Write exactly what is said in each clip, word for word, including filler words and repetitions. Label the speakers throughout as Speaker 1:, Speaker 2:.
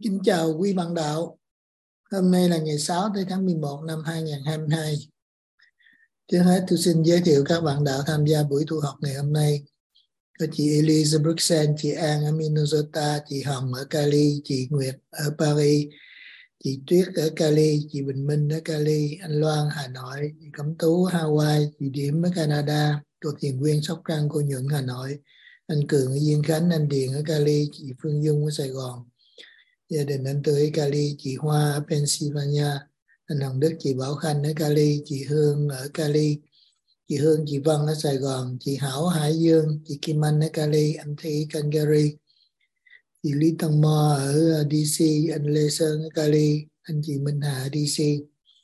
Speaker 1: Kính chào quý bạn đạo. Hôm nay là ngày sáu tháng mười một năm hai nghìn không trăm hai mươi hai. Trước hết tôi xin giới thiệu các bạn đạo tham gia buổi tu học ngày hôm nay. Có chị Elise ở Bruxelles, chị An ở Minnesota, chị Hồng ở Cali, chị Nguyệt ở Paris, chị Tuyết ở Cali, chị Bình Minh ở Cali, anh Loan Hà Nội, chị Cẩm Tú Hawaii, chị Điểm ở Canada, cô Thiền Quyên Sóc Trăng, cô Nhuận Hà Nội, anh Cường ở Diên Khánh, anh Điền ở Cali, chị Phương Dung ở Sài Gòn, gia đình anh Tươi ở Cali, chị Hoa ở Pennsylvania, anh Hồng Đức, chị Bảo Khanh ở Cali, chị Hương ở Cali, chị Hương, chị Vân ở Sài Gòn, chị Hảo ở Hải Dương, chị Kim Anh ở Cali, anh Thi Calgary, chị Lý Tân Mo ở đê xê, anh Lê Sơn ở Cali, anh chị Minh Hà ở đê xê,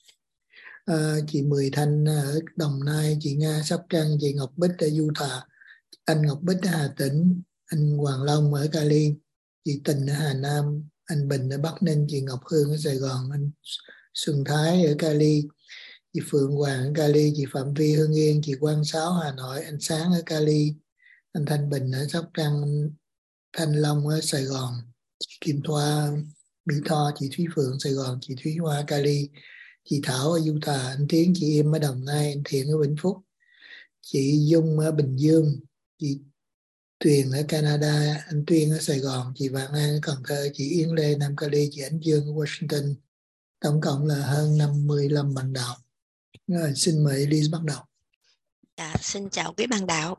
Speaker 1: à, chị Mười Thanh ở Đồng Nai, chị Nga Sóc Trăng, chị Ngọc Bích ở Utah, anh Ngọc Bích ở Hà Tĩnh, anh Hoàng Long ở Cali, chị Tình ở Hà Nam, anh Bình ở Bắc Ninh, chị Ngọc Hương ở Sài Gòn, anh Xuân Thái ở Cali, chị Phượng Hoàng ở Cali, chị Phạm Vi Hưng Yên, chị Quang Sáu Hà Nội, anh Sáng ở Cali, anh Thanh Bình ở Sóc Trăng, anh Thanh Long ở Sài Gòn, chị Kim Thoa Mỹ Tho, chị Thúy Phượng Sài Gòn, chị Thúy Hoa ở Cali, chị Thảo ở Utah, anh Tiến, chị Em ở Đồng Nai, anh Thiện ở Vĩnh Phúc, chị Dung ở Bình Dương, chị Tuyền ở Canada, anh Tuyên ở Sài Gòn, chị Vạn An ở Cần Thơ, chị Yến Lê Nam Cali, chị Ánh Dương ở Washington. Tổng cộng là hơn năm mươi lăm bạn đạo. Rồi, xin mời Elise bắt đầu.
Speaker 2: Dạ, xin chào quý bạn đạo.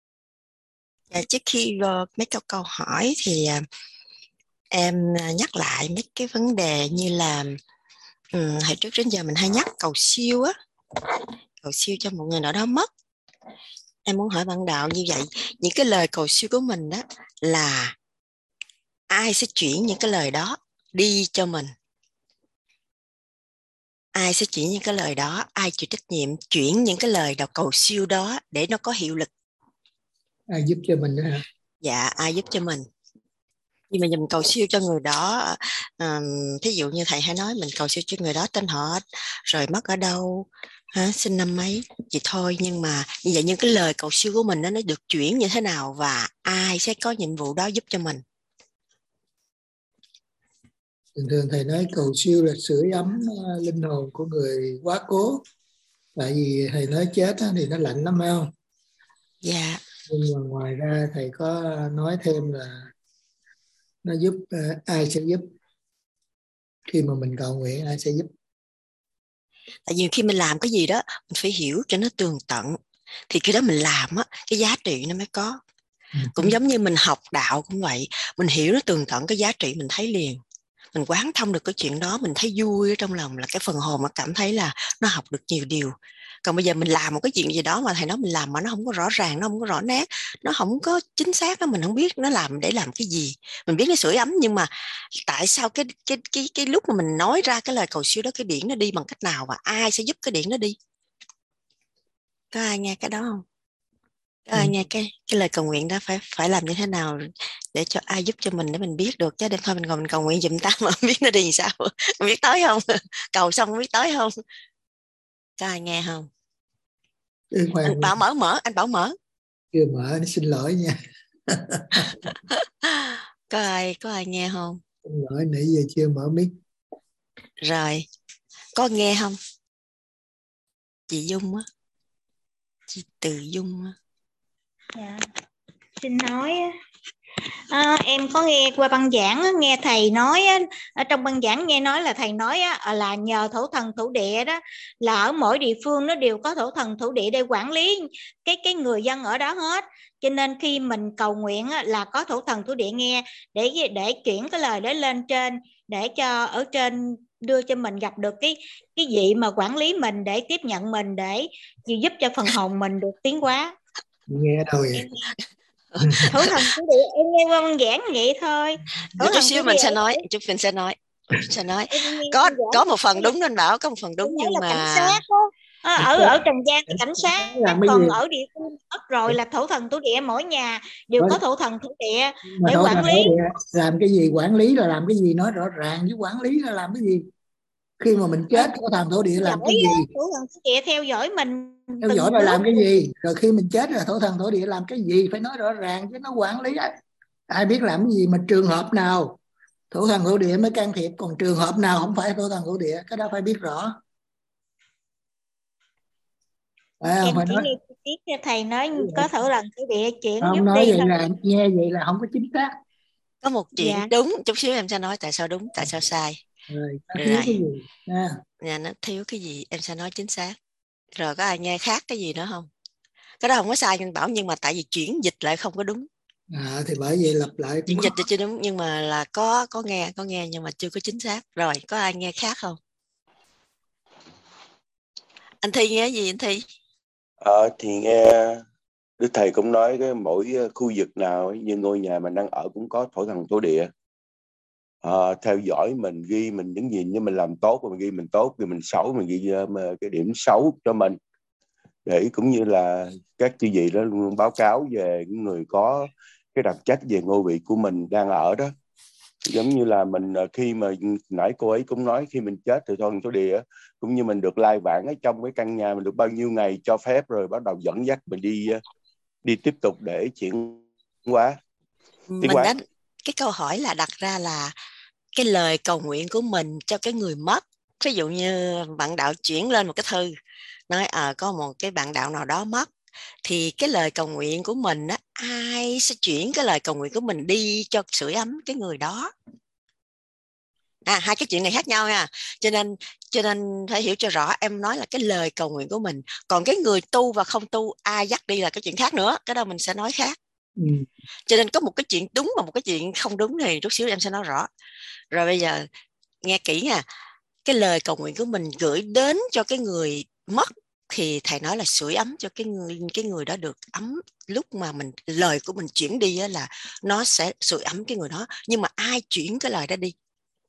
Speaker 2: Dạ, trước khi vô mấy câu câu hỏi thì uh, em nhắc lại mấy cái vấn đề như là um, hồi trước đến giờ mình hay nhắc cầu siêu á, cầu siêu cho một người nào đó mất. Em muốn hỏi bạn đạo như vậy, những cái lời cầu siêu của mình đó là ai sẽ chuyển những cái lời đó đi cho mình? Ai sẽ chuyển những cái lời đó, ai chịu trách nhiệm chuyển những cái lời đầu cầu siêu đó để nó có hiệu lực?
Speaker 1: Ai giúp cho mình nữa hả?
Speaker 2: Dạ, ai giúp cho mình? Nhưng mà mình cầu siêu cho người đó, um, thí dụ như thầy hay nói mình cầu siêu cho người đó tên họ rồi mất ở đâu, hả, sinh năm mấy vậy thôi. Nhưng mà như vậy những cái lời cầu siêu của mình đó, nó được chuyển như thế nào và ai sẽ có nhiệm vụ đó giúp cho mình?
Speaker 1: Thường thường thầy nói cầu siêu là sưởi ấm uh, linh hồn của người quá cố. Tại vì thầy nói chết á, thì nó lạnh lắm phải không?
Speaker 2: Dạ.
Speaker 1: Nhưng mà ngoài ra thầy có nói thêm là nó giúp, uh, ai sẽ giúp khi mà mình cầu nguyện, ai sẽ giúp.
Speaker 2: Tại vì khi mình làm cái gì đó mình phải hiểu cho nó tường tận thì khi đó mình làm á, cái giá trị nó mới có. Ừ. Cũng giống như mình học đạo cũng vậy, mình hiểu nó tường tận cái giá trị mình thấy liền, mình quán thông được cái chuyện đó, mình thấy vui ở trong lòng, là cái phần hồn mà cảm thấy là nó học được nhiều điều. Còn bây giờ mình làm một cái chuyện gì đó mà thầy nói mình làm mà nó không có rõ ràng, nó không có rõ nét, nó không có chính xác đó, mình không biết nó làm để làm cái gì. Mình biết nó sưởi ấm nhưng mà tại sao cái cái cái cái lúc mà mình nói ra cái lời cầu siêu đó, cái điển nó đi bằng cách nào và ai sẽ giúp cái điển nó đi? Có ai nghe cái đó không? Có ai nghe cái cái lời cầu nguyện đó phải phải làm như thế nào để cho ai giúp cho mình để mình biết được, chứ đêm thôi mình ngồi mình cầu nguyện giùm ta mà không biết nó đi sao, không biết tới không, cầu xong không biết tới không. Có ai nghe không?
Speaker 1: Ừ,
Speaker 2: Anh bảo mở mở, anh bảo mở.
Speaker 1: Chưa mở, xin lỗi nha.
Speaker 2: Có ai có ai nghe không?
Speaker 1: Xin lỗi, nãy giờ chưa mở mic.
Speaker 2: Rồi, có nghe không? Chị Dung á, chị Từ Dung á.
Speaker 3: Dạ, xin nói à, em có nghe qua băng giảng, nghe thầy nói ở trong băng giảng nghe nói là thầy nói là nhờ thổ thần thổ địa đó, là ở mỗi địa phương nó đều có thổ thần thổ địa để quản lý cái cái người dân ở đó hết, cho nên khi mình cầu nguyện là có thổ thần thổ địa nghe để để chuyển cái lời đó lên trên, để cho ở trên đưa cho mình gặp được cái cái vị mà quản lý mình để tiếp nhận mình, để giúp cho phần hồn mình được tiến hóa.
Speaker 1: Nghe đâu vậy?
Speaker 3: Em... Thủ thần thổ địa em nghe qua băng giảng vậy thôi.
Speaker 2: Thủ chút xíu mình sẽ nói, chút mình sẽ nói, sẽ nói. Có có một phần đúng nên bảo, có một phần đúng nhưng mà
Speaker 3: cảnh sát đó. À, ở ở Trần Gian thì cảnh sát, còn ở địa phương mất rồi là thổ thần thổ địa, mỗi nhà đều có thổ thần thổ địa để quản lý.
Speaker 1: Làm cái gì? Quản lý là làm cái gì nói rõ ràng, chứ quản lý là làm cái gì? Khi mà mình chết, thổ thần thổ địa làm cái gì?
Speaker 3: Thổ thần thổ địa theo dõi mình,
Speaker 1: theo dõi là làm cái gì? Rồi khi mình chết rồi thổ thần thổ địa làm cái gì? Phải nói rõ ràng chứ nó quản lý á. Ai biết làm cái gì mà trường hợp nào thổ thần thổ địa mới can thiệp, còn trường hợp nào không phải thổ thần thổ địa, cái đó phải biết rõ. À,
Speaker 3: em
Speaker 1: phải
Speaker 3: chỉ
Speaker 1: nói,
Speaker 3: nghe chi tiết cho thầy nói có thổ thần thổ địa chuyển
Speaker 1: không
Speaker 3: giúp
Speaker 1: nói
Speaker 3: đi
Speaker 1: vậy
Speaker 3: thôi.
Speaker 1: là nghe vậy là không có chính xác.
Speaker 2: Có một chuyện
Speaker 3: Dạ.
Speaker 2: đúng, chút xíu em sẽ nói tại sao đúng, tại sao sai.
Speaker 1: Rồi, nó thiếu
Speaker 2: Rồi,
Speaker 1: cái gì nha.
Speaker 2: nhà nó thiếu cái gì em sẽ nói chính xác. Rồi có ai nghe khác cái gì nữa không? Cái đó không có sai nhưng bảo, nhưng mà tại vì chuyển dịch lại không có đúng.
Speaker 1: À, thì bởi vậy lặp lại cũng
Speaker 2: Chuyển
Speaker 1: khó.
Speaker 2: dịch thì chưa đúng, nhưng mà là có có nghe có nghe nhưng mà chưa có chính xác. Rồi có ai nghe khác không? Anh Thi nghe gì anh Thi?
Speaker 4: Ờ, thì nghe Đức Thầy cũng nói cái mỗi khu vực nào như ngôi nhà mình đang ở cũng có thổ thần thổ địa. Ờ, theo dõi mình ghi mình những gì như mình làm tốt, mình ghi mình tốt, thì mình xấu mình ghi uh, cái điểm xấu cho mình, để cũng như là các chư vị đó luôn báo cáo về những người có cái đặc trách về ngôi vị của mình đang ở đó. Giống như là mình khi mà nãy cô ấy cũng nói khi mình chết thì thổ thần thổ địa, cũng như mình được lai vãng ở trong cái căn nhà mình được bao nhiêu ngày cho phép, rồi bắt đầu dẫn dắt mình đi đi tiếp tục để chuyển hóa tiến
Speaker 2: Mình
Speaker 4: hóa.
Speaker 2: đã, cái câu hỏi là đặt ra là cái lời cầu nguyện của mình cho cái người mất. Ví dụ như bạn đạo chuyển lên một cái thư nói à, có một cái bạn đạo nào đó mất, thì cái lời cầu nguyện của mình á, ai sẽ chuyển cái lời cầu nguyện của mình đi cho sưởi ấm cái người đó. À, hai cái chuyện này khác nhau nha, cho nên cho nên phải hiểu cho rõ. Em nói là cái lời cầu nguyện của mình, còn cái người tu và không tu ai dắt đi là cái chuyện khác nữa, cái đó mình sẽ nói khác.
Speaker 1: Ừ.
Speaker 2: Cho nên có một cái chuyện đúng và một cái chuyện không đúng thì chút xíu em sẽ nói rõ. Rồi bây giờ nghe kỹ nha, cái lời cầu nguyện của mình gửi đến cho cái người mất thì thầy nói là sưởi ấm cho cái người cái người đó được ấm. Lúc mà mình lời của mình chuyển đi á, là nó sẽ sưởi ấm cái người đó, nhưng mà ai chuyển cái lời đó đi?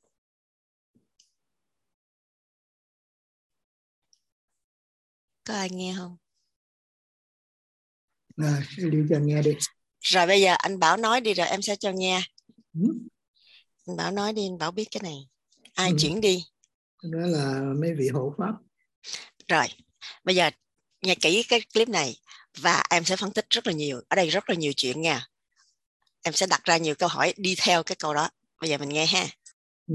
Speaker 2: Có ai nghe không?
Speaker 1: Rồi, đi cho nghe đi.
Speaker 2: Rồi bây giờ anh Bảo nói đi rồi em sẽ cho nghe.
Speaker 1: Ừ.
Speaker 2: Anh Bảo nói đi, anh Bảo biết cái này. Ai
Speaker 1: Ừ.
Speaker 2: chuyển đi?
Speaker 1: Đó là mấy vị hộ pháp.
Speaker 2: Rồi bây giờ nghe kỹ cái clip này và em sẽ phân tích rất là nhiều. Ở đây rất là nhiều chuyện nha. Em sẽ đặt ra nhiều câu hỏi đi theo cái câu đó. Bây giờ mình nghe ha.
Speaker 1: Ừ.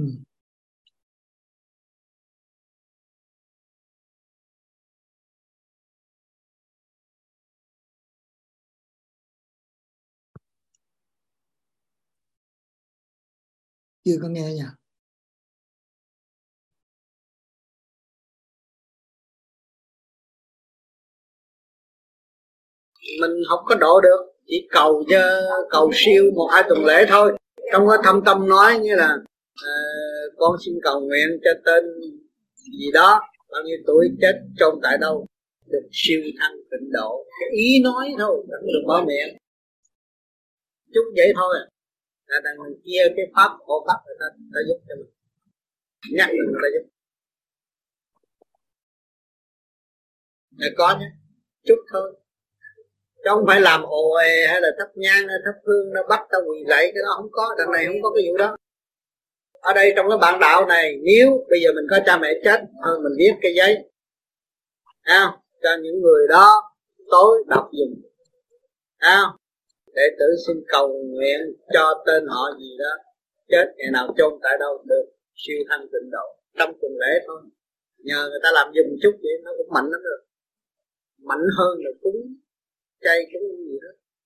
Speaker 1: Chưa có nghe nha. Mình không có độ được, chỉ cầu cho cầu siêu một hai tuần lễ thôi. Trong cái thâm tâm nói như là uh, con xin cầu nguyện cho tên gì đó bao nhiêu tuổi chết chôn tại đâu được siêu thăng tịnh độ. Cái ý nói thôi, đừng được mở miệng. Chút vậy thôi à. Là đằng mình chia cái pháp hộ pháp người ta, người ta giúp cho mình, nhắc mình người ta giúp. Là có nhé, chút thôi. Chứ không phải làm ồ ề hay là thắp nhang hay thắp hương nó bắt ta quỳ lạy, cái đó không có, đằng này không có cái vụ đó. Ở đây trong cái bản đạo này, nếu bây giờ mình có cha mẹ chết, thôi mình viết cái giấy, à, cho những người đó tối đọc dùm, à, để tử xin cầu nguyện cho tên họ gì đó chết ngày nào chôn tại đâu được siêu thăng tịnh độ. Trong tuần lễ thôi, nhờ người ta làm dùm chút vậy nó cũng mạnh lắm rồi, mạnh hơn là cúng chay cúng gì đó.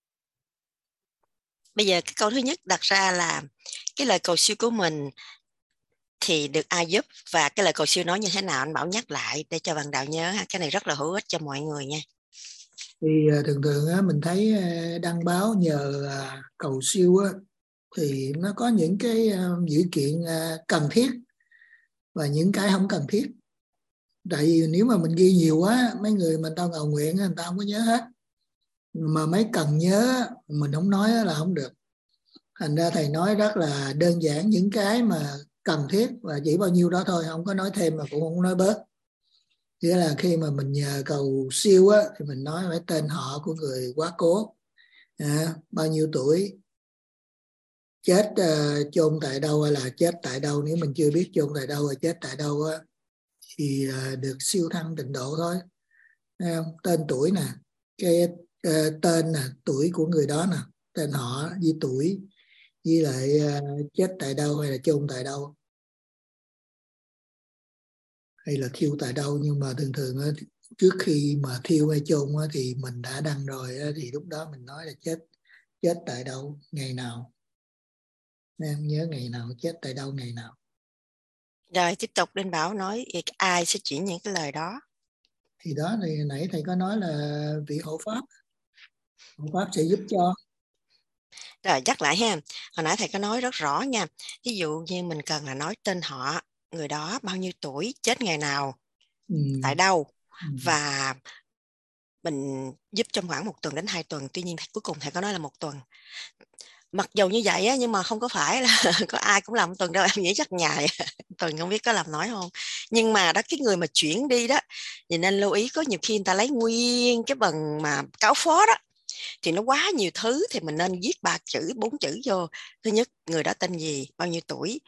Speaker 2: Bây giờ cái câu thứ nhất đặt ra là cái lời cầu siêu của mình thì được ai giúp, và cái lời cầu siêu nói như thế nào anh Bảo nhắc lại để cho bạn đạo nhớ. Cái này rất là hữu ích cho mọi người nha.
Speaker 1: Thì thường thường á, mình thấy đăng báo nhờ cầu siêu á, thì nó có những cái dữ kiện cần thiết và những cái không cần thiết. Tại vì nếu mà mình ghi nhiều quá, mấy người mình tao cầu nguyện người ta không có nhớ hết, mà mấy cần nhớ mình không nói là không được. Thành ra thầy nói rất là đơn giản những cái mà cần thiết và chỉ bao nhiêu đó thôi, không có nói thêm mà cũng không nói bớt. Nghĩa là khi mà mình nhờ cầu siêu á, thì mình nói phải tên họ của người quá cố, à, bao nhiêu tuổi, chết uh, chôn tại đâu hay là chết tại đâu. Nếu mình chưa biết chôn tại đâu hay chết tại đâu á, thì uh, được siêu thăng tịnh độ thôi. À, tên tuổi nè, cái uh, tên nè, tuổi của người đó nè, tên họ với tuổi với lại uh, chết tại đâu hay là chôn tại đâu hay là thiêu tại đâu. Nhưng mà thường thường á, trước khi mà thiêu hay chôn á, thì mình đã đăng rồi á, thì lúc đó mình nói là chết chết tại đâu, ngày nào. Em nhớ ngày nào, chết tại đâu, ngày nào.
Speaker 2: Rồi tiếp tục Linh Bảo nói ai sẽ chuyển những cái lời đó.
Speaker 1: Thì đó, thì nãy thầy có nói là vị hộ pháp, hộ pháp sẽ giúp cho.
Speaker 2: Rồi nhắc lại ha, hồi nãy thầy có nói rất rõ nha. Ví dụ như mình cần là nói tên họ, người đó bao nhiêu tuổi, chết ngày nào,
Speaker 1: ừ.
Speaker 2: tại đâu,
Speaker 1: ừ.
Speaker 2: và mình giúp trong khoảng một tuần đến hai tuần. Tuy nhiên cuối cùng thầy có nói là một tuần. Mặc dù như vậy á, nhưng mà không có phải là có ai cũng làm một tuần đâu, em nghĩ chắc nhài tuần không biết có làm nói không. Nhưng mà đó, cái người mà chuyển đi đó thì nên lưu ý, có nhiều khi người ta lấy nguyên cái bằng mà cáo phó đó thì nó quá nhiều thứ, thì mình nên viết ba chữ bốn chữ vô. Thứ nhất, người đó tên gì, bao nhiêu tuổi,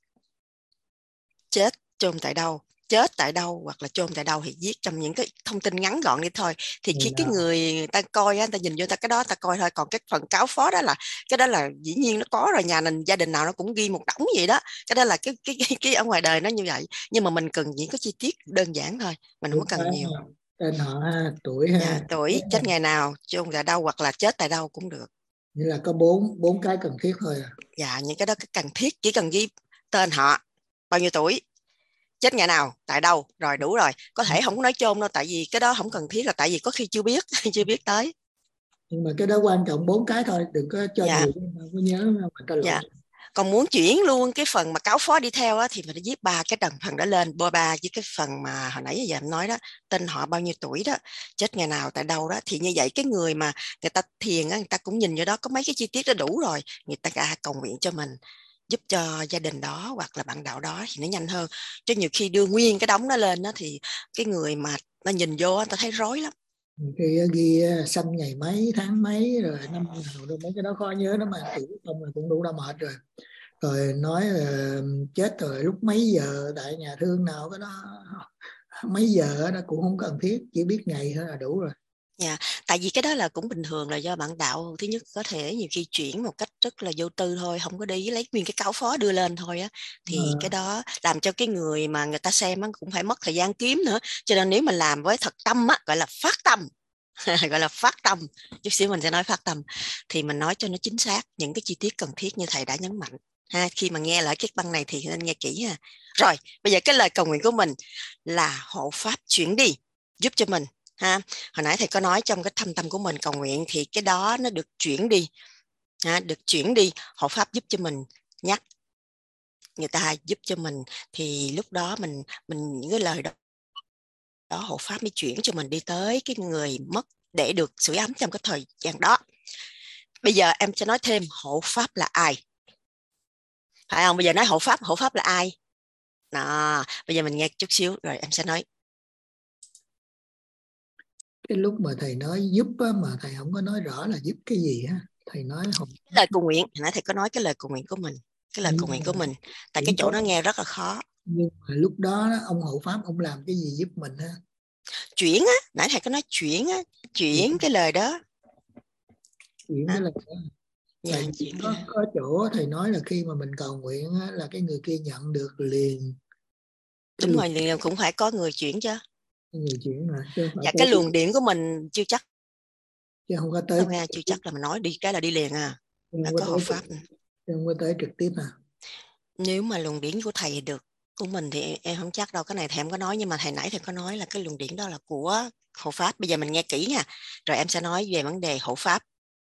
Speaker 2: chết chôn tại đâu, chết tại đâu hoặc là chôn tại đâu, thì viết trong những cái thông tin ngắn gọn đi thôi. Thì khi cái người, người ta coi người ta nhìn vô ta cái đó ta coi thôi. Còn cái phần cáo phó đó là cái đó là dĩ nhiên nó có rồi, nhà mình gia đình nào nó cũng ghi một đống vậy đó. Cái đó là cái cái cái, cái ở ngoài đời nó như vậy. Nhưng mà mình cần những cái chi tiết đơn giản thôi, mình không có cần nhiều.
Speaker 1: Tên họ ha, tuổi ha,
Speaker 2: dạ, tuổi, chết ngày nào, chôn tại đâu hoặc là chết tại đâu cũng được.
Speaker 1: Như là có bốn bốn cái cần thiết thôi à.
Speaker 2: Dạ, những cái đó cái cần thiết, chỉ cần ghi tên họ, bao nhiêu tuổi, chết ngày nào, tại đâu, rồi đủ rồi. Có thể không có nói chôn đâu, tại vì cái đó không cần thiết, là tại vì có khi chưa biết chưa biết tới.
Speaker 1: Nhưng mà cái đó quan trọng bốn cái thôi, đừng có cho
Speaker 2: dạ.
Speaker 1: nhiều, không có nhớ mà ta lộn.
Speaker 2: dạ. Còn muốn chuyển luôn cái phần mà cáo phó đi theo á, thì mình viết ba cái đằng phần đó lên, bôi ba với cái phần mà hồi nãy giờ em nói đó, tên họ, bao nhiêu tuổi đó, chết ngày nào, tại đâu đó. Thì như vậy cái người mà người ta thiền á, người ta cũng nhìn vô đó, có mấy cái chi tiết đó đủ rồi, người ta à, cầu nguyện cho mình, giúp cho gia đình đó hoặc là bạn đạo đó thì nó nhanh hơn. Chứ nhiều khi đưa nguyên cái đống đó lên đó thì cái người mà nó nhìn vô ta thấy rối lắm.
Speaker 1: Khi ghi sinh ngày mấy, tháng mấy, rồi năm nào, rồi mấy cái đó khó nhớ, nó mà tuổi không là cũng đủ đã mệt rồi. Rồi nói là chết rồi lúc mấy giờ tại nhà thương nào, cái đó mấy giờ đó cũng không cần thiết, chỉ biết ngày thôi là đủ rồi.
Speaker 2: Dạ, yeah. Tại vì cái đó là cũng bình thường, là do bạn đạo thứ nhất có thể nhiều khi chuyển một cách rất là vô tư thôi, không có đi lấy nguyên cái cáo phó đưa lên thôi á, thì à. cái đó làm cho cái người mà người ta xem á cũng phải mất thời gian kiếm nữa. Cho nên nếu mình làm với thật tâm á, gọi là phát tâm gọi là phát tâm, chút xíu mình sẽ nói phát tâm, thì mình nói cho nó chính xác những cái chi tiết cần thiết như thầy đã nhấn mạnh ha. Khi mà nghe lại cái băng này thì nên nghe kỹ ha. Rồi bây giờ cái lời cầu nguyện của mình là hộ pháp chuyển đi giúp cho mình ha. Hồi nãy thầy có nói trong cái thâm tâm của mình cầu nguyện thì cái đó nó được chuyển đi ha, được chuyển đi, hộ pháp giúp cho mình, nhắc người ta giúp cho mình, thì lúc đó mình mình những cái lời đó đó hộ pháp mới chuyển cho mình đi tới cái người mất để được sưởi ấm trong cái thời gian đó. Bây giờ em sẽ nói thêm hộ pháp là ai, phải không? Bây giờ nói hộ pháp, hộ pháp là ai đó, bây giờ mình nghe chút xíu rồi em sẽ nói.
Speaker 1: Cái lúc mà thầy nói giúp á, mà thầy không có nói rõ là giúp cái gì ha. Thầy nói hộ
Speaker 2: cái lời cầu nguyện, hồi nãy thầy có nói cái lời cầu nguyện của mình, cái lời cầu nguyện của mình, tại cái chỗ nó nghe rất là khó.
Speaker 1: Nhưng mà lúc đó, đó ông hộ pháp ông làm cái gì giúp mình ha?
Speaker 2: Chuyển á, nãy thầy có nói chuyển á, chuyển ừ. cái lời đó,
Speaker 1: chuyển cái lời đó.
Speaker 2: Dạ,
Speaker 1: Tại có, có chỗ thầy nói là khi mà mình cầu nguyện á, là cái người kia nhận được liền.
Speaker 2: Đúng luồng... rồi, liền cũng phải có người chuyển chứ.
Speaker 1: Người chuyển mà. Chứ
Speaker 2: dạ, cái luồng điện của mình chưa chắc.
Speaker 1: Chứ không có tới.
Speaker 2: Nghe, chưa chắc là mình nói đi cái là đi liền à. Phải có hộ pháp.
Speaker 1: Chứ không có tới trực tiếp à.
Speaker 2: Nếu mà luồng điển của thầy được, của mình thì em không chắc đâu, cái này thầy em có nói, nhưng mà thầy nãy thầy có nói là cái luồng điển đó là của hộ pháp. Bây giờ mình nghe kỹ nha, rồi em sẽ nói về vấn đề hộ pháp.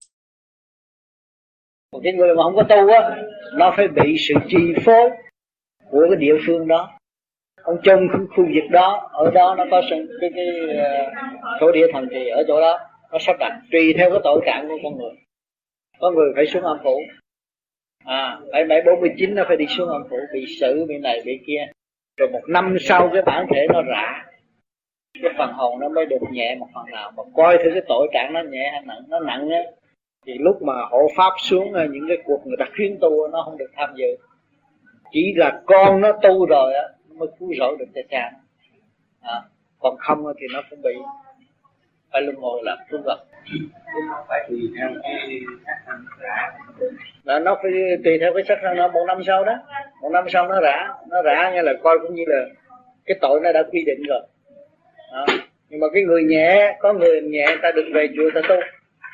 Speaker 5: Một cái người mà không có tu á, nó phải bị sự chi phối của cái địa phương đó. Ông trong khu vực đó, ở đó nó có sân cái cái thổ địa thần trì ở chỗ đó, nó sắp đặt tùy theo cái tội trạng của con người. Có người phải xuống âm phủ, à bảy bảy bốn mươi chín nó phải đi xuống âm phủ, bị xử, bị này bị kia, rồi một năm sau cái bản thể nó rã, cái phần hồn nó mới được nhẹ một phần nào. Mà coi thử cái tội trạng nó nhẹ hay nặng, nó nặng á thì lúc mà hộ pháp xuống những cái cuộc người ta khuyến tu nó không được tham dự. Chỉ là con nó tu rồi á nó mới cứu rỗi được cho cha, à, còn không thì nó cũng bị phải luân hồi làm phương vật. Không phải tùy theo cái sắc thân rã. Là nó phải tùy theo cái sắc thân nó một năm sau đó, một năm sau nó rã, nó rã nghe là coi cũng như là cái tội nó đã quy định rồi. Đó. Nhưng mà cái người nhẹ, có người nhẹ ta được về chùa ta tu.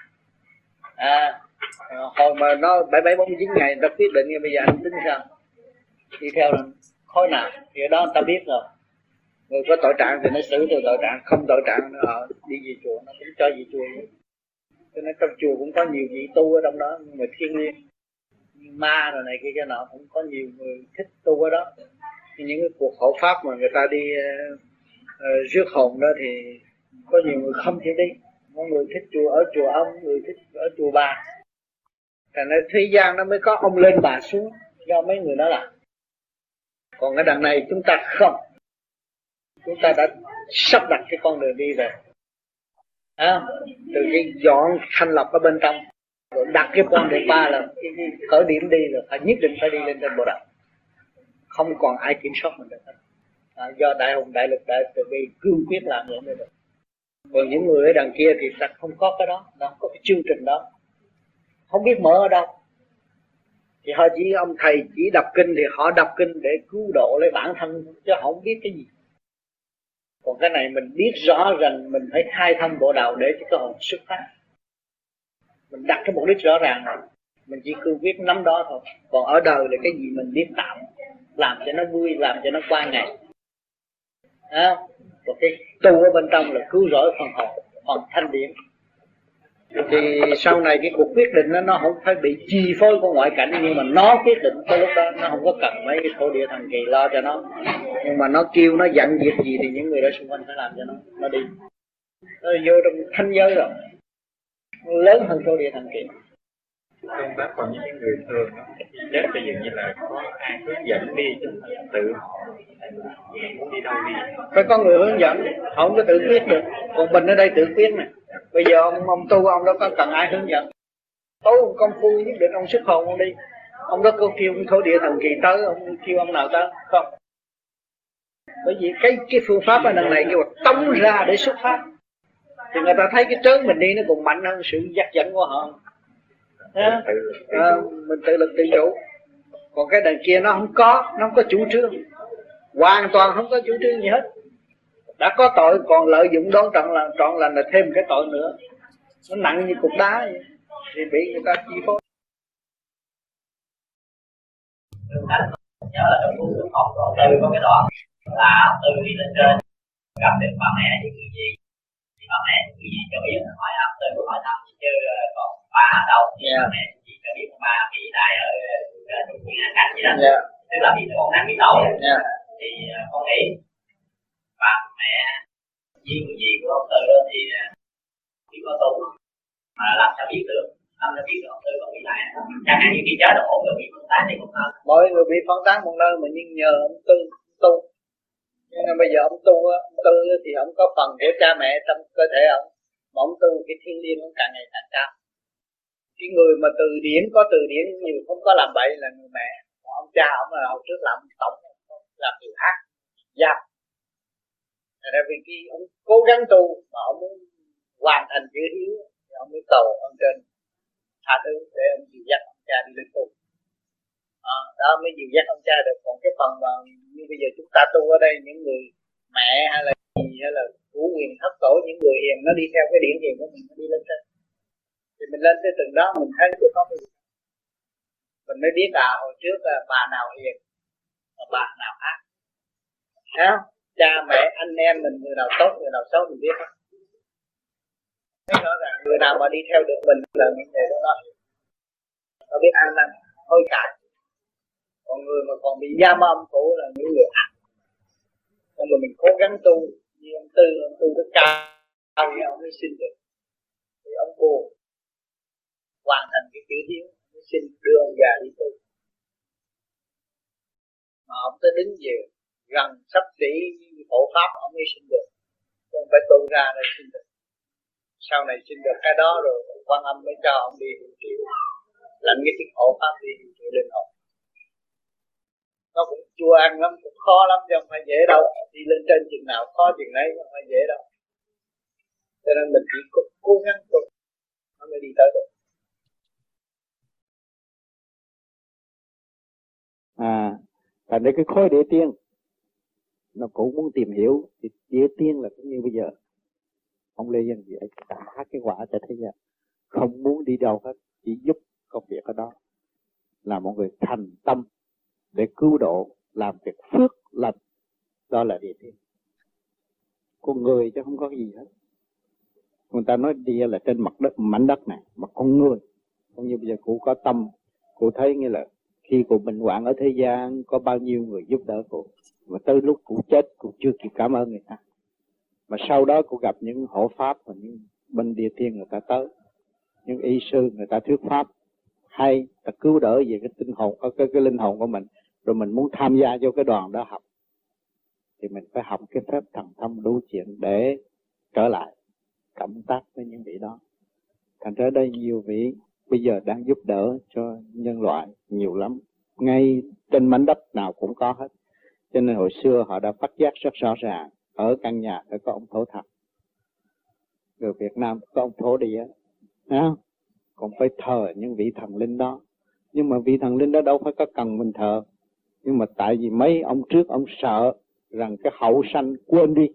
Speaker 5: À, hồi mà nó bảy bảy bốn chín ngày ta quyết định, bây giờ anh tính sao? Đi theo là khối nào thì ở đó người ta biết rồi. Người có tội trạng thì nó xử theo tội trạng, không tội trạng nó ở đi về chùa nó cũng cho về chùa. Cho nên trong chùa cũng có nhiều vị tu ở trong đó, nhưng mà thiên liêng ma rồi này kia cái nọ cũng có nhiều người thích tu ở đó. Những cái cuộc hộ pháp mà người ta đi uh, uh, rước hồn đó thì có nhiều người không thể đi. Có người thích chùa ở chùa ông, người thích ở chùa bà. Thành ra thế gian nó mới có ông lên bà xuống do mấy người đó làm. Còn cái đằng này chúng ta không, chúng ta đã sắp đặt cái con đường đi rồi. À, từ cái dọn thanh lập ở bên trong rồi đặt cái con đường ba là cái, cái khởi điểm đi là phải nhất định phải đi lên trên Bồ Đề, không còn ai kiểm soát mình được. À, do đại hùng đại lực đại từ bi cương quyết làm vậy mới được. Còn những người ở đằng kia thì ta không có cái đó, nó không có cái chương trình đó, không biết mở ở đâu. Thì họ chỉ ông thầy chỉ đọc kinh thì họ đọc kinh để cứu độ lấy bản thân, chứ họ không biết cái gì. Còn cái này mình biết rõ rằng mình phải khai thông bộ đạo để cho cái hồn xuất phát. Mình đặt cái mục đích rõ ràng rồi, mình chỉ cương quyết nắm đó thôi. Còn ở đời là cái gì mình biết tạm, làm cho nó vui, làm cho nó qua ngày. À, còn cái tu ở bên trong là cứu rỗi phần hồn, phần thanh điển. Thì sau này cái cuộc quyết định đó, nó không phải bị chi phối của ngoại cảnh, nhưng mà nó quyết định tới lúc đó nó không có cần mấy cái thổ địa thần kỳ lo cho nó. Nhưng mà nó kêu nó dặn việc gì thì những người đó xung quanh phải làm cho nó, nó đi. Nó vô trong thanh giới rồi, lớn hơn thổ địa thần kỳ.
Speaker 6: Tương tác còn những người thường đó, chết bây giờ như là có ai hướng dẫn đi chứ tự họ muốn đi đâu đi.
Speaker 5: Phải có người hướng dẫn, họ không có tự quyết được. Còn mình ở đây tự quyết nè. Bây giờ ông, ông tu ông đâu có cần ai hướng dẫn. Tu công phu nhất định ông xuất hồn ông đi. Ông đó có kêu thổ địa thần kỳ tới, ông kêu ông nào tới không? Bởi vì cái cái phương pháp ở đằng này kêu là tống ra để xuất phát. Thì người ta thấy cái trớn mình đi nó còn mạnh hơn sự dắt dẫn của họ. À, à, mình tự lực tự chủ. Còn cái đằng kia nó không có, nó không có chủ trương, hoàn toàn không có chủ trương gì hết. Đã có tội còn lợi dụng đón trọn là trọn là, là thêm cái tội nữa, nó nặng như cục đá vậy, thì bị người ta chi phối.
Speaker 7: Nhớ là trong cuốn học của Tư có cái đoạn là Tư đi lên trên gặp được bà mẹ với người gì, thì bà mẹ người gì cho biết hỏi ông Tư có hỏi thăm chứ còn ba ở đâu thì yeah. Bà mẹ chỉ cho biết ba bị đại ở trong chuyện an cảnh gì đó, yeah. Tức là bị còn đang bị tội, yeah. Thì con nghĩ bà mẹ với người gì của ông Tư thì chỉ có tu mà làm sao biết được, làm sao biết được ông Tư còn bị đại, chẳng hạn như khi chết ổn rồi bị phân tán thì không sao.
Speaker 5: Mọi người bị phân tán một nơi mà nhưng nhờ ông Tư tu. Nhưng mà bây giờ ông tu, ông Tư thì ông có phần của cha mẹ trong cơ thể ông, mà ông tu cái thiên liêng ông càng ngày càng cao. Cái người mà từ điển có từ điển nhiều không có làm bậy là người mẹ. Còn ông cha ông là hồi trước làm tổng, làm điều ác, giam. Tại vì khi ông cố gắng tu mà ông muốn hoàn thành chữ hiếu thì ông mới cầu ông trên tha thứ để ông dìu dắt ông cha đi lên tu. À, đó mới dìu dắt ông cha được. Còn cái phần mà như bây giờ chúng ta tu ở đây, những người mẹ hay là gì hay là chủ quyền thất tổ, những người hiền nó đi theo cái điển hiền của mình, nó đi lên trên. Thì mình lên tới từng đó mình thấy cái có cái gì mình mới biết à hồi trước là bà nào hiền và bà nào ác. Thấy không? Cha mẹ anh em mình người nào tốt người nào xấu mình biết không? Thấy rõ ràng người nào mà đi theo được mình là những người đó hiền, nó biết ăn năn hối cải. Còn người mà còn bị giam âm phủ là những người ác. Còn người mình cố gắng tu như ông Tư, ông Tu rất cao thì ông mới xin được. Thì ông buồn hoàn thành cái chữ hiếu mới xin đưa ông già đi tu. Mà ông tới đứng về gần sắp xỉ hộ pháp ông mới xin được, không phải tu ra để xin được. Sau này xin được cái đó rồi Quan Âm mới cho ông đi hiệu triệu, lãnh cái chức hộ pháp đi hiệu triệu linh hồn. Nó cũng chua ăn lắm, cũng khó lắm chứ không phải dễ đâu. Đi lên trên chừng nào khó chừng đấy, không phải dễ đâu. Cho nên mình chỉ cố, cố gắng tu. mới đi tới được. À, thành ra cái khối địa tiên nó cũng muốn tìm hiểu thì địa tiên là cũng như bây giờ ông Lê Dân vậy, cả cái quả cho thế gian, không muốn đi đâu hết, chỉ giúp công việc ở đó, là một người thành tâm để cứu độ, làm việc phước lành, đó là địa tiên. Con người chứ không có cái gì hết. Người ta nói địa là trên mặt đất, mảnh đất này, mà con người, không như bây giờ cụ có tâm, cụ thấy nghĩa là khi cụ bệnh hoạn ở thế gian có bao nhiêu người giúp đỡ cụ, mà tới lúc cụ chết cụ chưa kịp cảm ơn người ta, mà sau đó cụ gặp những hộ pháp và những bên địa tiên người ta tới, những y sư người ta thuyết pháp hay, ta cứu đỡ về cái tinh hồn, cái, cái, cái linh hồn của mình, rồi mình muốn tham gia vô cái đoàn đó học, thì mình phải học cái phép thần thông đủ chuyện để trở lại cộng tác với những vị đó. Thành ra đây nhiều vị bây giờ đang giúp đỡ cho nhân loại nhiều lắm, ngay trên mảnh đất nào cũng có hết. Cho nên hồi xưa họ đã phát giác rất rõ ràng, ở căn nhà phải có ông thổ thần, người Việt Nam có ông thổ địa, à, còn phải thờ những vị thần linh đó. Nhưng mà vị thần linh đó đâu phải có cần mình thờ, nhưng mà tại vì mấy ông trước ông sợ rằng cái hậu sanh quên đi,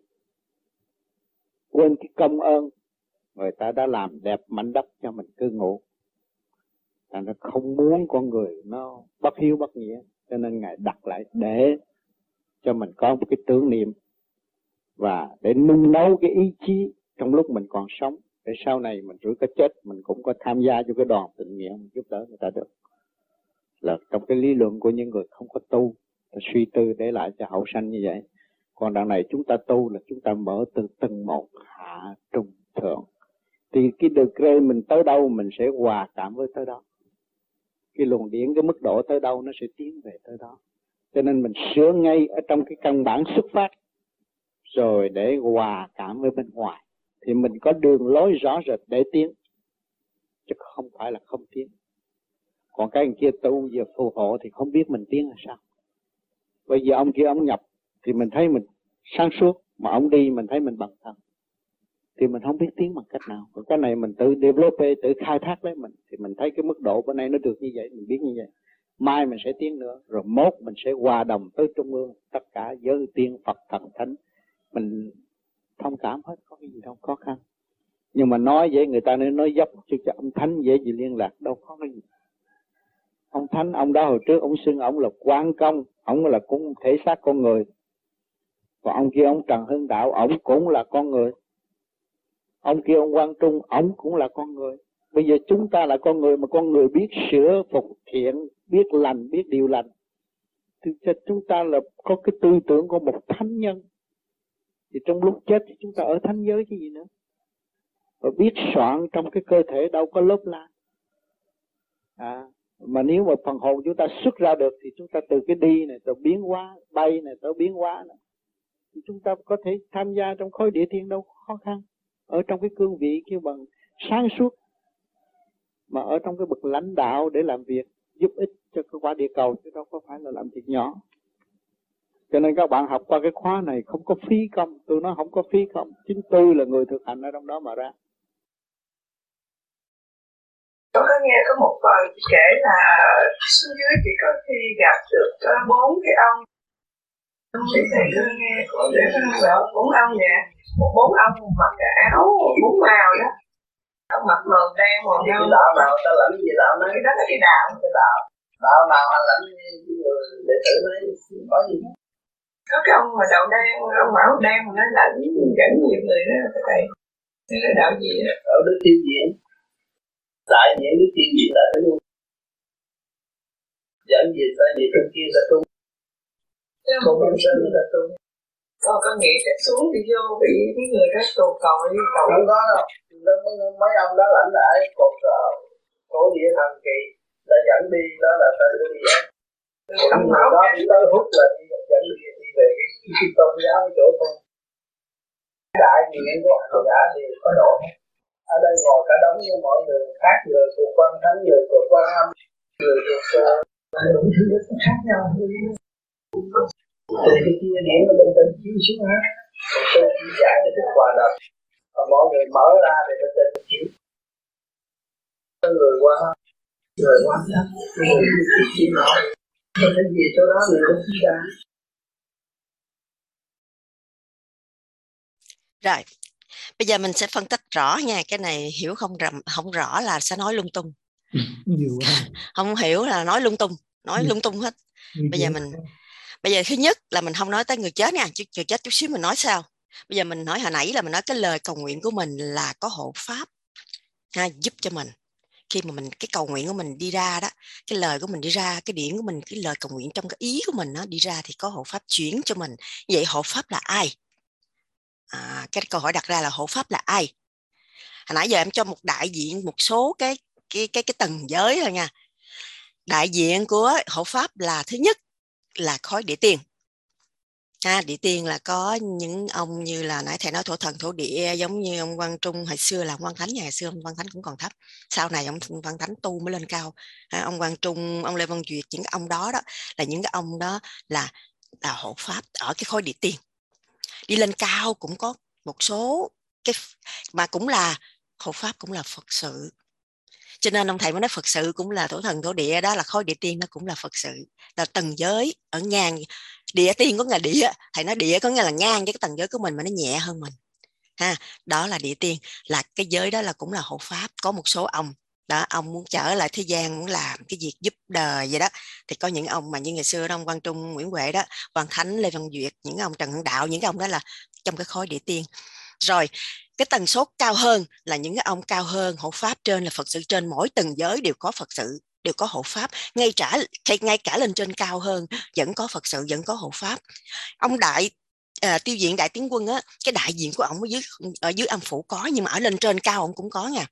Speaker 5: quên cái công ơn người ta đã làm đẹp mảnh đất cho mình cư ngụ, thành ra không muốn con người nó bất hiếu bất nghĩa, cho nên Ngài đặt lại để cho mình có một cái tưởng niệm và để nung nấu cái ý chí trong lúc mình còn sống, để sau này mình rủi có chết mình cũng có tham gia cho cái đoàn tình nguyện giúp đỡ người ta được. Là trong cái lý luận của những người không có tu, suy tư để lại cho hậu sanh như vậy. Còn đằng này chúng ta tu là chúng ta mở từ từng một hạ trung thượng, thì cái degree mình tới đâu mình sẽ hòa cảm với tới đó, cái luồng điển cái mức độ tới đâu nó sẽ tiến về tới đó. Cho nên mình sửa ngay ở trong cái căn bản xuất phát, rồi để hòa cảm với bên ngoài, thì mình có đường lối rõ rệt để tiến, chứ không phải là không tiến. Còn cái anh kia tu giờ phù hộ thì không biết mình tiến là sao. Bây giờ ông kia ông nhập thì mình thấy mình sáng suốt, mà ông đi mình thấy mình bằng thân, thì mình không biết tiến bằng cách nào. Còn cái này mình tự develop, tự khai thác lấy mình, thì mình thấy cái mức độ bữa nay nó được như vậy, mình biết như vậy. Mai mình sẽ tiến nữa, rồi mốt mình sẽ hòa đồng tới trung ương, tất cả giới tiên Phật thần thánh, mình thông cảm hết, có cái gì đâu khó khăn. Nhưng mà nói vậy người ta nên nói dốc chứ cho ông thánh dễ gì liên lạc, đâu có cái gì. Ông thánh, ông đó hồi trước ông xưng ông là Quan Công, ông là cũng thể xác con người. Còn ông kia ông Trần Hưng Đạo, ông cũng là con người. Ông kia ông Quang Trung, ông cũng là con người. Bây giờ chúng ta là con người, mà con người biết sửa phục thiện, biết lành, biết điều lành, thì chúng ta là có cái tư tưởng của một thánh nhân. Thì trong lúc chết thì chúng ta ở thánh giới cái gì nữa. Và biết soạn trong cái cơ thể đâu có lớp la. À, mà nếu mà phần hồn chúng ta xuất ra được thì chúng ta từ cái đi này, từ biến hóa, bay này, tới biến hóa này, thì chúng ta có thể tham gia trong khối địa thiên đâu khó khăn. Ở trong cái cương vị kêu bằng sáng suốt, mà ở trong cái bậc lãnh đạo để làm việc giúp ích cho cái quả địa cầu, chứ đâu có phải là làm việc nhỏ. Cho nên các bạn học qua cái khóa này không có phí công, tôi nói không có phí công, chính tôi là người thực hành ở trong đó mà ra.
Speaker 8: Tôi có nghe có một phần kể là xuống dưới chỉ có khi gặp được bốn cái ông, thì thầy tôi nghe có để bốn ông vậy, một bốn ông mặc cái áo bốn màu đó, ông mặc màu đen màu nâu. Cái đạo nào ta lãnh gì đạo nói đó là cái đạo, cái đạo đạo nào mà lãnh người đệ tử nói có gì đó. Có cái ông mà đầu đen, ông áo đen mà nó lãnh dẫn nhiều người đó thầy. Thế là đạo gì đó? Đạo Đức Tiên Diễn. Tại những Đức Tiên Diễn là đúng. Dẫn gì tại vì trong kia là tu. Không có sân là tu. Còn có nghĩa sẽ xuống thì vô bị cái người đó tù cầu đi cầu. Không có đâu. Mấy ông đó lãnh lại cột cổ địa thần kỳ đã dẫn đi, đó là tới đi á. Ông đó đi tới hút là đi dẫn đi đi về cái tôn giáo cái chỗ tu. Đại thì những cái hành giả thì có độ. Ở đây ngồi cả đống như mọi người khác, người thuộc Quan Thánh, người thuộc Quan Âm, người thuộc đủ thứ khác nhau. Thì cái kia điểm nó bên trên chiếu xuống hết, còn tôi chỉ giải để thức hòa đồng, còn mọi người mở ra thì bên trên chiếu. người qua người qua người chỉ nói không cái gì chỗ đó người không biết ra.
Speaker 2: Rồi, bây giờ mình sẽ phân tích rõ nha, cái này hiểu không rầm không rõ là sẽ nói lung tung.
Speaker 1: Nhiều quá.
Speaker 2: Không hiểu là nói lung tung, nói lung tung hết. Bây giờ mình bây giờ thứ nhất là mình không nói tới người chết nha, chứ người chết chút xíu mình nói sao. Bây giờ mình nói hồi nãy là mình nói cái lời cầu nguyện của mình là có hộ pháp ha, giúp cho mình. Khi mà mình cái cầu nguyện của mình đi ra đó, cái lời của mình đi ra, cái điển của mình, cái lời cầu nguyện trong cái ý của mình nó đi ra thì có hộ pháp chuyển cho mình. Vậy hộ pháp là ai? À, cái câu hỏi đặt ra là hộ pháp là ai? Hồi nãy giờ em cho một đại diện một số cái cái cái cái tầng giới thôi nha. Đại diện của hộ pháp là thứ nhất là khối địa tiên. À, địa tiên là có những ông như là nãy thầy nói thổ thần thổ địa, giống như ông Quang Trung hồi xưa là ông Quang Thánh, ngày xưa ông Quang Thánh cũng còn thấp, sau này ông Quang Thánh tu mới lên cao. À, ông Quang Trung, ông Lê Văn Duyệt, những cái ông đó đó là những cái ông đó là là hộ pháp ở cái khối địa tiên. Đi lên cao cũng có một số cái mà cũng là hộ pháp, cũng là Phật sự. Cho nên ông thầy mới nói Phật sự cũng là thổ thần thổ địa, đó là khối địa tiên, nó cũng là Phật sự, là tầng giới ở ngang. Địa tiên có nghĩa là địa, thầy nói địa có nghĩa là ngang với cái tầng giới của mình mà nó nhẹ hơn mình ha. Đó là địa tiên, là cái giới đó là cũng là hộ pháp. Có một số ông đó, ông muốn trở lại thế gian, muốn làm cái việc giúp đời vậy đó, thì có những ông mà như ngày xưa đó, ông Quang Trung, Nguyễn Huệ đó, Quang Thánh, Lê Văn Duyệt, những ông Trần Hưng Đạo, những cái ông đó là trong cái khối địa tiên. Rồi cái tần số cao hơn là những cái ông cao hơn, hộ pháp trên là Phật sự trên, mỗi tầng giới đều có Phật sự, đều có hộ pháp. Ngay trả ngay cả lên trên cao hơn vẫn có Phật sự, vẫn có hộ pháp. Ông đại à, tiêu diện đại tướng quân á, cái đại diện của ông ở dưới ở dưới âm phủ có, nhưng mà ở lên trên cao ông cũng có nha.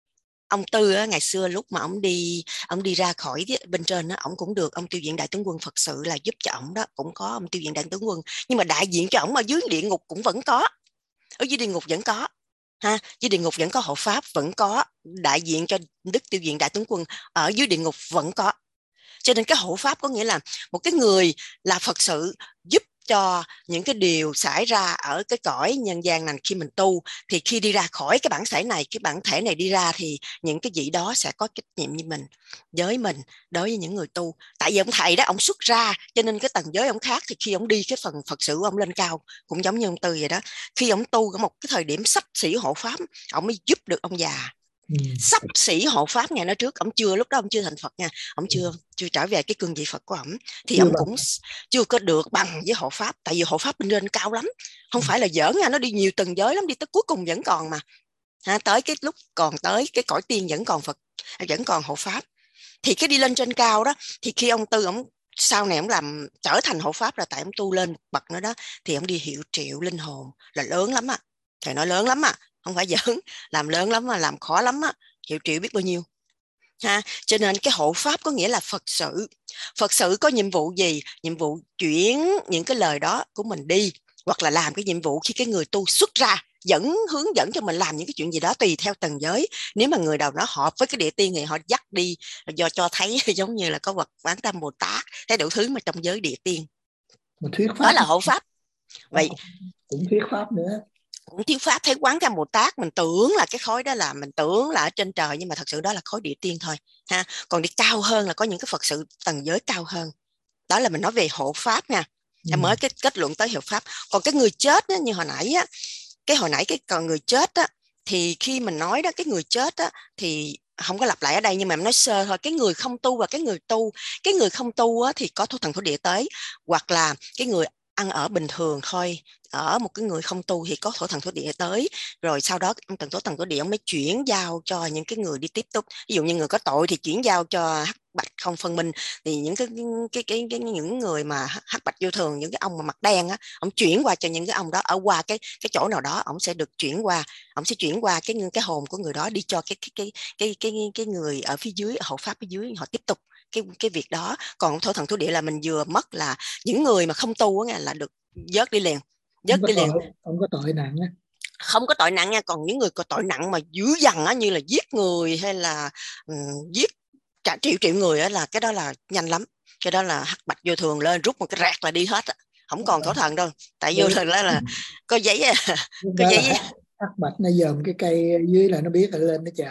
Speaker 2: Ông Tư á, ngày xưa lúc mà ông đi ông đi ra khỏi bên trên á, ông cũng được ông tiêu diện đại tướng quân Phật sự là giúp cho ông đó, cũng có ông tiêu diện đại tướng quân, nhưng mà đại diện cho ông ở dưới địa ngục cũng vẫn có, ở dưới địa ngục vẫn có ha, dưới địa ngục vẫn có hộ pháp, vẫn có đại diện cho đức tiêu diện đại tướng quân ở dưới địa ngục vẫn có. Cho nên cái hộ pháp có nghĩa là một cái người là Phật sự giúp cho những cái điều xảy ra ở cái cõi nhân gian này. Khi mình tu thì khi đi ra khỏi cái bản thể này, cái bản thể này đi ra thì những cái vị đó sẽ có trách nhiệm như mình, với mình, đối với những người tu. Tại vì ông thầy đó, ông xuất ra cho nên cái tầng giới ông khác, thì khi ông đi cái phần Phật sự của ông lên cao cũng giống như ông Tư vậy đó. Khi ông tu ở một cái thời điểm sắp xỉ hộ pháp, ông mới giúp được ông già. Ừ. Sắp xỉ hộ pháp ngày nói trước, ông chưa, lúc đó ông chưa thành Phật nha, ông chưa ừ. chưa trở về cái cương vị Phật của ông, thì chưa ông bằng. Cũng chưa có được bằng với hộ pháp. Tại vì hộ pháp bên trên cao lắm, không ừ. phải là giỡn nha, nó đi nhiều tầng giới lắm, đi tới cuối cùng vẫn còn mà ha, tới cái lúc còn tới cái cõi tiên vẫn còn Phật, vẫn còn hộ pháp. Thì cái đi lên trên cao đó, thì khi ông Tư ông sau này ông làm trở thành hộ pháp là tại ông tu lên bậc nữa đó, thì ông đi hiệu triệu linh hồn là lớn lắm á, thầy nói lớn lắm á, không phải giỡn, làm lớn lắm mà làm khó lắm á, hiệu triệu biết bao nhiêu ha. Cho nên cái hộ pháp có nghĩa là Phật sự. Phật sự có nhiệm vụ gì? Nhiệm vụ chuyển những cái lời đó của mình đi, hoặc là làm cái nhiệm vụ khi cái người tu xuất ra, dẫn hướng dẫn cho mình làm những cái chuyện gì đó tùy theo tầng giới. Nếu mà người nào đó hợp với cái địa tiên thì họ dắt đi, do cho thấy giống như là có vật Quán Tâm Bồ Tát, thấy đủ thứ mà trong giới địa tiên.
Speaker 1: Một thuyết pháp
Speaker 2: đó là hộ pháp. Vậy
Speaker 1: cũng thuyết pháp nữa,
Speaker 2: cũng thuyết pháp thấy Quán Cam Bồ Tát, mình tưởng là cái khối đó là mình tưởng là ở trên trời, nhưng mà thật sự đó là khối địa tiên thôi ha. Còn đi cao hơn là có những cái Phật sự tầng giới cao hơn, đó là mình nói về hộ pháp nha. Ừ. Em mới cái kết luận tới hộ pháp. Còn cái người chết á, như hồi nãy á, cái hồi nãy cái còn người chết á, thì khi mình nói đó, cái người chết á, thì không có lặp lại ở đây, nhưng mà em nói sơ thôi. Cái người không tu và cái người tu, cái người không tu á, thì có thổ thần thổ địa tới, hoặc là cái người ăn ở bình thường thôi, ở một cái người không tu thì có thổ thần thổ địa tới, rồi sau đó ông thần thổ thần thổ địa ông mới chuyển giao cho những cái người đi tiếp tục. Ví dụ như người có tội thì chuyển giao cho hắc bạch không phân minh, thì những cái cái cái, cái những người mà hắc bạch vô thường, những cái ông mà mặt đen á, ông chuyển qua cho những cái ông đó ở qua cái cái chỗ nào đó, ông sẽ được chuyển qua, ông sẽ chuyển qua cái cái hồn của người đó đi cho cái cái cái cái cái cái người ở phía dưới, hộ pháp phía dưới, họ tiếp tục cái cái việc đó. Còn thổ thần thổ địa là mình vừa mất là những người mà không tu á, là được vớt đi liền, vớt đi liền.
Speaker 1: Không có tội nặng á,
Speaker 2: không có tội nặng nha. Còn những người có tội nặng mà dữ dằn á, như là giết người hay là um, giết cả triệu triệu người á, là cái đó là nhanh lắm. Cái đó là hắc bạch vô thường lên rút một cái rạc là đi hết á, không còn thổ thần đâu. Tại vô thần đó là có giấy, có giấy
Speaker 1: hắc bạch nó dòm cái cây dưới là nó biết là lên nó chào.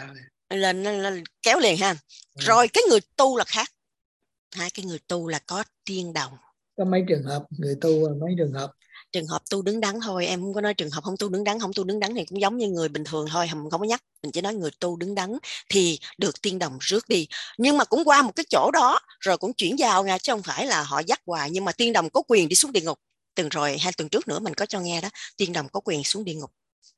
Speaker 2: lên, lên, lên kéo liền ha. Rồi cái người tu là khác. Hai cái người tu là có tiên đồng.
Speaker 1: Có mấy trường hợp người tu, mấy trường hợp
Speaker 2: trường hợp tu đứng đắn thôi, em không có nói trường hợp không tu đứng đắn. Không tu đứng đắn thì cũng giống như người bình thường thôi, không có nhắc, mình chỉ nói người tu đứng đắn thì được tiên đồng rước đi. Nhưng mà cũng qua một cái chỗ đó rồi cũng chuyển vào nha, chứ không phải là họ dắt hoài. Nhưng mà tiên đồng có quyền đi xuống địa ngục. Từng rồi hai tuần trước nữa mình có cho nghe đó, tiên đồng có quyền xuống địa ngục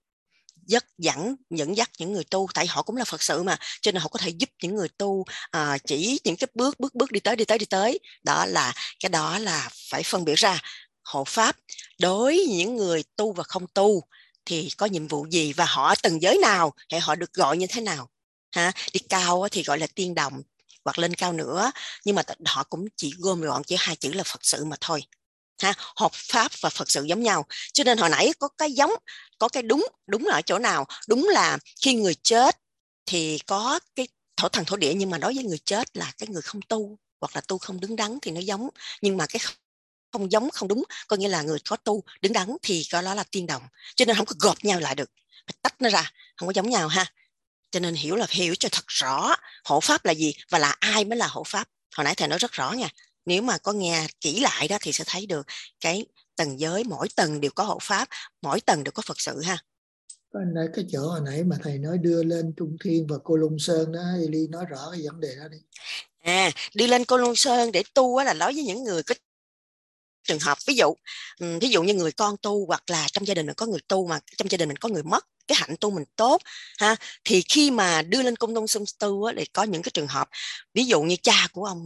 Speaker 2: dắt dẫn dẫn dắt những người tu, tại họ cũng là Phật sự mà, cho nên họ có thể giúp những người tu à, chỉ những cái bước bước bước đi tới đi tới đi tới đó. Là cái đó là phải phân biệt ra hộ pháp đối với những người tu và không tu thì có nhiệm vụ gì, và họ từng giới nào thì họ được gọi như thế nào ha. Đi cao thì gọi là tiên đồng, hoặc lên cao nữa, nhưng mà họ cũng chỉ gom gọn chỉ hai chữ là Phật sự mà thôi ha. Hợp pháp và Phật sự giống nhau, cho nên hồi nãy có cái giống, có cái đúng. Đúng là ở chỗ nào? Đúng là khi người chết thì có cái thổ thần thổ địa, nhưng mà đối với người chết là cái người không tu hoặc là tu không đứng đắn thì nó giống. Nhưng mà cái không giống, không đúng, có nghĩa là người có tu đứng đắn thì có đó là tiên đồng, cho nên không có gộp nhau lại được, phải tách nó ra, không có giống nhau ha. Cho nên hiểu là hiểu cho thật rõ hộ pháp là gì và là ai mới là hộ pháp. Hồi nãy thầy nói rất rõ nha, nếu mà có nghe kỹ lại đó thì sẽ thấy được cái tầng giới, mỗi tầng đều có hộ pháp, mỗi tầng đều có Phật sự ha.
Speaker 1: Còn cái chỗ hồi nãy mà thầy nói đưa lên Trung Thiên và Cô Long Sơn đó, Eli nói rõ cái vấn đề đó đi.
Speaker 2: À, đi lên Cô Long Sơn để tu là nói với những người có trường hợp, ví dụ ví dụ như người con tu, hoặc là trong gia đình mình có người tu mà trong gia đình mình có người mất, cái hạnh tu mình tốt ha, thì khi mà đưa lên Công Đông Sơn tu á, thì có những cái trường hợp, ví dụ như cha của ông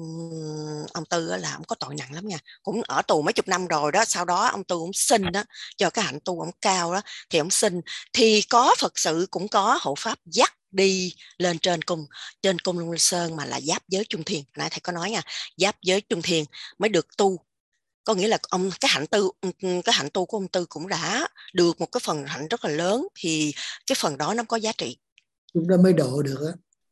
Speaker 2: ông Tư á, là ông có tội nặng lắm nha, cũng ở tù mấy chục năm rồi đó. Sau đó ông Tư cũng xin đó, cho cái hạnh tu ông cao đó, thì ông xin thì có Phật sự, cũng có hộ pháp dắt đi lên trên cung, trên Cung Long Sơn mà là giáp giới Trung Thiên. Nãy thầy có nói nha, giáp giới Trung Thiên mới được tu. Có nghĩa là ông cái hạnh tu cái hạnh tu của ông Tư cũng đã được một cái phần hạnh rất là lớn, thì cái phần đó nó có giá trị.
Speaker 1: Chúng ta mới độ được á.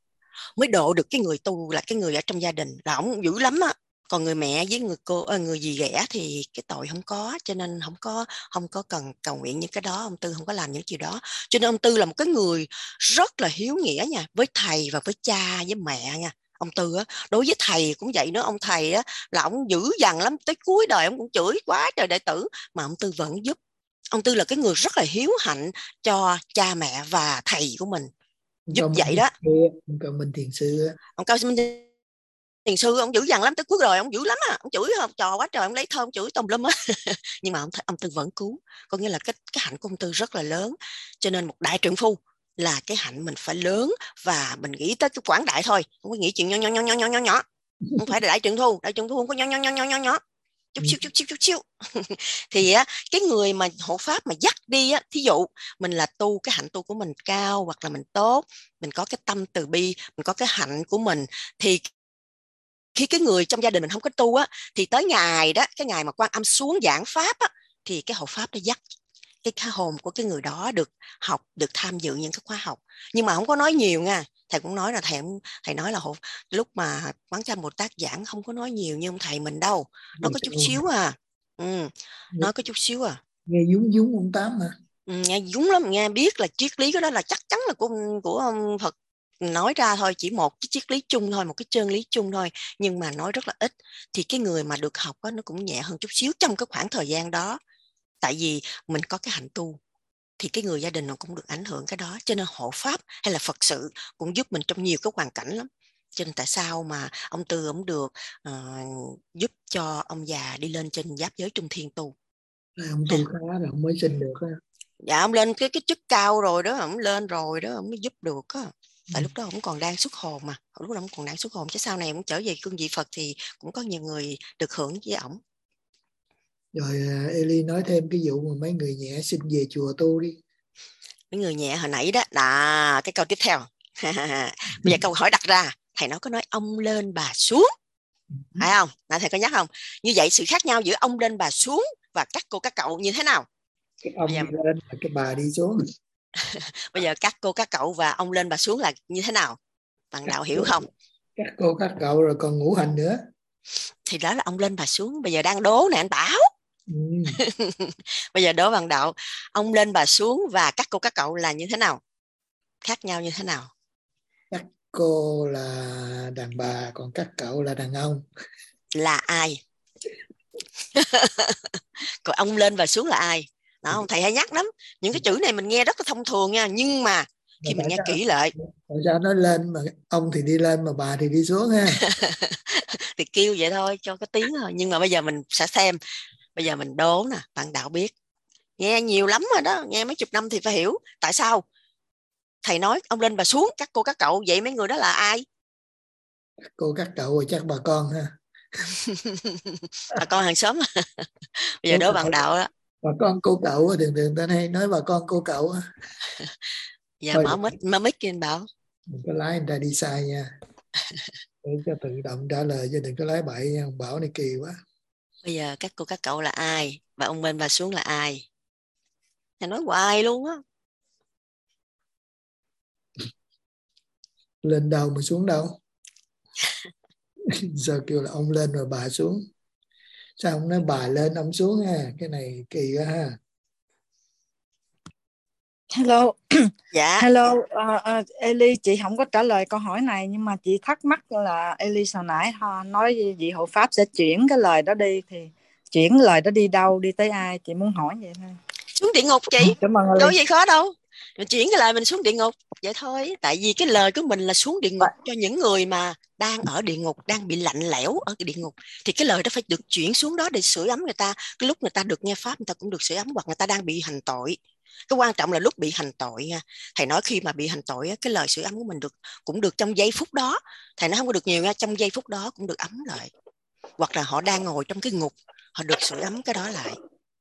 Speaker 2: Mới độ được cái người tu là cái người ở trong gia đình là ông dữ lắm á. Còn người mẹ với người cô người dì ghẻ thì cái tội không có, cho nên không có không có cần cầu nguyện những cái đó. Ông Tư không có làm những chuyện đó, cho nên ông Tư là một cái người rất là hiếu nghĩa nha, với thầy và với cha với mẹ nha. Ông Tư á, đối với thầy cũng vậy nữa. Ông thầy á là ông dữ dằn lắm, tới cuối đời ông cũng chửi quá trời đệ tử mà ông Tư vẫn giúp. Ông Tư là cái người rất là hiếu hạnh cho cha mẹ và thầy của mình, giúp vậy đó.
Speaker 1: Ông Cao Minh Thiền Sư á,
Speaker 2: ông Cao Minh Thiền Sư ông dữ dằn lắm, tới cuối đời ông dữ lắm à, ông chửi không trò quá trời, ông lấy thơm chửi tùm lum á. Nhưng mà ông, ông Tư vẫn cứu, có nghĩa là cái cái hạnh của ông Tư rất là lớn. Cho nên một đại trượng phu là cái hạnh mình phải lớn, và mình nghĩ tới cái quảng đại thôi, không có nghĩ chuyện nhỏ nhỏ nhỏ nhỏ nhỏ nhỏ. Không phải là đại trượng phu, đại trượng phu không có nhỏ nhỏ nhỏ nhỏ nhỏ nhỏ chút xíu chút xíu chút xíu. Thì á, cái người mà hộ pháp mà dắt đi á, thí dụ mình là tu, cái hạnh tu của mình cao hoặc là mình tốt, mình có cái tâm từ bi, mình có cái hạnh của mình, thì khi cái người trong gia đình mình không có tu á, thì tới ngày đó, cái ngày mà Quan Âm xuống giảng pháp á, thì cái hộ pháp nó dắt cái, cái hồn của cái người đó được học, được tham dự những cái khóa học, nhưng mà không có nói nhiều nha. Thầy cũng nói là thầy thầy nói là hộ, lúc mà Quán Chánh Bồ Tát giảng không có nói nhiều như ông thầy mình đâu, nó có chút xíu à. Ừ, nó có chút xíu à.
Speaker 1: Nghe dúng dúng ông Tám mà.
Speaker 2: Ừ, nghe dúng lắm, nghe biết là triết lý cái đó là chắc chắn là của của ông Phật nói ra thôi, chỉ một cái triết lý chung thôi, một cái chân lý chung thôi, nhưng mà nói rất là ít. Thì cái người mà được học đó, nó cũng nhẹ hơn chút xíu trong cái khoảng thời gian đó, tại vì mình có cái hạnh tu, thì cái người gia đình nó cũng được ảnh hưởng cái đó. Cho nên hộ pháp hay là Phật sự cũng giúp mình trong nhiều cái hoàn cảnh lắm. Cho nên tại sao mà ông Tư ông được uh, giúp cho ông già đi lên trên giáp giới Trung Thiên tu.
Speaker 1: Ông tu khá rồi ông mới xin được á.
Speaker 2: Dạ ông lên cái cái chức cao rồi đó, ông lên rồi đó, ông mới giúp được á. Tại ừ. lúc đó ông còn đang xuất hồn mà, lúc đó ông còn đang xuất hồn, chứ sau này ông trở về cương vị Phật thì cũng có nhiều người được hưởng với ổng.
Speaker 1: Rồi Eli nói thêm cái vụ mà mấy người nhẹ xin về chùa tu đi.
Speaker 2: Mấy người nhẹ hồi nãy đó là cái câu tiếp theo. Bây giờ câu hỏi đặt ra, thầy nói có nói ông lên bà xuống, phải không? Nãy thầy có nhắc không? Như vậy sự khác nhau giữa ông lên bà xuống và các cô các cậu như thế nào?
Speaker 1: Cái ông
Speaker 2: giờ...
Speaker 1: đi lên và cái bà đi xuống.
Speaker 2: Bây giờ các cô các cậu và ông lên bà xuống là như thế nào? Bạn đạo hiểu không?
Speaker 1: Các cô các cậu rồi còn ngũ hành nữa.
Speaker 2: Thì đó là ông lên bà xuống. Bây giờ đang đố nè anh Bảo. Ừ. Bây giờ đố bằng đạo, ông lên bà xuống và các cô các cậu là như thế nào? Khác nhau như thế nào?
Speaker 1: Các cô là đàn bà, còn các cậu là đàn ông.
Speaker 2: Là ai? Còn ông lên và xuống là ai? Đó, ông thầy hay nhắc lắm. Những cái chữ này mình nghe rất là thông thường nha, nhưng mà khi mình nghe
Speaker 1: sao,
Speaker 2: kỹ lại,
Speaker 1: tại sao nói lên mà ông thì đi lên mà bà thì đi xuống ha?
Speaker 2: thì kêu vậy thôi cho cái tiếng thôi. Nhưng mà bây giờ mình sẽ xem, bây giờ mình đố nè, bạn đạo biết, nghe nhiều lắm rồi đó, nghe mấy chục năm thì phải hiểu tại sao thầy nói ông lên bà xuống, các cô các cậu, vậy mấy người đó là ai?
Speaker 1: Cô các cậu rồi chắc bà con ha.
Speaker 2: Bà con hàng xóm. Bây giờ đố bạn đạo đó.
Speaker 1: Bà con cô cậu, thường thường ta hay nói bà con cô cậu.
Speaker 2: Giờ mở mic, mở mic kia anh Bảo.
Speaker 1: Đừng có lái người ta đi sai nha. Để cho tự động trả lời chứ đừng có lái bậy nha. Ông Bảo này kỳ quá.
Speaker 2: Bây giờ các cô các cậu là ai? Và ông lên và xuống là ai? Thầy nói hoài luôn á.
Speaker 1: Lên đâu mà xuống đâu? Giờ kêu là ông lên rồi bà xuống. Sao ông nói bà lên ông xuống ha? Cái này kỳ quá ha.
Speaker 9: Hello.
Speaker 2: Dạ.
Speaker 9: Hello, uh, uh, Eli, chị không có trả lời câu hỏi này nhưng mà chị thắc mắc là Eli hồi nãy nói vị hộ pháp sẽ chuyển cái lời đó đi, thì chuyển lời đó đi đâu, đi tới ai? Chị muốn hỏi vậy thôi.
Speaker 2: Xuống địa ngục chị.
Speaker 9: Cảm ơn Eli.
Speaker 2: Đâu gì khó đâu. Mình chuyển cái lời mình xuống địa ngục vậy thôi. Tại vì cái lời của mình là xuống địa ngục cho những người mà đang ở địa ngục, đang bị lạnh lẽo ở cái địa ngục, thì cái lời đó phải được chuyển xuống đó để sưởi ấm người ta. Cái lúc người ta được nghe pháp người ta cũng được sưởi ấm, hoặc người ta đang bị hành tội. Cái quan trọng là lúc bị hành tội nha. Thầy nói khi mà bị hành tội cái lời sưởi ấm của mình được cũng được trong giây phút đó. Thầy nói không có được nhiều nha, trong giây phút đó cũng được ấm lại. Hoặc là họ đang ngồi trong cái ngục, họ được sưởi ấm cái đó lại.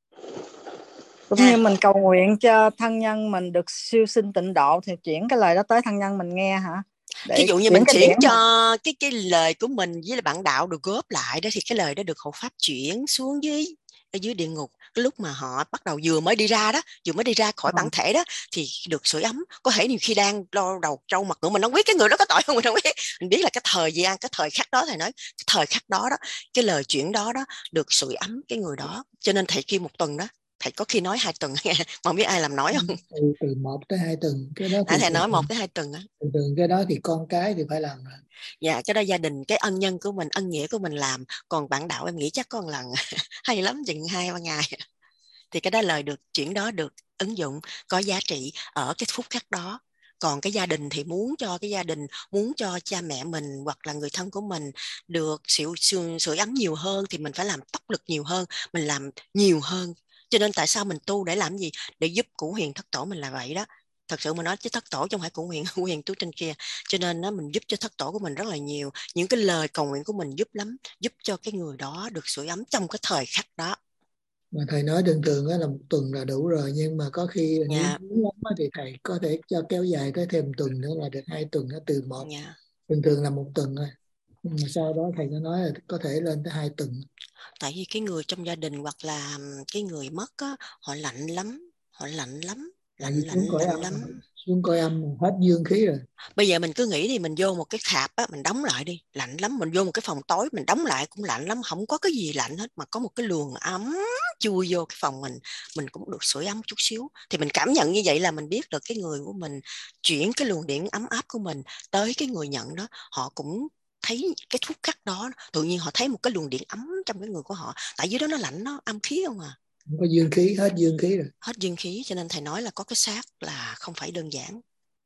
Speaker 9: Cũng ha. Như mình cầu nguyện cho thân nhân mình được siêu sinh tịnh độ thì chuyển cái lời đó tới thân nhân mình nghe hả?
Speaker 2: Để ví dụ như mình chuyển cho mà. cái cái lời của mình với là bạn đạo được góp lại đó, thì cái lời đó được hộ pháp chuyển xuống dưới ở dưới địa ngục. Cái lúc mà họ bắt đầu vừa mới đi ra đó, vừa mới đi ra khỏi à. bản thể đó thì được sưởi ấm. Có thể nhiều khi đang lo đầu trâu mặt ngựa, mình không biết cái người đó có tội không, mình không biết. Mình biết là cái thời gian, cái thời khắc đó thầy nói, cái thời khắc đó đó, cái lời chuyển đó đó được sưởi ấm cái người đó. Cho nên thầy kêu một tuần đó, thầy có khi nói hai tuần nghe, mà không biết ai làm nói không?
Speaker 1: Từ, từ một tới hai tuần cái đó.
Speaker 2: Thì thầy nói một tới hai tuần á.
Speaker 1: Từ từ cái đó thì con cái thì phải làm.
Speaker 2: Dạ, cái đó gia đình, cái ân nhân của mình, ân nghĩa của mình làm. Còn bạn đạo em nghĩ chắc có một lần hay lắm, chừng hai ba ngày. Thì cái đó lời được chuyển đó được ứng dụng có giá trị ở cái phút khắc đó. Còn cái gia đình thì muốn cho cái gia đình, muốn cho cha mẹ mình hoặc là người thân của mình được sự sưởi ấm nhiều hơn thì mình phải làm tốc lực nhiều hơn, mình làm nhiều hơn. Cho nên tại sao mình tu để làm gì? Để giúp Cửu Huyền Thất Tổ mình là vậy đó. Thật sự mà nói chứ Thất Tổ chứ không phải Cửu Huyền, Cửu Huyền tu trên kia. Cho nên nó mình giúp cho Thất Tổ của mình rất là nhiều. Những cái lời cầu nguyện của mình giúp lắm, giúp cho cái người đó được sưởi ấm trong cái thời khắc đó.
Speaker 1: Mà thầy nói thường thường là một tuần là đủ rồi, nhưng mà có khi
Speaker 2: yeah.
Speaker 1: nếu lắm thì thầy có thể cho kéo dài tới thêm tuần nữa là được hai tuần, nó từ một
Speaker 2: yeah.
Speaker 1: thường thường là một tuần thôi, nhưng mà sau đó thầy có nói là có thể lên tới hai tuần.
Speaker 2: Tại vì cái người trong gia đình hoặc là cái người mất á, họ lạnh lắm, họ lạnh lắm, lạnh lạnh lạnh
Speaker 1: âm,
Speaker 2: lắm.
Speaker 1: Xuống coi âm hết dương khí rồi.
Speaker 2: Bây giờ mình cứ nghĩ đi, mình vô một cái khạp á, mình đóng lại đi, lạnh lắm. Mình vô một cái phòng tối, mình đóng lại cũng lạnh lắm, không có cái gì lạnh hết, mà có một cái luồng ấm chui vô cái phòng mình, mình cũng được sưởi ấm chút xíu. Thì mình cảm nhận như vậy là mình biết được cái người của mình chuyển cái luồng điện ấm áp của mình tới cái người nhận đó, họ cũng thấy cái phút khắc đó, tự nhiên họ thấy một cái luồng điện ấm trong cái người của họ. Tại dưới đó nó lạnh, nó âm khí không à.
Speaker 1: Không có dương khí, hết dương khí rồi.
Speaker 2: Hết dương khí, cho nên thầy nói là có cái xác là không phải đơn giản.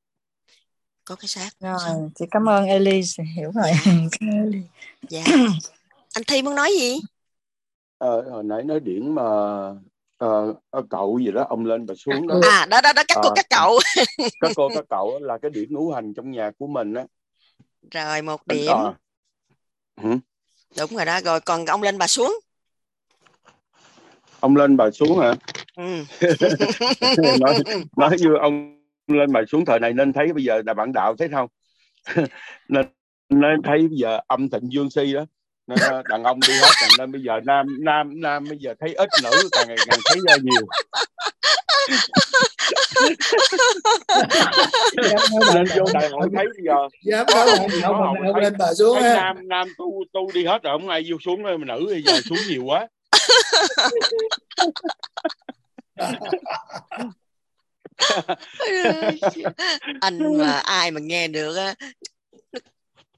Speaker 2: Có cái xác.
Speaker 9: Rồi, chị cảm ơn Elise, hiểu rồi.
Speaker 2: Dạ. Dạ. Anh Thi muốn nói gì?
Speaker 4: Ờ, hồi nãy nói điển mà uh, cậu gì đó, ông lên và xuống đó.
Speaker 2: À, đó đó đó, các cô các cậu.
Speaker 4: Các cô các cậu là cái điểm ngũ hành trong nhà của mình á.
Speaker 2: Rồi một điểm. À.
Speaker 4: Ừ.
Speaker 2: Đúng rồi đó, rồi còn ông lên bà xuống.
Speaker 4: Ông lên bà xuống hả?
Speaker 2: Ừ.
Speaker 4: nói, nói như ông lên bà xuống thời này nên thấy bây giờ là bạn đạo thấy không? nên, nên thấy bây giờ âm thịnh dương si đó, nên đàn ông đi hết, nên bây giờ nam nam nam bây giờ thấy ít, nữ càng ngày càng thấy ra nhiều. Nên vô đại hội thấy bây giờ
Speaker 1: dám nói bạn đạo mình ông lên bà xuống
Speaker 4: thấy nam nam tu tu đi hết rồi, không ai vô xuống nữa, mà nữ bây giờ xuống nhiều quá.
Speaker 2: Anh mà ai mà nghe được á,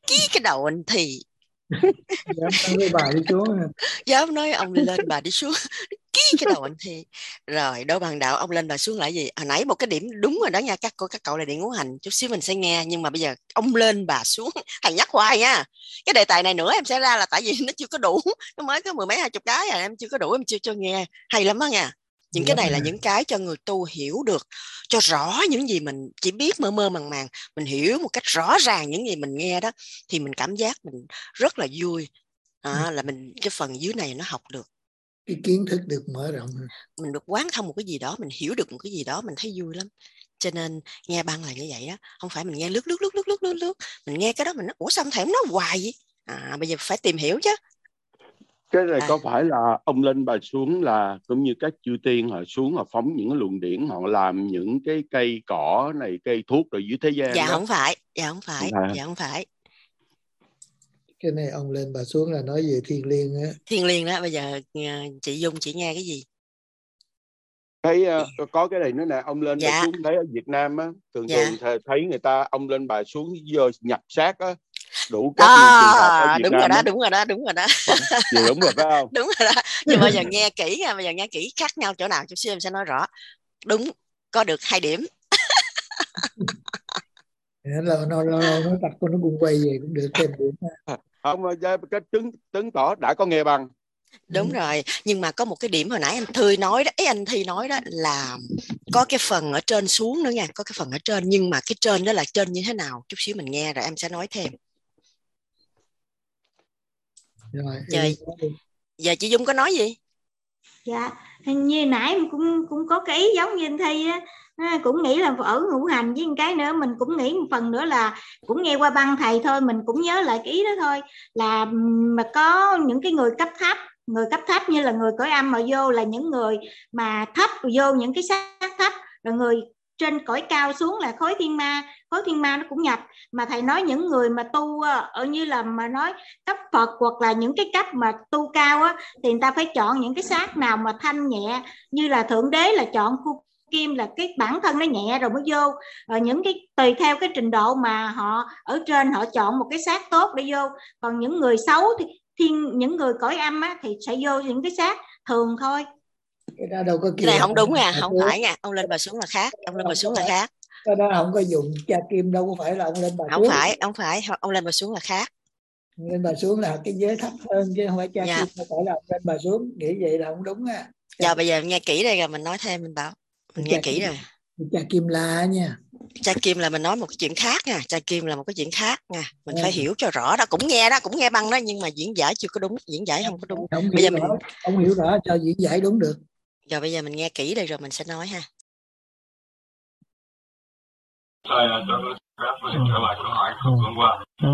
Speaker 2: ký cái đầu anh Thì.
Speaker 1: Dám nói bà đi xuống.
Speaker 2: Dám nói ông lên bà đi xuống. Ký cái đầu anh Thì. Rồi đôi bằng đạo ông lên bà xuống là gì? Hồi nãy một cái điểm đúng rồi đó nha các cô các cậu là điện ngũ hành, chút xíu mình sẽ nghe, nhưng mà bây giờ ông lên bà xuống, thầy nhắc hoài nha. Cái đề tài này nữa em sẽ ra là tại vì nó chưa có đủ, nó mới có mười mấy hai chục cái à, em chưa có đủ, em chưa cho nghe, hay lắm đó nha. Những cái này là những cái cho người tu hiểu được cho rõ những gì mình chỉ biết mơ mơ màng màng, mình hiểu một cách rõ ràng những gì mình nghe đó, thì mình cảm giác mình rất là vui. À, là mình cái phần dưới này nó học được,
Speaker 1: cái kiến thức được mở rộng,
Speaker 2: mình được quán thông một cái gì đó, mình hiểu được một cái gì đó, mình thấy vui lắm. Cho nên nghe băng là như vậy á, không phải mình nghe lướt lướt lướt lướt lướt lướt lướt mình nghe cái đó mình nói ủa sao không thèm nói hoài vậy, à bây giờ phải tìm hiểu chứ.
Speaker 4: Cái này
Speaker 2: À.
Speaker 4: có phải là ông lên bà xuống là cũng như các chư tiên họ xuống họ phóng những cái luồng điển, họ làm những cái cây cỏ này cây thuốc rồi dưới thế gian
Speaker 2: dạ
Speaker 4: đó?
Speaker 2: không phải, dạ không phải,
Speaker 4: à.
Speaker 2: dạ không phải.
Speaker 1: Cái này ông lên bà xuống là nói về thiên liêng á.
Speaker 2: Thiên liêng đó. Bây giờ chị Dung chị nghe cái gì?
Speaker 4: Thấy uh, có cái này nữa nè, ông lên
Speaker 2: dạ.
Speaker 4: bà xuống thấy ở Việt Nam á, thường
Speaker 2: dạ.
Speaker 4: thường thấy người ta ông lên bà xuống vô nhập xác á, đủ các
Speaker 2: à,
Speaker 4: trường hợp ở Việt
Speaker 2: đúng
Speaker 4: Nam
Speaker 2: rồi đó,
Speaker 4: á.
Speaker 2: đúng rồi đó, đúng rồi đó.
Speaker 4: Vậy đúng rồi phải không?
Speaker 2: Đúng rồi đó. Nhưng bây giờ nghe kỹ nha, bây giờ nghe kỹ khác nhau chỗ nào chút xíu em sẽ nói rõ. Đúng, có được hai điểm.
Speaker 1: Lâu lâu lâu nó tập con nó cũng quay về cũng được thêm điểm.
Speaker 4: Không, cái chứng chứng tỏ đã có nghe bằng.
Speaker 2: Đúng rồi, nhưng mà có một cái điểm hồi nãy anh Thư nói đó, ấy anh Thi nói đó là có cái phần ở trên xuống nữa nha, có cái phần ở trên, nhưng mà cái trên đó là trên như thế nào chút xíu mình nghe rồi em sẽ nói thêm.
Speaker 1: Rồi,
Speaker 2: Trời, giờ chị Dung có nói gì?
Speaker 3: Dạ, hình như nãy mình cũng cũng có cái ý giống như anh Thi á, à, cũng nghĩ là ở ngũ hành với một cái nữa mình cũng nghĩ một phần nữa là cũng nghe qua băng thầy thôi, mình cũng nhớ lại cái ý đó thôi, là mà có những cái người cấp thấp, người cấp thấp như là người cõi âm mà vô là những người mà thấp vô những cái xác thấp, rồi người trên cõi cao xuống là khối thiên ma, khối thiên ma nó cũng nhập. Mà thầy nói những người mà tu ở như là mà nói cấp Phật hoặc là những cái cấp mà tu cao á, thì người ta phải chọn những cái xác nào mà thanh nhẹ, như là thượng đế là chọn khu kim là cái bản thân nó nhẹ rồi mới vô, rồi những cái tùy theo cái trình độ mà họ ở trên họ chọn một cái xác tốt để vô. Còn những người xấu thì thiên những người cõi âm á, thì sẽ vô những cái xác thường thôi.
Speaker 1: Cái đó đâu có
Speaker 2: cái này không đúng nha, không phải nha, ông lên bà xuống là khác, ông lên bà xuống là khác.
Speaker 1: Cái đó không có dùng cha kim, đâu có phải là ông lên bà
Speaker 2: không
Speaker 1: xuống.
Speaker 2: phải không phải ông lên bà xuống là khác.
Speaker 1: Lên bà xuống là cái giới thấp hơn chứ không phải cha
Speaker 2: dạ.
Speaker 1: kim, không phải là ông lên bà xuống, nghĩ vậy là không đúng á.
Speaker 2: Giờ bây giờ nghe kỹ đây rồi mình nói thêm, mình bảo mình nghe kỹ rồi.
Speaker 1: Cha kim la nha.
Speaker 2: Cha kim là mình nói một cái chuyện khác nha, cha kim là một cái chuyện khác nha, mình à. phải hiểu cho rõ đó, cũng nghe đó, cũng nghe băng đó, nhưng mà diễn giải chưa có đúng, diễn giải không có đúng.
Speaker 1: Không
Speaker 2: bây giờ
Speaker 1: rõ,
Speaker 2: mình
Speaker 1: không hiểu rõ cho diễn giải đúng được.
Speaker 2: Giờ bây giờ mình nghe kỹ đây rồi mình sẽ nói ha.
Speaker 6: Thầy là cho tôi phép mình trở lại câu hỏi của bữa qua. Ừ.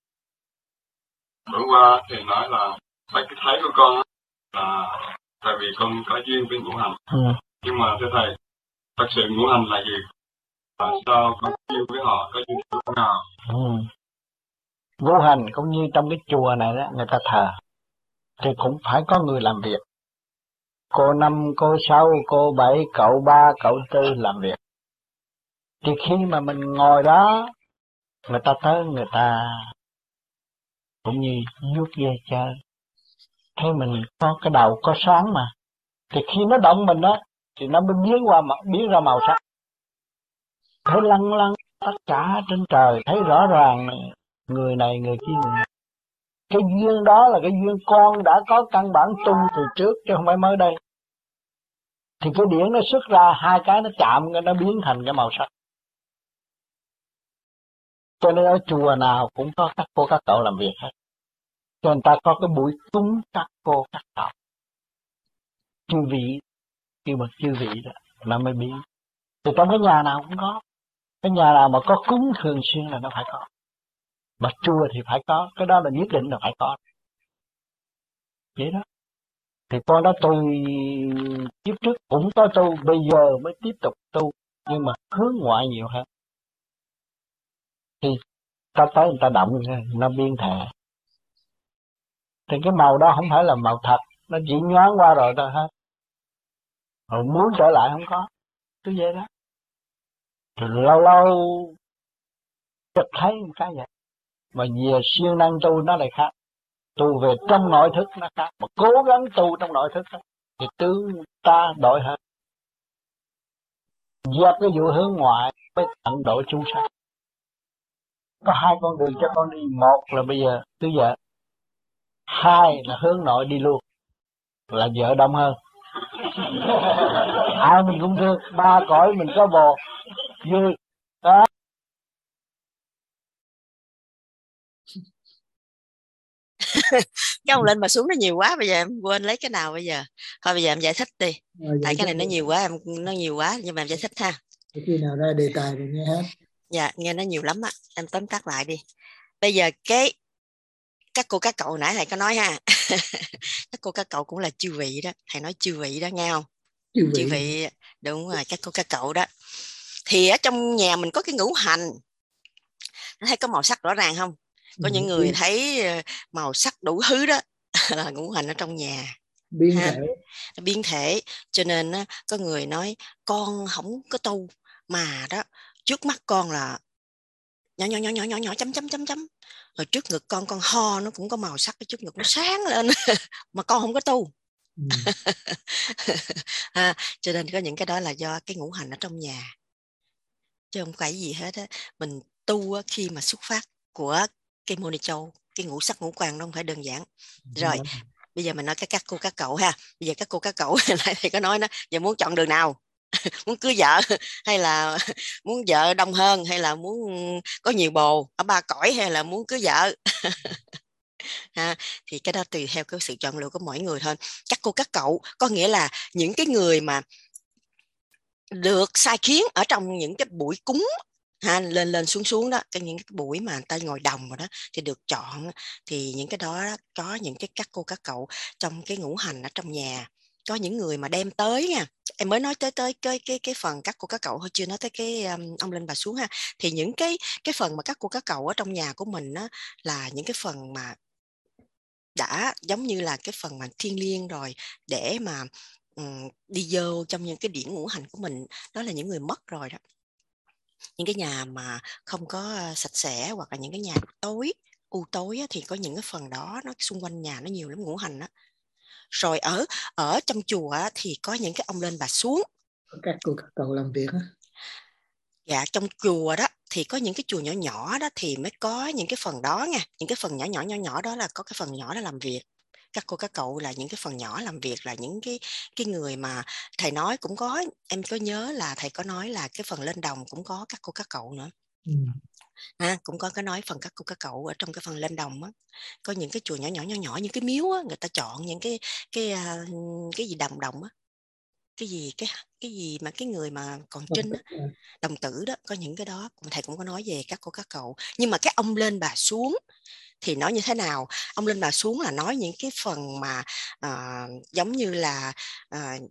Speaker 6: Bữa qua thì nói là tại cái thấy của con là tại vì con có duyên với ngũ hành. Ừ. Nhưng mà thưa thầy, thật sự ngũ hành là gì? Tại sao con duyên với họ, có duyên với nào?
Speaker 5: Ừ. Ngũ hành cũng như trong cái chùa này đó, người ta thờ thì cũng phải có người làm việc. Cô năm, cô sáu, cô bảy, cậu ba, cậu tư làm việc. Thì khi mà mình ngồi đó, người ta tới, người ta cũng như vuốt ve chơi. Thế mình có cái đầu có sáng mà. Thì khi nó động mình đó, thì nó mới biến qua biến ra màu sắc. Thấy lăng lăng tất cả trên trời, thấy rõ ràng người này người kia người này. Cái duyên đó là cái duyên con đã có căn bản tu từ trước chứ không phải mới đây. Thì cái điển nó xuất ra, hai cái nó chạm, nó biến thành cái màu sắc. Cho nên ở chùa nào cũng có các cô các cậu làm việc hết. Cho người ta có cái buổi cúng các cô các cậu. Chư vị, kêu bằng chư vị đó, nó mới biến. Thì trong cái nhà nào cũng có. Cái nhà nào mà có cúng thường xuyên là nó phải có. Mà chùa thì phải có, cái đó là nhất định là phải có. Vậy đó. Thì con đó tu kiếp trước cũng có tu, bây giờ mới tiếp tục tu, nhưng mà hướng ngoại nhiều hơn. Thì ta tới người ta động nó biến thể. Thì cái màu đó không phải là màu thật, nó chỉ nhoáng qua rồi thôi hết. Rồi muốn trở lại không có, cứ vậy đó. Rồi lâu lâu chợt thấy một cái vậy. Mà về siêng năng tu nó lại khác. Tu về trong nội thức nó khác. Mà cố gắng tu trong nội thức đó, thì tướng ta đổi hết. Dẹp cái vụ hướng ngoại mới tận độ chúng sanh. Có hai con đường cho con đi. Một là bây giờ cưới vợ, hai là hướng nội đi luôn, là vợ đông hơn. Ai mình cũng thương, ba cõi mình có bồ vui đó.
Speaker 2: Cái ông lên mà xuống nó nhiều quá, bây giờ em quên lấy cái nào bây giờ. Thôi bây giờ em giải thích đi.
Speaker 1: Rồi,
Speaker 2: Tại cái
Speaker 1: vậy
Speaker 2: này nó nhiều quá, em nó nhiều quá nhưng mà em giải thích ha.
Speaker 1: khi nào ra đề tài thì nghe hết.
Speaker 2: Dạ, nghe nó nhiều lắm á, em tóm tắt lại đi. Bây giờ cái các cô các cậu nãy thầy có nói ha. Các cô các cậu cũng là chư vị đó, thầy nói chư vị đó nghe không?
Speaker 1: Chư vị.
Speaker 2: Chư vị, đúng rồi, các cô các cậu đó. Thì ở trong nhà mình có cái ngũ hành, thấy có màu sắc rõ ràng không? Có những người thấy màu sắc đủ thứ đó là ngũ hành ở trong nhà.
Speaker 1: Biến thể.
Speaker 2: Biến thể. Cho nên có người nói con không có tu mà đó, trước mắt con là nhỏ nhỏ nhỏ nhỏ nhỏ nhỏ chấm chấm chấm chấm, rồi trước ngực con con ho nó cũng có màu sắc, cái trước ngực nó sáng lên mà con không có tu. Ừ. À, cho nên có những cái đó là do cái ngũ hành ở trong nhà, chứ không phải gì hết á. Mình tu á, khi mà xuất phát của cái môn châu, cái ngũ sắc ngũ quan nó không phải đơn giản. Rồi ừ. Bây giờ mình nói các các cô các cậu ha. Bây giờ các cô các cậu lại thì có nói nó giờ muốn chọn đường nào? Muốn cưới vợ hay là muốn vợ đông hơn, hay là muốn có nhiều bồ ở ba cõi, hay là muốn cưới vợ? Ha, thì cái đó tùy theo cái sự chọn lựa của mỗi người thôi. Các cô các cậu có nghĩa là những cái người mà được sai khiến ở trong những cái buổi cúng ha, lên lên xuống xuống đó, cái những cái buổi mà người ta ngồi đồng rồi đó thì được chọn. Thì những cái đó, đó có những cái các cô các cậu trong cái ngũ hành ở trong nhà. Có những người mà đem tới nha, em mới nói tới tới cái cái cái phần các cô các cậu thôi, chưa nói tới cái um, ông lên bà xuống ha. Thì những cái cái phần mà các cô các cậu ở trong nhà của mình đó, là những cái phần mà đã giống như là cái phần mà thiêng liêng rồi, để mà um, đi vô trong những cái điển ngũ hành của mình. Đó là những người mất rồi đó. Những cái nhà mà không có sạch sẽ, hoặc là những cái nhà tối u tối á, thì có những cái phần đó nó xung quanh nhà nó nhiều lắm ngũ hành đó. Rồi ở ở trong chùa á, thì có những cái ông lên bà xuống.
Speaker 1: Các cô các cậu làm việc á.
Speaker 2: Dạ, trong chùa đó thì có những cái chùa nhỏ nhỏ đó thì mới có những cái phần đó nha. Những cái phần nhỏ nhỏ nhỏ nhỏ đó là có cái phần nhỏ đó làm việc. Các cô các cậu là những cái phần nhỏ làm việc, là những cái cái người mà thầy nói cũng có, em có nhớ là thầy có nói là cái phần lên đồng cũng có các cô các cậu nữa. Ừ. À, cũng có cái nói phần các cô các cậu ở trong cái phần lên đồng á. Có những cái chùa nhỏ nhỏ nhỏ nhỏ, những cái miếu á, người ta chọn những cái cái cái gì đồng đồng á, cái gì cái cái gì mà cái người mà còn trinh á, đồng tử đó, có những cái đó thầy cũng có nói về các cô các cậu. Nhưng mà cái ông lên bà xuống thì nói như thế nào? Ông lên bà xuống là nói những cái phần mà uh, giống như là uh,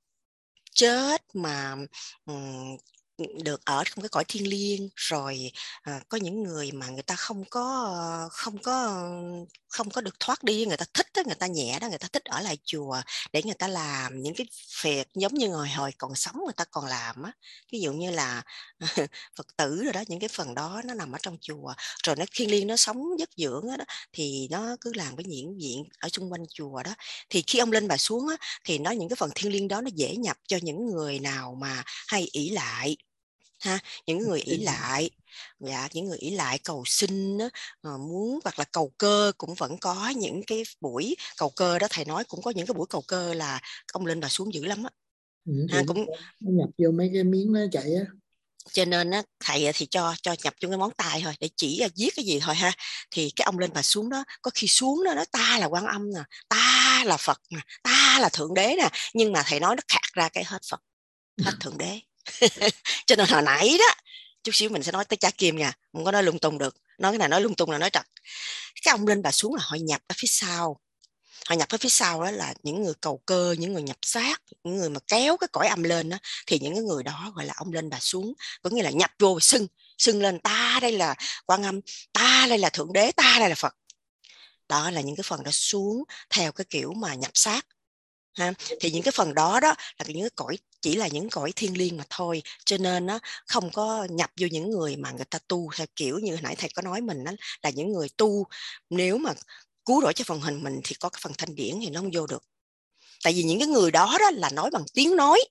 Speaker 2: chết mà um, được ở trong cái cõi thiên liêng rồi. À, có những người mà người ta không có không có không có được thoát đi, người ta thích đó, người ta nhẹ đó, người ta thích ở lại chùa để người ta làm những cái việc giống như hồi hồi còn sống người ta còn làm á, ví dụ như là Phật tử rồi đó. Những cái phần đó nó nằm ở trong chùa, rồi nó thiên liêng, nó sống giấc dưỡng đó, thì nó cứ làm cái diễn diện ở xung quanh chùa đó. Thì khi ông lên bà xuống á, thì nói những cái phần thiên liêng đó nó dễ nhập cho những người nào mà hay ỷ lại ha, những người ỷ lại, dạ, những người ỷ lại cầu xin đó, muốn hoặc là cầu cơ, cũng vẫn có những cái buổi cầu cơ đó. Thầy nói cũng có những cái buổi cầu cơ là ông lên bà xuống dữ lắm á.
Speaker 1: Ừ, ha, cũng nó nhập vô mấy cái miếng nó chạy á.
Speaker 2: Cho nên á, thầy thì cho cho nhập vô cái món tài thôi, để chỉ viết cái gì thôi ha. Thì cái ông lên bà xuống đó, có khi xuống đó nói ta là Quan Âm nè, ta là Phật nè, ta là Thượng Đế nè, nhưng mà thầy nói nó khạc ra cái hết Phật, hết Thượng Đế. Cho nên hồi nãy đó, chút xíu mình sẽ nói tới Cha Kim nha, không có nói lung tung được. Nói cái này nói lung tung là nói trật. Cái ông lên bà xuống là họ nhập ở phía sau. Họ nhập ở phía sau đó là những người cầu cơ, những người nhập xác, những người mà kéo cái cõi âm lên đó, thì những cái người đó gọi là ông lên bà xuống. Có nghĩa là nhập vô xưng, xưng lên ta đây là Quan Âm, ta đây là Thượng Đế, ta đây là Phật. Đó là những cái phần đó xuống theo cái kiểu mà nhập xác. ha. Thì những cái phần đó đó là những cái cõi, chỉ là những cõi thiên liêng mà thôi, cho nên nó không có nhập vô những người mà người ta tu theo kiểu như hồi nãy thầy có nói mình đó, là những người tu nếu mà cứu rỗi cho phần hình mình thì có cái phần thanh điển thì nó không vô được. Tại vì những cái người đó đó là nói bằng tiếng nói.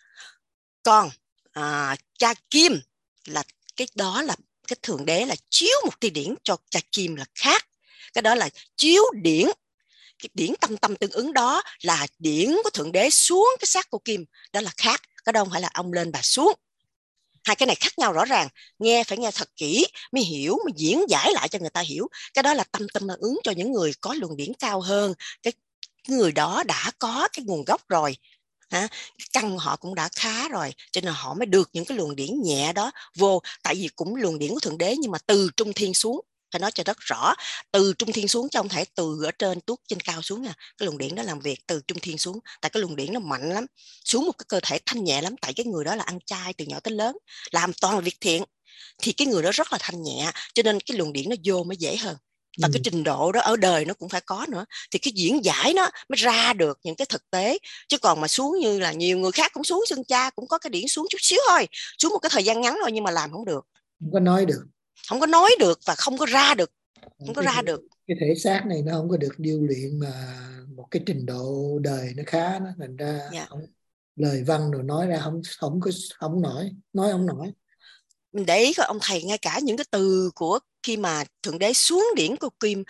Speaker 2: Còn à, cha kim là cái đó là cái thượng đế là chiếu một tia điển cho cha kim là khác. Cái đó là chiếu điển, cái điển tâm tâm tương ứng đó là điển của thượng đế xuống cái xác của kim, đó là khác. Cái đó không phải là ông lên bà xuống. Hai cái này khác nhau rõ ràng, nghe phải nghe thật kỹ mới hiểu, mới diễn giải lại cho người ta hiểu. Cái đó là tâm tâm tương ứng cho những người có luồng điển cao hơn, cái người đó đã có cái nguồn gốc rồi, ha, cái căn họ cũng đã khá rồi, cho nên họ mới được những cái luồng điển nhẹ đó vô. Tại vì cũng luồng điển của thượng đế nhưng mà từ trung thiên xuống, phải nói cho rất rõ, từ trung thiên xuống chứ không thể từ ở trên tuốt trên cao xuống nha. Cái luồng điển đó làm việc từ trung thiên xuống, tại cái luồng điển nó mạnh lắm, xuống một cái cơ thể thanh nhẹ lắm. Tại cái người đó là ăn chay từ nhỏ tới lớn, làm toàn là việc thiện, thì cái người đó rất là thanh nhẹ, cho nên cái luồng điển nó vô mới dễ hơn. Và ừ. cái trình độ đó ở đời nó cũng phải có nữa, thì cái diễn giải nó mới ra được những cái thực tế. Chứ còn mà xuống như là nhiều người khác cũng xuống, Sơn Cha cũng có cái điển xuống chút xíu thôi, xuống một cái thời gian ngắn thôi, nhưng mà làm không được,
Speaker 1: không có nói được,
Speaker 2: không có nói được và không có ra được, không có
Speaker 1: cái
Speaker 2: ra
Speaker 1: thể,
Speaker 2: được.
Speaker 1: Cái thể xác này nó không có được điêu luyện mà một cái trình độ đời nó khá, nó thành ra yeah. không, lời văn rồi nói ra không không có không nổi, nói không nổi.
Speaker 2: Mình để ý coi ông thầy, ngay cả những cái từ của khi mà thượng đế xuống điển của kim,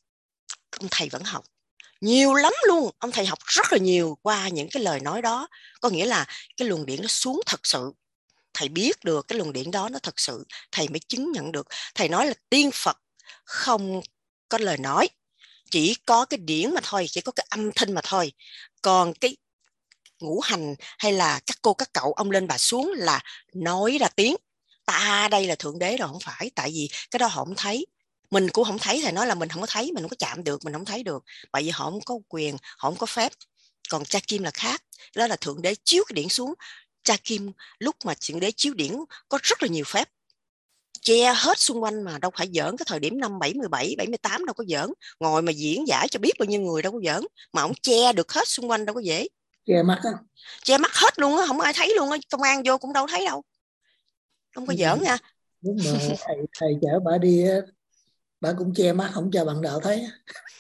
Speaker 2: ông thầy vẫn học nhiều lắm luôn. Ông thầy học rất là nhiều qua những cái lời nói đó. Có nghĩa là cái luồng điển nó xuống thật sự, thầy biết được cái luồng điển đó nó thật sự, thầy mới chứng nhận được. Thầy nói là tiên Phật không có lời nói, chỉ có cái điển mà thôi, chỉ có cái âm thanh mà thôi. Còn cái ngũ hành hay là các cô các cậu, ông lên bà xuống là nói ra tiếng. Ta đây là thượng đế rồi, không phải. Tại vì cái đó họ không thấy, mình cũng không thấy. Thầy nói là mình không có thấy, mình không có chạm được, mình không thấy được, bởi vì họ không có quyền, họ không có phép. Còn cha kim là khác, đó là thượng đế chiếu cái điển xuống. Cha kim lúc mà thượng đế chiếu điển có rất là nhiều phép, che hết xung quanh mà đâu phải giỡn. Cái thời điểm năm bảy mươi bảy, bảy mươi tám đâu có giỡn, ngồi mà diễn giải cho biết bao nhiêu người đâu có giỡn, mà ông che được hết xung quanh đâu có dễ.
Speaker 1: Che mắt á,
Speaker 2: che mắt hết luôn á, không ai thấy luôn á, công an vô cũng đâu thấy đâu, không có giỡn nha.
Speaker 1: Lúc mà thầy, thầy chở bà đi á, bà cũng che mắt không cho bạn đạo thấy.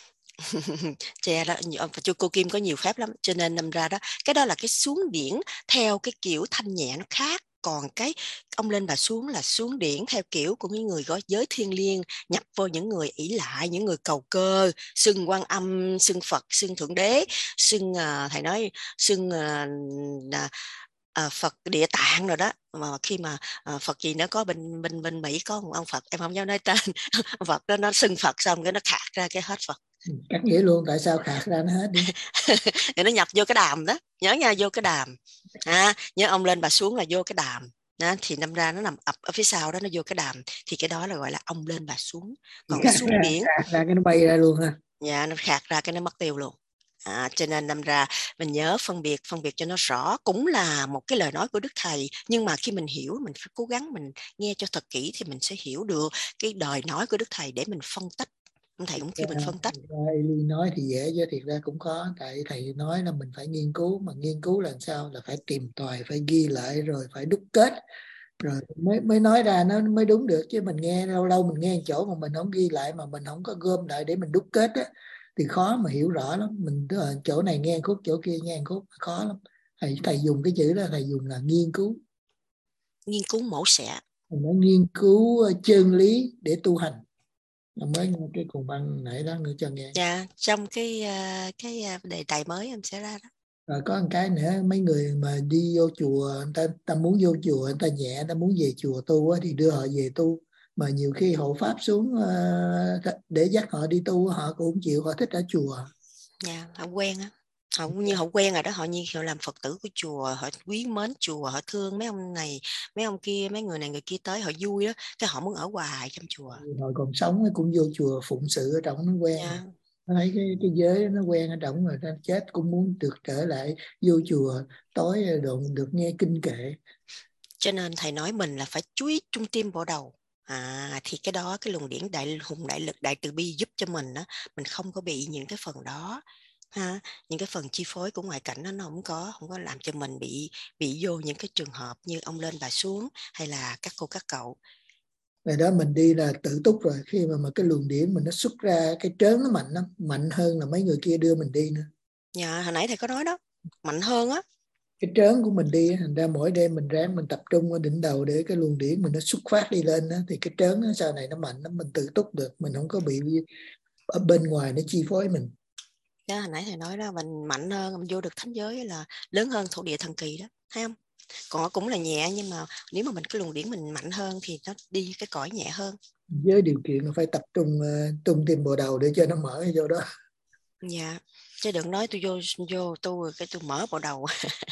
Speaker 2: Che đó, cô Kim có nhiều phép lắm, cho nên nằm ra đó, cái đó là cái xuống điển theo cái kiểu thanh nhẹ nó khác. Còn cái ông lên bà xuống là xuống điển theo kiểu của những người có giới thiên liêng, nhập vô những người ỷ lại, những người cầu cơ, xưng Quan Âm, xưng Phật, xưng Thượng Đế, xưng uh, thầy nói xưng uh, uh, Phật Địa Tạng rồi đó. Mà khi mà uh, Phật gì nó có bên bên bên Mỹ có một ông Phật, em không dám nói tên, Phật đó nó xưng Phật xong cái nó khạc ra cái hết Phật.
Speaker 1: Cắt nghĩa luôn, tại sao khạc ra nó hết đi.
Speaker 2: Thì nó nhập vô cái đàm đó, nhớ nha, vô cái đàm à, nhớ ông lên bà xuống là vô cái đàm đó, thì năm ra nó nằm ập ở phía sau đó, nó vô cái đàm, thì cái đó là gọi là ông lên bà xuống. Còn cái xuống điển
Speaker 1: khạc ra cái nó bay ra luôn ha.
Speaker 2: Dạ, nó khạc ra cái nó mất tiêu luôn. À, cho nên năm ra mình nhớ phân biệt phân biệt cho nó rõ. Cũng là một cái lời nói của Đức Thầy, nhưng mà khi mình hiểu, mình phải cố gắng mình nghe cho thật kỹ thì mình sẽ hiểu được cái lời nói của Đức Thầy để mình phân tích. Thầy cũng kêu mình phân tích.
Speaker 1: Eli nói thì dễ, chứ thiệt ra cũng khó. Tại thầy nói là mình phải nghiên cứu, mà nghiên cứu là sao, là phải tìm tòi, phải ghi lại rồi phải đúc kết rồi mới mới nói ra nó mới đúng được. Chứ mình nghe lâu lâu mình nghe chỗ mà mình không ghi lại, mà mình không có gom lại để mình đúc kết á, thì khó mà hiểu rõ lắm. Mình chỗ này nghe khúc, chỗ kia nghe khúc, khó lắm. Thầy thầy dùng cái chữ đó, thầy dùng là nghiên cứu,
Speaker 2: nghiên cứu mổ xẻ,
Speaker 1: nó nghiên cứu chân lý để tu hành. Mới nghe cái cùng băng nãy đó nữa cho nghe.
Speaker 2: Dạ, trong cái cái đề tài mới em sẽ ra đó.
Speaker 1: Rồi có một cái nữa, mấy người mà đi vô chùa, người ta, ta muốn vô chùa, người ta nhẹ, người ta muốn về chùa tu á, thì đưa họ về tu. Mà nhiều khi hộ pháp xuống để dắt họ đi tu, họ cũng không chịu, họ thích ở chùa.
Speaker 2: Dạ, họ quen á. Họ như họ quen rồi đó, họ như họ làm Phật tử của chùa, họ quý mến chùa, họ thương mấy ông này, mấy ông kia, mấy người này người kia tới, họ vui đó, cái họ muốn ở hoài trong chùa.
Speaker 1: Hồi còn sống cũng vô chùa phụng sự ở trong, nó quen. Yeah. Nó thấy cái, cái giới nó quen ở trong rồi, nó chết cũng muốn được trở lại vô chùa tối được, được nghe kinh kệ.
Speaker 2: Cho nên thầy nói mình là phải chú ý trung tim bộ đầu. À, thì cái đó, cái luồng điển đại hùng đại lực đại từ bi giúp cho mình đó, mình không có bị những cái phần đó. ha. Những cái phần chi phối của ngoại cảnh đó nó không có không có làm cho mình bị bị vô những cái trường hợp như ông lên bà xuống hay là các cô các cậu.
Speaker 1: Ngày đó mình đi là tự túc rồi, khi mà, mà cái luồng điển mình nó xuất ra, cái trớn nó mạnh lắm, mạnh hơn là mấy người kia đưa mình đi nữa.
Speaker 2: Dạ, hồi nãy thầy có nói đó, mạnh hơn á.
Speaker 1: Cái trớn của mình đi, thành ra mỗi đêm mình ráng mình tập trung ở đỉnh đầu để cái luồng điển mình nó xuất phát đi lên đó, thì cái trớn nó sau này nó mạnh lắm, mình tự túc được, mình không có bị ở bên ngoài nó chi phối mình.
Speaker 2: Đó, hồi nãy thầy nói đó, mình mạnh hơn, mình vô được thánh giới là lớn hơn thổ địa thần kỳ đó, thấy không? Còn nó cũng là nhẹ, nhưng mà nếu mà mình cái luồng điển mình mạnh hơn thì nó đi cái cõi nhẹ hơn.
Speaker 1: Với điều kiện là phải tập trung uh, tung tim bộ đầu để cho nó mở vô đó.
Speaker 2: Dạ, chứ đừng nói tôi vô vô tôi cái tôi mở bộ đầu.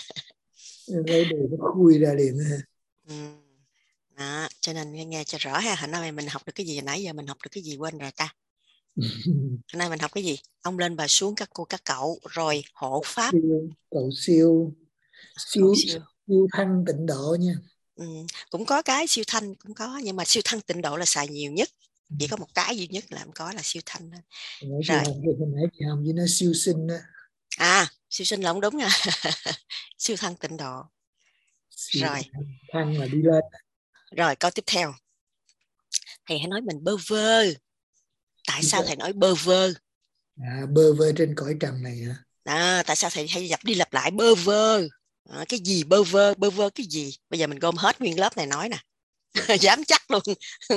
Speaker 1: Lấy đồ nó khui ra liền ha.
Speaker 2: Ừ. Đó, cho nên nghe, nghe cho rõ ha. Hôm nay mình học được cái gì, nãy giờ mình học được cái gì quên rồi ta. Hôm nay mình học cái gì? Ông lên bà xuống, các cô các cậu, rồi hộ pháp,
Speaker 1: siêu, cầu siêu siêu,
Speaker 2: siêu
Speaker 1: siêu thăng tịnh độ nha.
Speaker 2: Ừ. Cũng có cái siêu thanh cũng có, nhưng mà siêu thanh tịnh độ là xài nhiều nhất. Chỉ có một cái duy nhất là không có là siêu thanh thôi.
Speaker 1: Rồi chị Hồng, hồi nãy chị Hồng với nó siêu sinh đó.
Speaker 2: À, siêu sinh là không đúng nha. Siêu thanh tịnh độ.
Speaker 1: Siêu
Speaker 2: Rồi
Speaker 1: thăng là đi lên.
Speaker 2: Rồi câu tiếp theo, thầy hãy nói mình bơ vơ. Tại sao thầy nói bơ vơ?
Speaker 1: À, bơ vơ trên cõi trần này hả?
Speaker 2: À, tại sao thầy hay lặp đi lặp lại bơ vơ? À, cái gì bơ vơ? Bơ vơ cái gì? Bây giờ mình gom hết nguyên lớp này nói nè. Dám chắc luôn.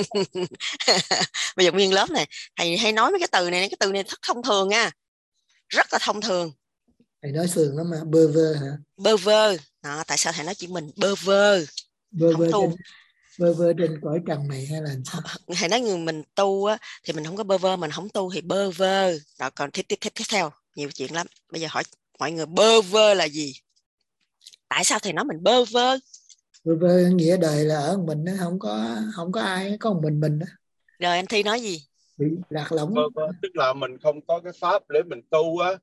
Speaker 2: Bây giờ nguyên lớp này thầy hay nói mấy cái từ này, cái từ này rất thông thường nha, rất là thông thường.
Speaker 1: Thầy nói thường lắm mà, bơ vơ hả?
Speaker 2: Bơ vơ. À, tại sao thầy nói chỉ mình bơ vơ?
Speaker 1: Bơ
Speaker 2: không
Speaker 1: vơ
Speaker 2: tu.
Speaker 1: trên, bơ vơ trên cõi trần này hay là sao?
Speaker 2: Thầy nói người mình tu á, thì mình không có bơ vơ, mình không tu thì bơ vơ. Rồi còn tiếp tiếp tiếp tiếp theo nhiều chuyện lắm. Bây giờ hỏi mọi người bơ vơ là gì? Tại sao thầy nói mình bơ vơ?
Speaker 1: Bơ vơ nghĩa đời là ở mình nó không có không có ai, có một mình mình đó.
Speaker 2: Rồi anh Thi nói gì?
Speaker 1: Bị lạc lõng.
Speaker 4: Bơ vơ tức là mình không có cái pháp để mình tu á,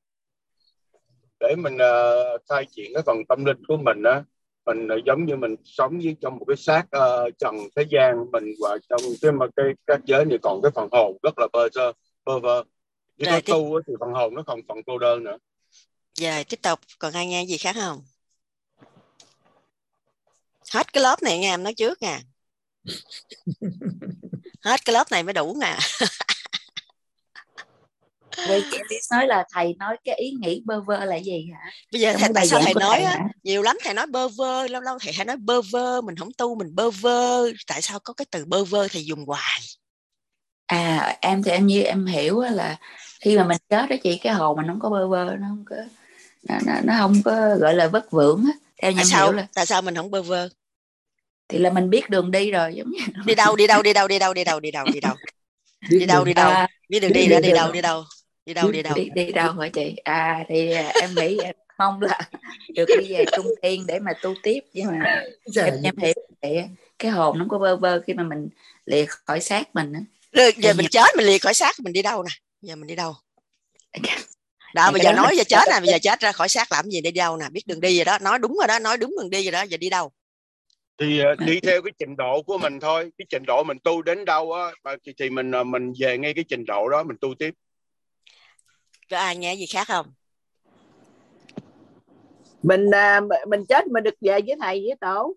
Speaker 4: để mình uh, thay chuyển cái phần tâm linh của mình á. Mình uh, giống như mình sống với trong một cái xác uh, trần thế gian mình, và trong cái mà cái các giới này còn cái phần hồn rất là bơ vơ bơ vơ. Chỉ có
Speaker 2: tiếp...
Speaker 4: tu thì phần hồn nó còn phần cô đơn nữa.
Speaker 2: Rồi tiếp tục, còn ai nghe gì khác không? Hết cái lớp này nghe em nói trước nè. Hết cái lớp này mới đủ nè.
Speaker 10: Vậy chị Lý nói là thầy nói cái ý nghĩ bơ vơ là gì hả?
Speaker 2: Bây giờ thầy, tại sao thầy nói á, nhiều lắm, thầy nói bơ vơ, lâu lâu thầy hay nói bơ vơ, mình không tu mình bơ vơ. Tại sao có cái từ bơ vơ thầy dùng hoài?
Speaker 10: À, em thì em như em hiểu là khi mà mình chết đó chị, cái hồn mình không có bơ vơ, nó không có nó, nó, nó không có gọi là vất vưởng á. Theo
Speaker 2: tại
Speaker 10: em
Speaker 2: sao
Speaker 10: hiểu là
Speaker 2: tại sao mình không bơ vơ?
Speaker 10: Thì là mình biết đường đi rồi, giống như
Speaker 2: đi đâu đi đâu đi đâu đi đâu đi đâu đi đâu đi đâu đi đâu đi đâu biết đường đi đã đi đâu đi đâu đi đâu đi đâu
Speaker 10: đi đi đâu hả chị? À thì em nghĩ em mong là được đi về trung thiên để mà tu tiếp, nhưng mà em, em hiểu vậy, cái hồn nó có bơ vơ khi mà mình lìa khỏi xác mình á.
Speaker 2: Rồi, giờ mình chết mình lìa khỏi xác mình đi đâu nè? Giờ mình đi đâu? Đó, bây giờ nói giờ chết nè, bây giờ chết ra khỏi xác làm gì, đi đâu nè? Biết đường đi rồi đó, nói đúng rồi đó, nói đúng đường đi rồi đó, giờ đi đâu?
Speaker 4: Thì uh, đi theo cái trình độ của mình thôi, cái trình độ mình tu đến đâu á thì, thì mình uh, mình về ngay cái trình độ đó mình tu tiếp.
Speaker 2: Có ai nghe gì khác không?
Speaker 11: Mình uh, mình chết mình được về với thầy với tổ.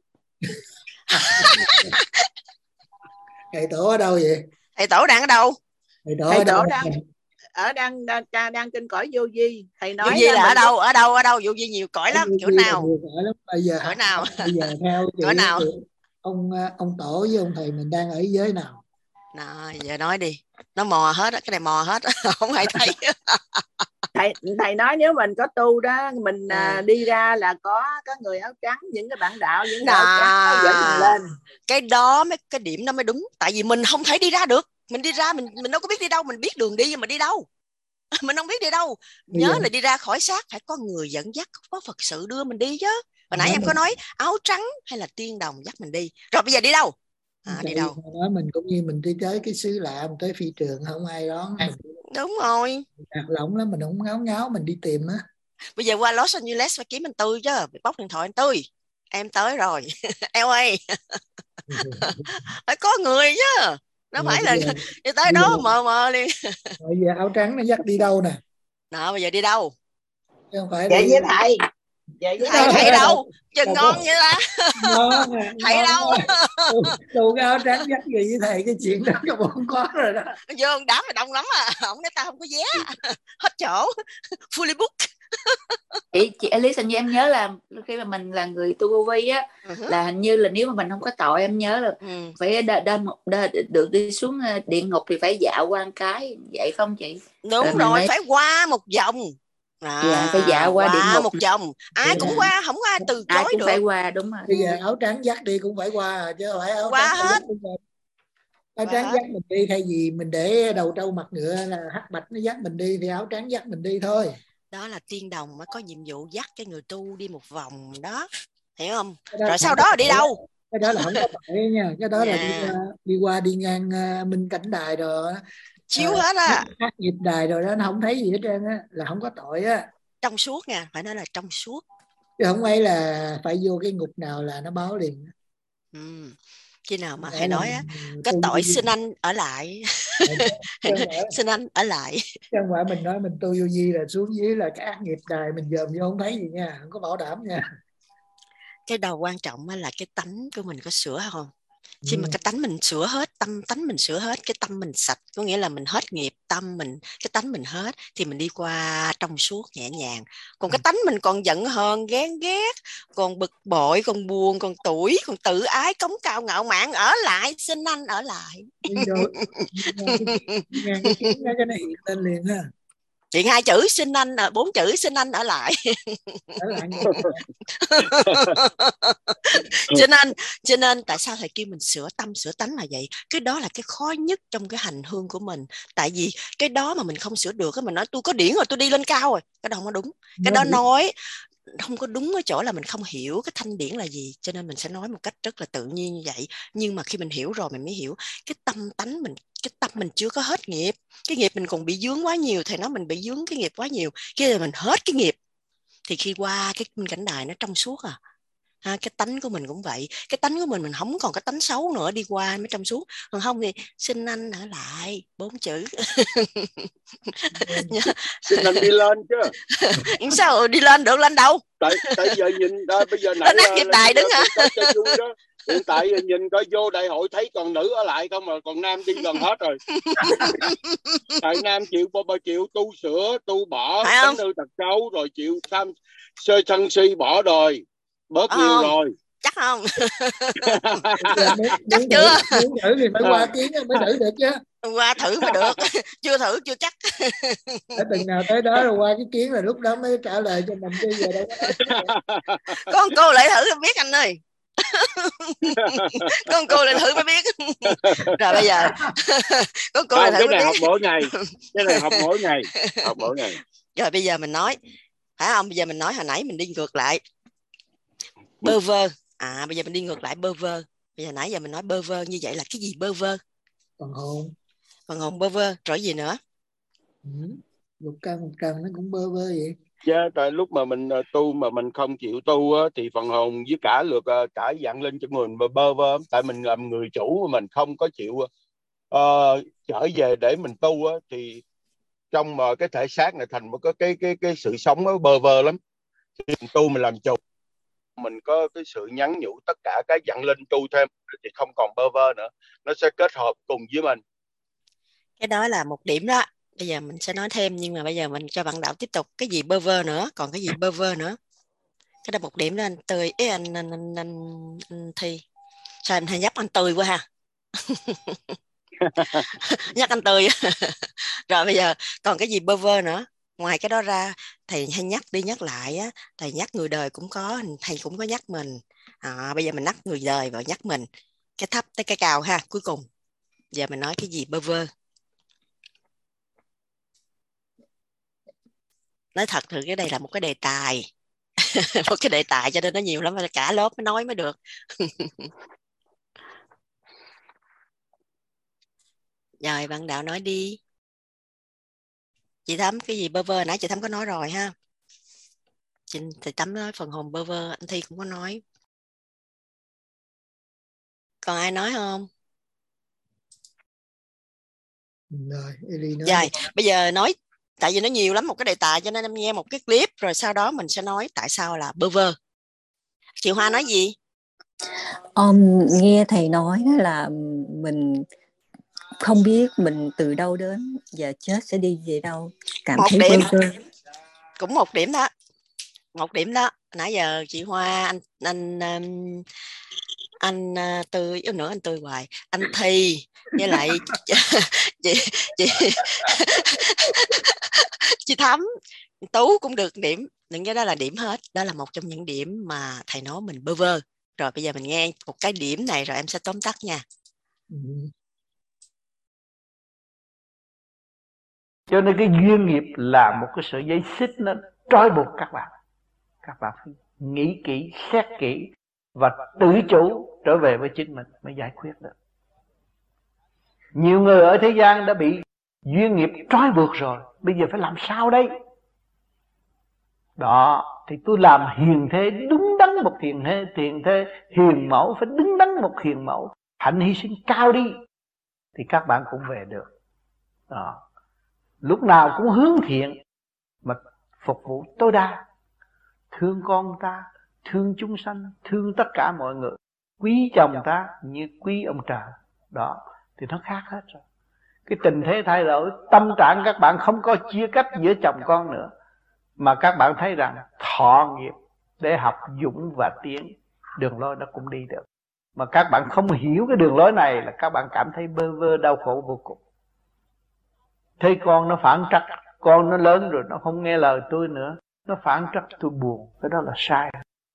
Speaker 1: Thầy tổ ở đâu vậy?
Speaker 2: Thầy tổ đang ở đâu?
Speaker 1: Thầy tổ,
Speaker 11: thầy
Speaker 1: ở
Speaker 11: tổ
Speaker 1: đâu?
Speaker 11: đang ở đang đang đang trên cõi vô vi. Thầy nói
Speaker 2: vô vi là ở đâu? Ở đâu? Ở đâu? Vô vi nhiều cõi lắm, chỗ nào?
Speaker 1: Cõi lắm. Bây giờ
Speaker 2: cõi nào?
Speaker 1: Bây giờ theo chị,
Speaker 2: cõi nào?
Speaker 1: ông ông tổ với ông thầy mình đang ở giới nào?
Speaker 2: Nào, giờ nói đi. Nó mò hết, cái này mò hết, không ai thấy.
Speaker 11: thầy thầy nói nếu mình có tu đó, mình à. đi ra là có có người áo trắng, những cái bạn đạo, những người áo trắng nó dẫn mình lên.
Speaker 2: Cái đó mấy cái điểm đó mới đúng, tại vì mình không thể đi ra được. Mình đi ra mình mình đâu có biết đi đâu, mình biết đường đi mà đi đâu. Mình không biết đi đâu. Nhớ yeah. là đi ra khỏi xác phải có người dẫn dắt, có Phật sự đưa mình đi chứ. Hồi nãy yeah. em có nói áo trắng hay là tiên đồng dắt mình đi. Rồi bây giờ đi đâu? À, đi đâu?
Speaker 1: Đó mình cũng như mình đi tới cái xứ lạ, mình tới phi trường không ai đón. Mình...
Speaker 2: Đúng rồi.
Speaker 1: Lạc lõng lắm, mình không ngáo ngáo mình đi tìm á.
Speaker 2: Bây giờ qua Los Angeles phải kiếm anh Tư chứ, bóc điện thoại anh Tư. Em tới rồi. Em ơi. Phải có người chứ. Nó phải là giờ, đi tới đó giờ, mờ mờ liền.
Speaker 1: Bây giờ áo trắng nó dắt đi đâu nè?
Speaker 2: Nào bây giờ đi đâu?
Speaker 1: không phải
Speaker 11: vậy
Speaker 1: đi
Speaker 11: với thầy vậy với
Speaker 2: thầy thầy đâu chừng
Speaker 1: đâu
Speaker 2: ngon
Speaker 1: có.
Speaker 2: như ta
Speaker 1: Ngon à,
Speaker 2: thầy
Speaker 1: ngon
Speaker 2: đâu
Speaker 1: tôi, tôi cái áo trắng dắt gì với thầy, cái chuyện đó các bạn có rồi đó.
Speaker 2: vô ông đám mà đông lắm à, ông nói tao không có vé hết chỗ fully book.
Speaker 10: chị chị Alice, hình như em nhớ là khi mà mình là người tu vô vi á, uh-huh. là hình như là nếu mà mình không có tội, em nhớ là uh-huh. phải đa, đa, đa, được đi xuống địa ngục thì phải dạo qua một cái, vậy không chị?
Speaker 2: Đúng rồi, rồi mới... phải qua một vòng. À,
Speaker 10: dạ, phải dạo qua, qua địa ngục
Speaker 2: một vòng, ai cũng qua, không có ai từ chối
Speaker 10: ai cũng
Speaker 2: được.
Speaker 10: phải qua, đúng rồi.
Speaker 1: Bây giờ áo trắng dắt đi cũng phải qua, chứ không phải áo
Speaker 2: qua
Speaker 1: trắng
Speaker 2: hết.
Speaker 1: Áo qua trắng hết. Dắt mình đi, thay vì mình để đầu trâu mặt ngựa là hắc bạch nó dắt mình đi, thì áo trắng dắt mình đi thôi.
Speaker 2: Đó là tiên đồng mới có nhiệm vụ dắt cái người tu đi một vòng đó, hiểu không? Rồi sau đó là đi đâu?
Speaker 1: Cái đó là không có tội nha, cái đó yeah. là đi qua đi qua đi ngang uh, minh cảnh đài rồi
Speaker 2: chiếu uh, hết á,
Speaker 1: hát nghiệp đài rồi đó, nó không thấy gì hết trơn á, là không có tội á.
Speaker 2: Trong suốt nha, phải nói là trong suốt,
Speaker 1: chứ không phải là phải vô cái ngục nào là nó báo liền.
Speaker 2: Ừ. Khi nào mà thầy nói á, cái tội xin anh ở lại, xin anh ở lại.
Speaker 1: Chứ không phải mình nói mình tu vô vi là xuống dưới là cái ác nghiệp đài mình dòm vô không thấy gì nha, không có bảo đảm nha.
Speaker 2: Cái đầu quan trọng là cái tánh của mình có sửa không? Khi mà cái tánh mình sửa hết, tâm tánh mình sửa hết, cái tâm mình sạch, có nghĩa là mình hết nghiệp, tâm mình, cái tánh mình hết, thì mình đi qua trong suốt nhẹ nhàng. Còn cái tánh mình còn giận hờn, ghen ghét, còn bực bội, còn buồn, còn tủi, còn tự ái, cống cao ngạo mạn, ở lại, xin anh ở lại.
Speaker 1: Nghe cái tiếng đó cái nó hiện lên liền ha.
Speaker 2: Chị hai chữ xin anh, bốn chữ xin anh ở lại.
Speaker 1: Ở lại
Speaker 2: cho nên cho nên tại sao thầy kêu mình sửa tâm sửa tánh là vậy? Cái đó là cái khó nhất trong cái hành hương của mình. Tại vì cái đó mà mình không sửa được, mình nói tôi có điển rồi, tôi đi lên cao rồi, cái đó không có đúng. Cái đó nói không có đúng ở chỗ là mình không hiểu cái thanh điển là gì, cho nên mình sẽ nói một cách rất là tự nhiên như vậy. Nhưng mà khi mình hiểu rồi mình mới hiểu cái tâm tánh mình, cái tâm mình chưa có hết nghiệp, cái nghiệp mình còn bị dướng quá nhiều. Thầy nói mình bị dướng cái nghiệp quá nhiều, khi là mình hết cái nghiệp thì khi qua cái minh cảnh đài nó trong suốt à. Ha, cái tánh của mình cũng vậy, cái tánh của mình mình không còn cái tánh xấu nữa, đi qua mới trong suốt. Còn không thì xin anh ở lại, bốn chữ.
Speaker 4: Xin anh đi lên chứ.
Speaker 2: Sao đi lên được, lên đâu?
Speaker 4: Tại tại giờ nhìn đó, bây giờ nãy
Speaker 2: lên đài đứng hả?
Speaker 4: Hiện tại nhìn coi vô đại hội thấy toàn nữ ở lại không, mà còn nam đi gần hết rồi. Tại nam chịu bao chịu tu sửa, tu bỏ tánh hư tật xấu, rồi chịu tham sơ sân si bỏ rồi, bớt
Speaker 2: ờ,
Speaker 4: nhiều rồi.
Speaker 2: Chắc không?
Speaker 1: Chắc chưa? Muốn thử thì phải qua tiếng mới thử được chứ.
Speaker 2: Qua thử mới được. Chưa thử chưa chắc.
Speaker 1: Đã từng nào tới đó rồi qua cái kiến là lúc đó mới trả lời cho mình, chứ giờ đâu có.
Speaker 2: Con cô lại thử biết anh ơi. Con cô lại thử mới biết. Rồi bây giờ con cô lại thử
Speaker 4: cái này
Speaker 2: mới
Speaker 4: học
Speaker 2: biết.
Speaker 4: mỗi ngày, cái này học mỗi ngày, học mỗi ngày.
Speaker 2: Rồi bây giờ mình nói, phải không? Bây giờ mình nói hồi nãy mình đi ngược lại, bơ vơ. À bây giờ mình đi ngược lại, bơ vơ. Bây giờ nãy giờ mình nói bơ vơ, như vậy là cái gì bơ vơ?
Speaker 1: Phần hồn.
Speaker 2: Phần hồn bơ vơ, rồi gì nữa?
Speaker 1: Ừ. Lục căn một trần nó cũng bơ vơ vậy.
Speaker 4: Chứ yeah, tại lúc mà mình tu mà mình không chịu tu á, thì phần hồn với cả lượt cả dạng linh cho người mình bơ vơ. Tại mình làm người chủ mà mình không có chịu uh, trở về để mình tu á, thì trong uh, cái thể xác này thành một cái cái cái cái sự sống nó bơ vơ lắm. Khi mình tu mình làm chủ, mình có cái sự nhắn nhủ tất cả các dạng linh tu thêm thì không còn bơ vơ nữa, nó sẽ kết hợp cùng với mình.
Speaker 2: Cái đó là một điểm đó. Bây giờ mình sẽ nói thêm, nhưng mà bây giờ mình cho bạn Đạo tiếp tục. Cái gì bơ vơ nữa? Còn cái gì bơ vơ nữa? Cái đó một điểm đó anh Tươi. Ê, anh, anh, anh, anh, anh Thi. Sao anh hay nhắc anh Tươi quá ha? Nhắc anh Tươi. Rồi bây giờ còn cái gì bơ vơ nữa? Ngoài cái đó ra, thầy hay nhắc đi nhắc lại á. Thầy nhắc người đời cũng có, thầy cũng có nhắc mình. À, bây giờ mình nhắc người đời và nhắc mình. Cái thấp tới cái cao ha, cuối cùng. Giờ mình nói cái gì bơ vơ? Nói thật thì cái đây là một cái đề tài. Một cái đề tài cho nên nó nhiều lắm, cả lớp mới nói mới được. Rồi bạn Đạo nói đi. Chị Thắm, cái gì bơ vơ? Nãy chị Thắm có nói rồi ha. Chị thì Thắm nói phần hồn bơ vơ, anh Thi cũng có nói. Còn ai nói không?
Speaker 1: Rồi, Eli nói.
Speaker 2: Rồi, bây giờ nói Tại vì nó nhiều lắm một cái đề tài, cho nên em nghe một cái clip rồi sau đó mình sẽ nói tại sao là bơ vơ. Chị Hoa nói gì?
Speaker 12: Um, nghe thầy nói là mình không biết mình từ đâu đến và chết sẽ đi về đâu, cảm
Speaker 2: một
Speaker 12: thấy
Speaker 2: điểm.
Speaker 12: bơ vơ.
Speaker 2: Cũng một điểm đó, một điểm đó. Nãy giờ chị Hoa, anh anh um, anh uh, Tư nữa anh Tư hoài, anh Thi với lại chị chị chị Thắm, Tú cũng được điểm. Những cái đó là điểm hết. Đó là một trong những điểm mà thầy nói mình bơ vơ. Rồi bây giờ mình nghe một cái điểm này rồi em sẽ tóm tắt nha.
Speaker 13: Ừ. Cho nên cái duyên nghiệp là một cái sợi dây xích nó trói buộc các bạn. Các bạn phải nghĩ kỹ, xét kỹ và tự chủ trở về với chính mình mới giải quyết được. Nhiều người ở thế gian đã bị duyên nghiệp trói buộc rồi, bây giờ phải làm sao đây? Đó, thì tôi làm hiền thế, đứng đắn một hiền thế, hiền thế, hiền mẫu, phải đứng đắn một hiền mẫu, hạnh hy sinh cao đi, thì các bạn cũng về được. Đó. Lúc nào cũng hướng thiện mà phục vụ tối đa, thương con ta, thương chúng sanh, thương tất cả mọi người, quý chồng ta như quý ông trời. Đó, thì nó khác hết rồi. Cái tình thế thay đổi, tâm trạng các bạn không có chia cách giữa chồng con nữa, mà các bạn thấy rằng thọ nghiệp để học dũng và tiến, đường lối đó cũng đi được. Mà các bạn không hiểu cái đường lối này là các bạn cảm thấy bơ vơ đau khổ vô cùng. Thấy con nó phản trắc, con nó lớn rồi nó không nghe lời tôi nữa, nó phản trắc tôi buồn, cái đó là sai.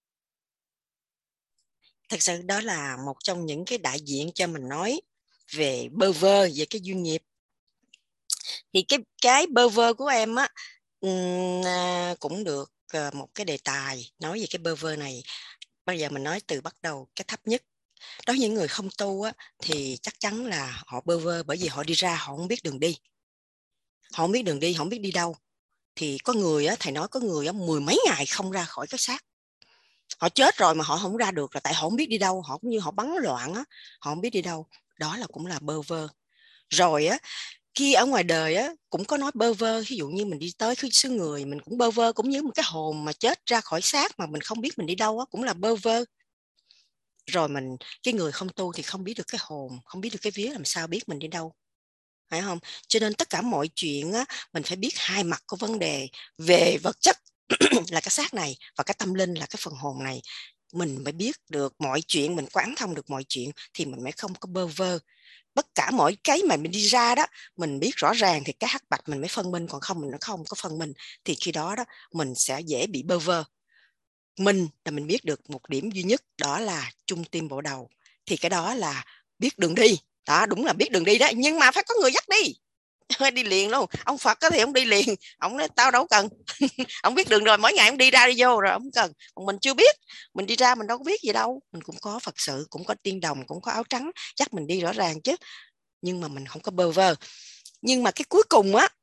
Speaker 2: Thật sự đó là một trong những cái đại diện cho mình nói về bơ vơ, về cái duyên nghiệp. Thì cái cái bơ vơ của em á cũng được một cái đề tài nói về cái bơ vơ này. Bây giờ mình nói từ bắt đầu cái thấp nhất. Đối với những người không tu á, thì chắc chắn là họ bơ vơ, bởi vì họ đi ra họ không biết đường đi. Họ không biết đường đi, họ không biết đi đâu. Thì có người á, thầy nói có người á, mười mấy ngày không ra khỏi cái xác. Họ chết rồi mà họ không ra được là tại họ không biết đi đâu. Họ cũng như họ bắn loạn á, họ không biết đi đâu. Đó là cũng là bơ vơ. Rồi á, khi ở ngoài đời á, cũng có nói bơ vơ. Ví dụ như mình đi tới cái xứ người, mình cũng bơ vơ, cũng như một cái hồn mà chết ra khỏi xác mà mình không biết mình đi đâu á, cũng là bơ vơ. Rồi mình, cái người không tu thì không biết được cái hồn, không biết được cái vía, làm sao biết mình đi đâu, phải không? Cho nên tất cả mọi chuyện á, mình phải biết hai mặt của vấn đề. Về vật chất là cái xác này, và cái tâm linh là cái phần hồn này. Mình mới biết được mọi chuyện, mình quán thông được mọi chuyện, thì mình mới không có bơ vơ. Tất cả mọi cái mà mình đi ra đó, mình biết rõ ràng thì cái hắc bạch mình mới phân minh, còn không mình nó không có phân minh, thì khi đó đó mình sẽ dễ bị bơ vơ. Mình là mình biết được một điểm duy nhất, đó là trung tim bộ đầu, thì cái đó là biết đường đi. Đó, đúng là biết đường đi đó, nhưng mà phải có người dắt đi. Đi liền luôn. Ông Phật thì ông đi liền, ông nói tao đâu cần. Ông biết đường rồi, mỗi ngày ông đi ra đi vô rồi, ông cần. Còn mình chưa biết, mình đi ra mình đâu có biết gì đâu. Mình cũng có Phật sự, cũng có tiên đồng, cũng có áo trắng dắt mình đi rõ ràng chứ, nhưng mà mình không có bơ vơ. Nhưng mà cái cuối cùng á,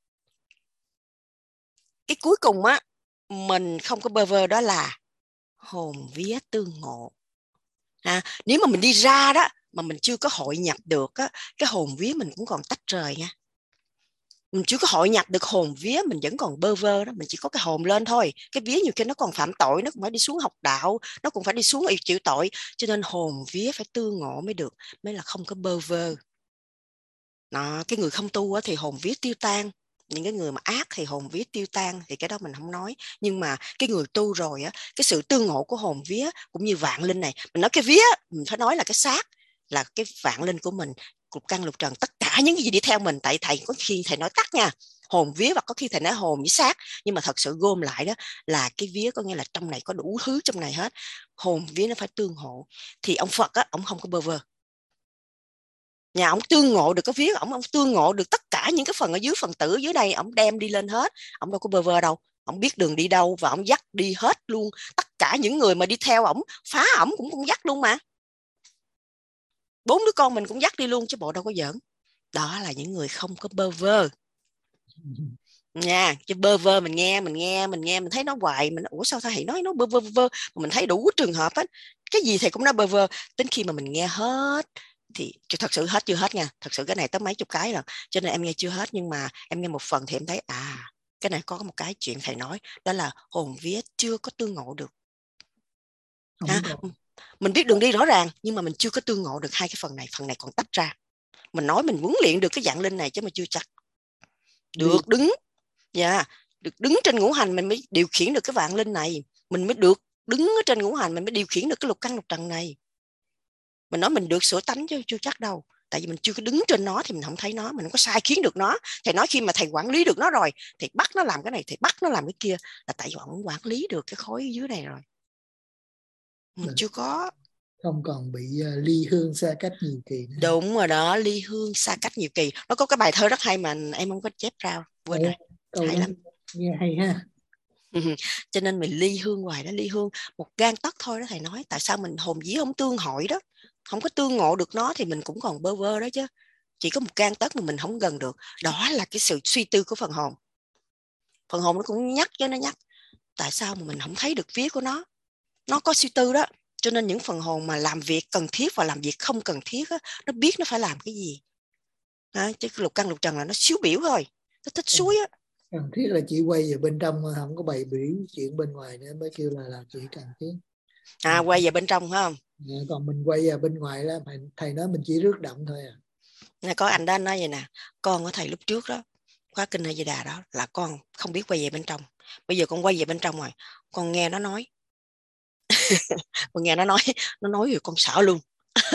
Speaker 2: cái cuối cùng á mình không có bơ vơ, đó là hồn vía tương ngộ. À, nếu mà mình đi ra đó mà mình chưa có hội nhập được á, cái hồn vía mình cũng còn tách rời nha. Mình chưa có hội nhập được hồn vía, mình vẫn còn bơ vơ đó, mình chỉ có cái hồn lên thôi. Cái vía nhiều khi nó còn phạm tội, nó cũng phải đi xuống học đạo, nó cũng phải đi xuống chịu tội. Cho nên hồn vía phải tương ngộ mới được, mới là không có bơ vơ. Đó, cái người không tu á, thì hồn vía tiêu tan. Những cái người mà ác thì hồn vía tiêu tan, thì cái đó mình không nói. Nhưng mà cái người tu rồi á, cái sự tương ngộ của hồn vía cũng như vạn linh này. Mình nói cái vía, mình phải nói là cái xác, là cái vạn linh của mình, lục căn lục trần, tất cả những cái gì đi theo mình. Tại thầy có khi thầy nói tắt nha, hồn vía, và có khi thầy nói hồn với xác, nhưng mà thật sự gom lại đó là cái vía, có nghĩa là trong này có đủ thứ trong này hết. Hồn vía nó phải tương hộ. Thì ông Phật á, ông không có bơ vơ. Nhà ông tương ngộ được cái vía, ông ông tương ngộ được tất cả những cái phần ở dưới, phần tử ở dưới đây, ông đem đi lên hết. Ông đâu có bơ vơ đâu. Ông biết đường đi đâu và ông dắt đi hết luôn. Tất cả những người mà đi theo ông, phá ổng cũng cũng dắt luôn mà. Bốn đứa con mình cũng dắt đi luôn chứ bộ đâu có giỡn. Đó là những người không có bơ vơ nha. Chứ bơ vơ mình nghe mình nghe mình nghe mình thấy nó hoài, mình ủa sao thầy nói nó bơ vơ vơ, mình thấy đủ trường hợp hết, cái gì thầy cũng nói bơ vơ. Đến khi mà mình nghe hết thì thật sự hết chưa hết nha, thật sự cái này tới mấy chục cái rồi, cho nên em nghe chưa hết, nhưng mà em nghe một phần thì em thấy à cái này có một cái chuyện thầy nói, đó là hồn vía chưa có tương ngộ được. Ha? Mình biết đường đi rõ ràng, nhưng mà mình chưa có tương ngộ được hai cái phần này, phần này còn tách ra. Mình nói mình huấn luyện được cái dạng linh này chứ mà chưa chắc. Được đứng, dạ, yeah, được đứng trên ngũ hành mình mới điều khiển được cái vạn linh này, mình mới được đứng ở trên ngũ hành mình mới điều khiển được cái lục căn lục trần này. Mình nói mình được sửa tánh chứ chưa chắc đâu, tại vì mình chưa có đứng trên nó thì mình không thấy nó, mình không có sai khiến được nó. Thầy nói khi mà thầy quản lý được nó rồi, thì bắt nó làm cái này, thì bắt nó làm cái kia, là tại vì ông quản lý được cái khối dưới này rồi. Mình chưa có,
Speaker 1: không còn bị uh, ly hương xa cách nhiều kỳ nữa.
Speaker 2: Đúng rồi đó, ly hương xa cách nhiều kỳ. Nó có cái bài thơ rất hay mà em không có chép ra, quên rồi.
Speaker 1: Câu hay lắm, nghe hay ha.
Speaker 2: Cho nên mình ly hương hoài đó, ly hương một gang tấc thôi đó thầy nói. Tại sao mình hồn vía không tương hội đó, không có tương ngộ được nó thì mình cũng còn bơ vơ đó chứ. Chỉ có một gang tấc mà mình không gần được, đó là cái sự suy tư của phần hồn. Phần hồn nó cũng nhắc cho nó nhắc, tại sao mà mình không thấy được vía của nó. Nó có suy tư đó. Cho nên những phần hồn mà làm việc cần thiết và làm việc không cần thiết á, nó biết nó phải làm cái gì. À, chứ lục căn lục trần là nó xíu biểu thôi, nó thích suối á.
Speaker 1: Cần thiết là chỉ quay về bên trong, không có bày biểu chuyện bên ngoài nữa mới kêu là làm chuyện cần thiết.
Speaker 2: À, quay về bên trong phải không?
Speaker 1: À, còn mình quay về bên ngoài là thầy nói mình chỉ rước động thôi à.
Speaker 2: Này, có anh đó nói vậy nè, con của thầy lúc trước đó, khóa kinh A Di Đà đó, là con không biết quay về bên trong. Bây giờ con quay về bên trong rồi, con nghe nó nói. Con nghe nó nói, nó nói rồi con sợ luôn.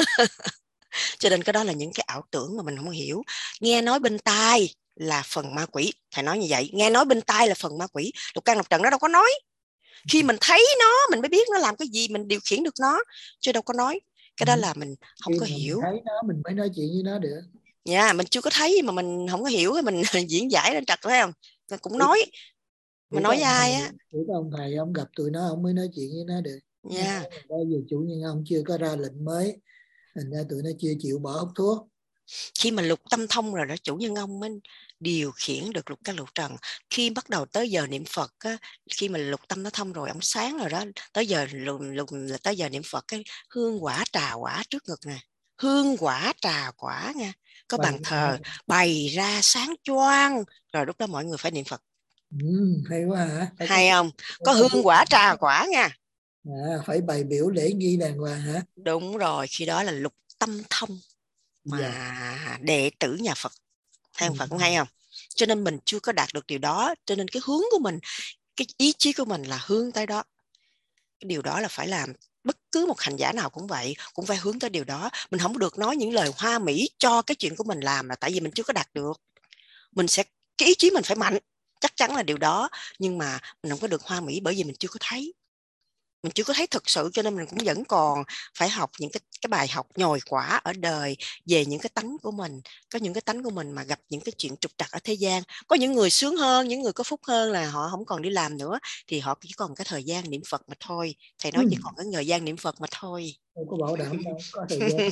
Speaker 2: Cho nên cái đó là những cái ảo tưởng mà mình không hiểu. Nghe nói bên tai là phần ma quỷ, thầy nói như vậy, nghe nói bên tai là phần ma quỷ. Lục căn lục trần nó đâu có nói. Khi mình thấy nó mình mới biết nó làm cái gì, mình điều khiển được nó, chứ đâu có nói. Cái đó là mình không
Speaker 1: khi
Speaker 2: có
Speaker 1: mình
Speaker 2: hiểu.
Speaker 1: Thấy nó mình mới nói chuyện với nó được.
Speaker 2: Dạ, yeah, mình chưa có thấy mà mình không có hiểu, mình diễn giải lên trật phải không? Mình cũng nói. Mình nói với ai á?
Speaker 1: Chỉ có ông thầy ông gặp tụi nó ông mới nói chuyện với nó được.
Speaker 2: Dạ. Yeah.
Speaker 1: Bây giờ chủ nhân ông chưa có ra lệnh mới, thành ra tụi nó chưa chịu bỏ hút thuốc.
Speaker 2: Khi mà lục tâm thông rồi đó, chủ nhân ông mới điều khiển được lục căn lục trần. Khi bắt đầu tới giờ niệm Phật á, khi mà lục tâm nó thông rồi, ông sáng rồi đó, tới giờ lục, lục là tới giờ niệm Phật, cái hương quả trà quả trước ngực nè, hương quả trà quả nha, có bàn thờ bày ra sáng choang, rồi lúc đó mọi người phải niệm Phật.
Speaker 1: Ừ, hay quá hả? Phải
Speaker 2: hay có, không? Có hương quả trà quả nha.
Speaker 1: À, phải bày biểu lễ nghi đàng hoàng hả?
Speaker 2: Đúng rồi, khi đó là lục tâm thông mà dạ. Đệ tử nhà Phật, theo Phật cũng hay không? Cho nên mình chưa có đạt được điều đó, cho nên cái hướng của mình, cái ý chí của mình là hướng tới đó. Cái điều đó là phải làm, bất cứ một hành giả nào cũng vậy, cũng phải hướng tới điều đó. Mình không được nói những lời hoa mỹ cho cái chuyện của mình làm, là tại vì mình chưa có đạt được. Mình sẽ, cái ý chí mình phải mạnh, chắc chắn là điều đó, nhưng mà mình không có được hoa mỹ bởi vì mình chưa có thấy. Mình chưa có thấy thực sự, cho nên mình cũng vẫn còn phải học những cái, cái bài học nhồi quả ở đời về những cái tánh của mình. Có những cái tánh của mình mà gặp những cái chuyện trục trặc ở thế gian. Có những người sướng hơn, những người có phúc hơn là họ không còn đi làm nữa, thì họ chỉ còn cái thời gian niệm Phật mà thôi. Thầy nói ừ. chỉ còn cái thời gian niệm Phật mà thôi.
Speaker 1: Không có bảo đảm đâu, có thời gian.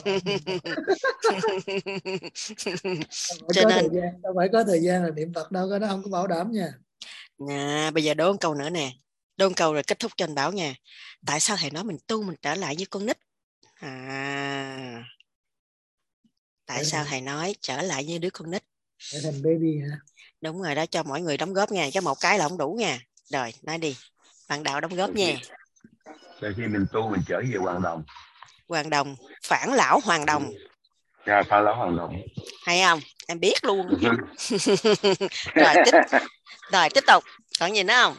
Speaker 2: Cho
Speaker 1: có
Speaker 2: nên
Speaker 1: thời gian, đâu phải có thời gian là niệm Phật đâu, cái đó không có bảo đảm nha.
Speaker 2: À, bây giờ đố một câu nữa nè. Đôn câu rồi kết thúc cho anh Bảo nha. Tại sao thầy nói mình tu mình trở lại như con nít? À, tại sao thầy nói trở lại như đứa con nít?
Speaker 1: Trở thành baby hả?
Speaker 2: Đúng rồi đó, cho mọi người đóng góp nha. Chứ một cái là không đủ nha. Rồi, nói đi. Bạn Đạo đóng góp nha.
Speaker 4: Sau khi mình tu mình trở về Hoàng Đồng.
Speaker 2: Hoàng Đồng, phản lão Hoàng Đồng.
Speaker 4: Dạ, phản lão Hoàng Đồng.
Speaker 2: Hay không? Em biết luôn. Rồi, tiếp, rồi, tiếp tục. Còn gì nữa không?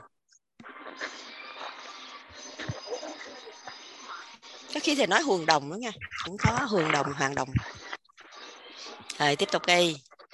Speaker 2: Có khi thầy nói Hường Đồng nữa nha, cũng có Hường Đồng, Hoàng Đồng. Rồi tiếp tục đi.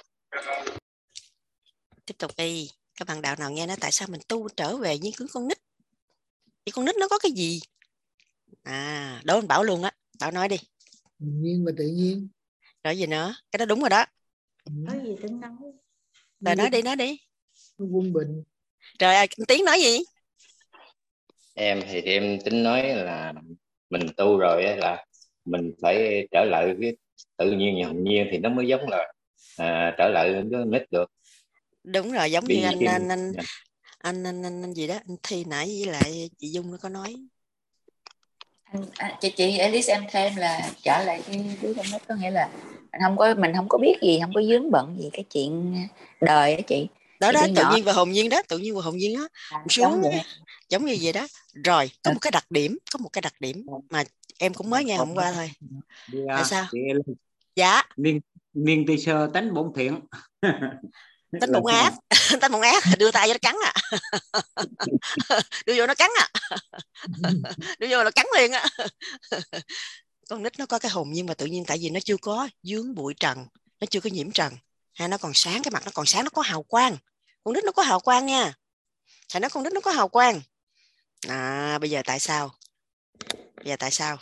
Speaker 2: Tiếp tục đi. Các bạn đạo nào nghe nói tại sao mình tu trở về như cứ con nít? Thì con nít nó có cái gì? À, đố anh Bảo luôn á. Bảo nói đi.
Speaker 1: Tự nhiên và tự nhiên.
Speaker 2: Rồi gì nữa? Cái đó đúng rồi đó.
Speaker 3: Nói gì tính nói.
Speaker 2: Rồi nói đi, nói đi.
Speaker 1: Quân Bình.
Speaker 2: Rồi anh Tiến nói gì?
Speaker 14: Em thì em tính nói là mình tu rồi ấy, là mình phải trở lại với tự nhiên và hồn nhiên thì nó mới giống là à, trở lại với nít được.
Speaker 2: Đúng rồi, giống Vì như anh,
Speaker 14: khi...
Speaker 2: anh, anh, anh, anh, anh, anh, anh gì đó, anh Thi nãy với lại chị Dung nó có nói.
Speaker 10: Anh, à, chị chị Alice em thêm là trở lại cái đứa con nít, có nghĩa là không có mình không có biết gì, không có vướng bận gì cái chuyện đời á chị.
Speaker 2: đó đó,
Speaker 10: tự
Speaker 2: tự
Speaker 10: nhỏ.
Speaker 2: nhiên và hồn nhiên đó, tự nhiên và hồn nhiên đó,
Speaker 10: À,
Speaker 2: xuống
Speaker 10: giống vậy.
Speaker 2: giống như vậy đó. Rồi có một cái đặc điểm, có một cái đặc điểm mà em cũng mới nghe hôm qua thôi. Tại sao? Dạ.
Speaker 15: Niên niên tỳ sơ tánh bổn thiện.
Speaker 2: Tánh bụng ác, tánh bụng ác, đưa tay cho nó cắn à. Đưa vô nó cắn à. Đưa vô nó cắn liền á. Con nít nó có cái hồn nhiên và tự nhiên, tại vì nó chưa có dướng bụi trần, nó chưa có nhiễm trần, hay nó còn sáng, cái mặt nó còn sáng, nó có hào quang. Con nít nó có hào quang nha. Thầy nói con nít nó có hào quang. À, bây giờ tại sao? Bây giờ tại sao?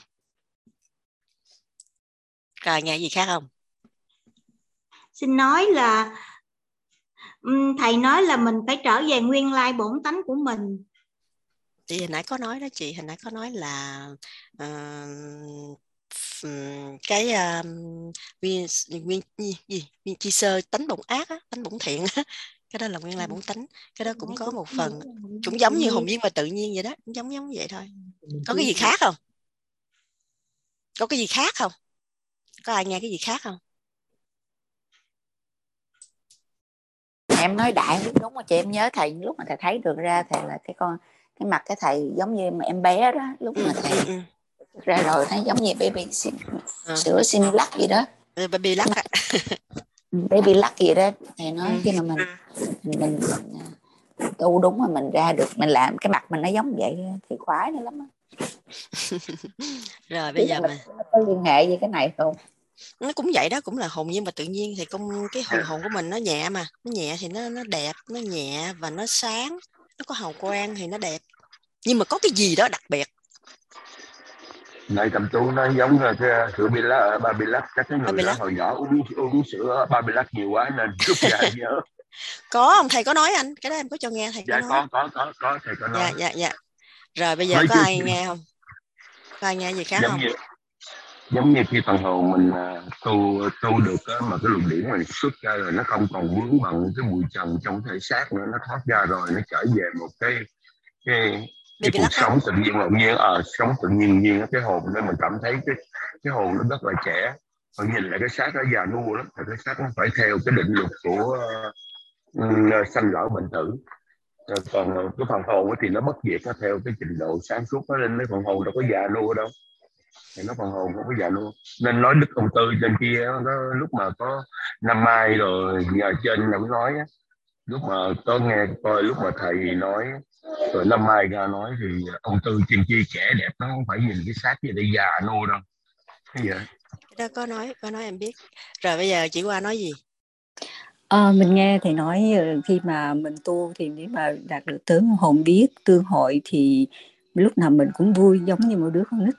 Speaker 2: Rồi nghe gì khác không?
Speaker 3: Xin nói là thầy nói là mình phải trở về nguyên lai bổn tánh của mình.
Speaker 2: Chị hồi nãy có nói đó, chị hồi nãy có nói là uh, cái uh, nguyên nguyên gì nguyên chi sơ tánh bổn ác á, tánh bổn thiện á, cái đó là nguyên lai bổn tánh. Cái đó cũng có một phần cũng giống như hồn nhiên và tự nhiên vậy đó, cũng giống giống vậy thôi. Có cái gì khác không? Có cái gì khác không? Có ai nghe cái gì khác không?
Speaker 10: Em nói đại đúng rồi chị, em nhớ thầy lúc mà thầy thấy được ra thầy là cái con cái mặt cái thầy giống như mà em bé đó, lúc mà thầy ừ, ừ. ra rồi thấy giống như baby xin, à. sữa xin lắc gì đó,
Speaker 2: baby lắc á.
Speaker 10: Baby lắc gì đó. Thầy nói ừ. khi mà mình mình, mình, mình tu đúng mà mình ra được, mình làm cái mặt mình nó giống vậy thì khoái nữa lắm.
Speaker 2: Rồi bây giờ mà
Speaker 10: có liên hệ với cái này không?
Speaker 2: Nó cũng vậy đó, cũng là hồn nhiên và tự nhiên. Thì con cái hồn hồn của mình nó nhẹ mà, nó nhẹ thì nó nó đẹp, nó nhẹ và nó sáng, nó có hào quang thì nó đẹp. Nhưng mà có cái gì đó đặc biệt.
Speaker 4: Này Tâm Tú nó giống cái sữa Bilac ở Babilac, chắc cái người đó hồi nhỏ uống uống sữa Babilac nhiều quá nên rút ra nhớ.
Speaker 2: Có ông thầy có nói anh, cái đó em có cho nghe thầy
Speaker 4: dạ,
Speaker 2: có
Speaker 4: nói.
Speaker 2: Dạ
Speaker 4: có có có thầy có nói.
Speaker 2: Dạ dạ dạ. Rồi bây giờ Mấy có ai gì... nghe không? Có ai nghe gì khác
Speaker 4: giống
Speaker 2: không?
Speaker 4: Như, giống như khi phần hồn mình uh, tu tu được đó, mà cái luồng điển mình xuất ra rồi nó không còn vướng bằng cái bụi trần trong thể xác nữa, nó thoát ra rồi nó trở về một cái cái cái cuộc sống tự nhiên tự nhiên ở à, sống tự nhiên nhiên cái hồn nên mình cảm thấy cái cái hồn nó rất là trẻ. Còn nhìn lại cái xác nó già nua lắm, cái xác nó phải theo cái định luật của uh, sanh lão bệnh tử. Còn cái phần hồn thì nó bất diệt, nó theo cái trình độ sáng suốt nó lên. Cái phần hồn đâu có già nua đâu, thì nó phần hồn không có già nua. Nên nói Đức Ông Tư trên kia nó lúc mà có năm mai rồi nhờ trên nó nói á, lúc mà có nghe coi lúc mà thầy nói rồi năm mai ra nói thì ông Tư trên kia trẻ đẹp, nó không phải nhìn cái xác gì để già nua đâu. Cái vậy
Speaker 2: cái đó có nói có nói em biết. Rồi bây giờ chị Hoa nói gì?
Speaker 12: À, mình nghe thầy nói khi mà mình tu thì nếu mà đạt được tướng hồn biết tương hội thì lúc nào mình cũng vui, giống như một đứa con nít.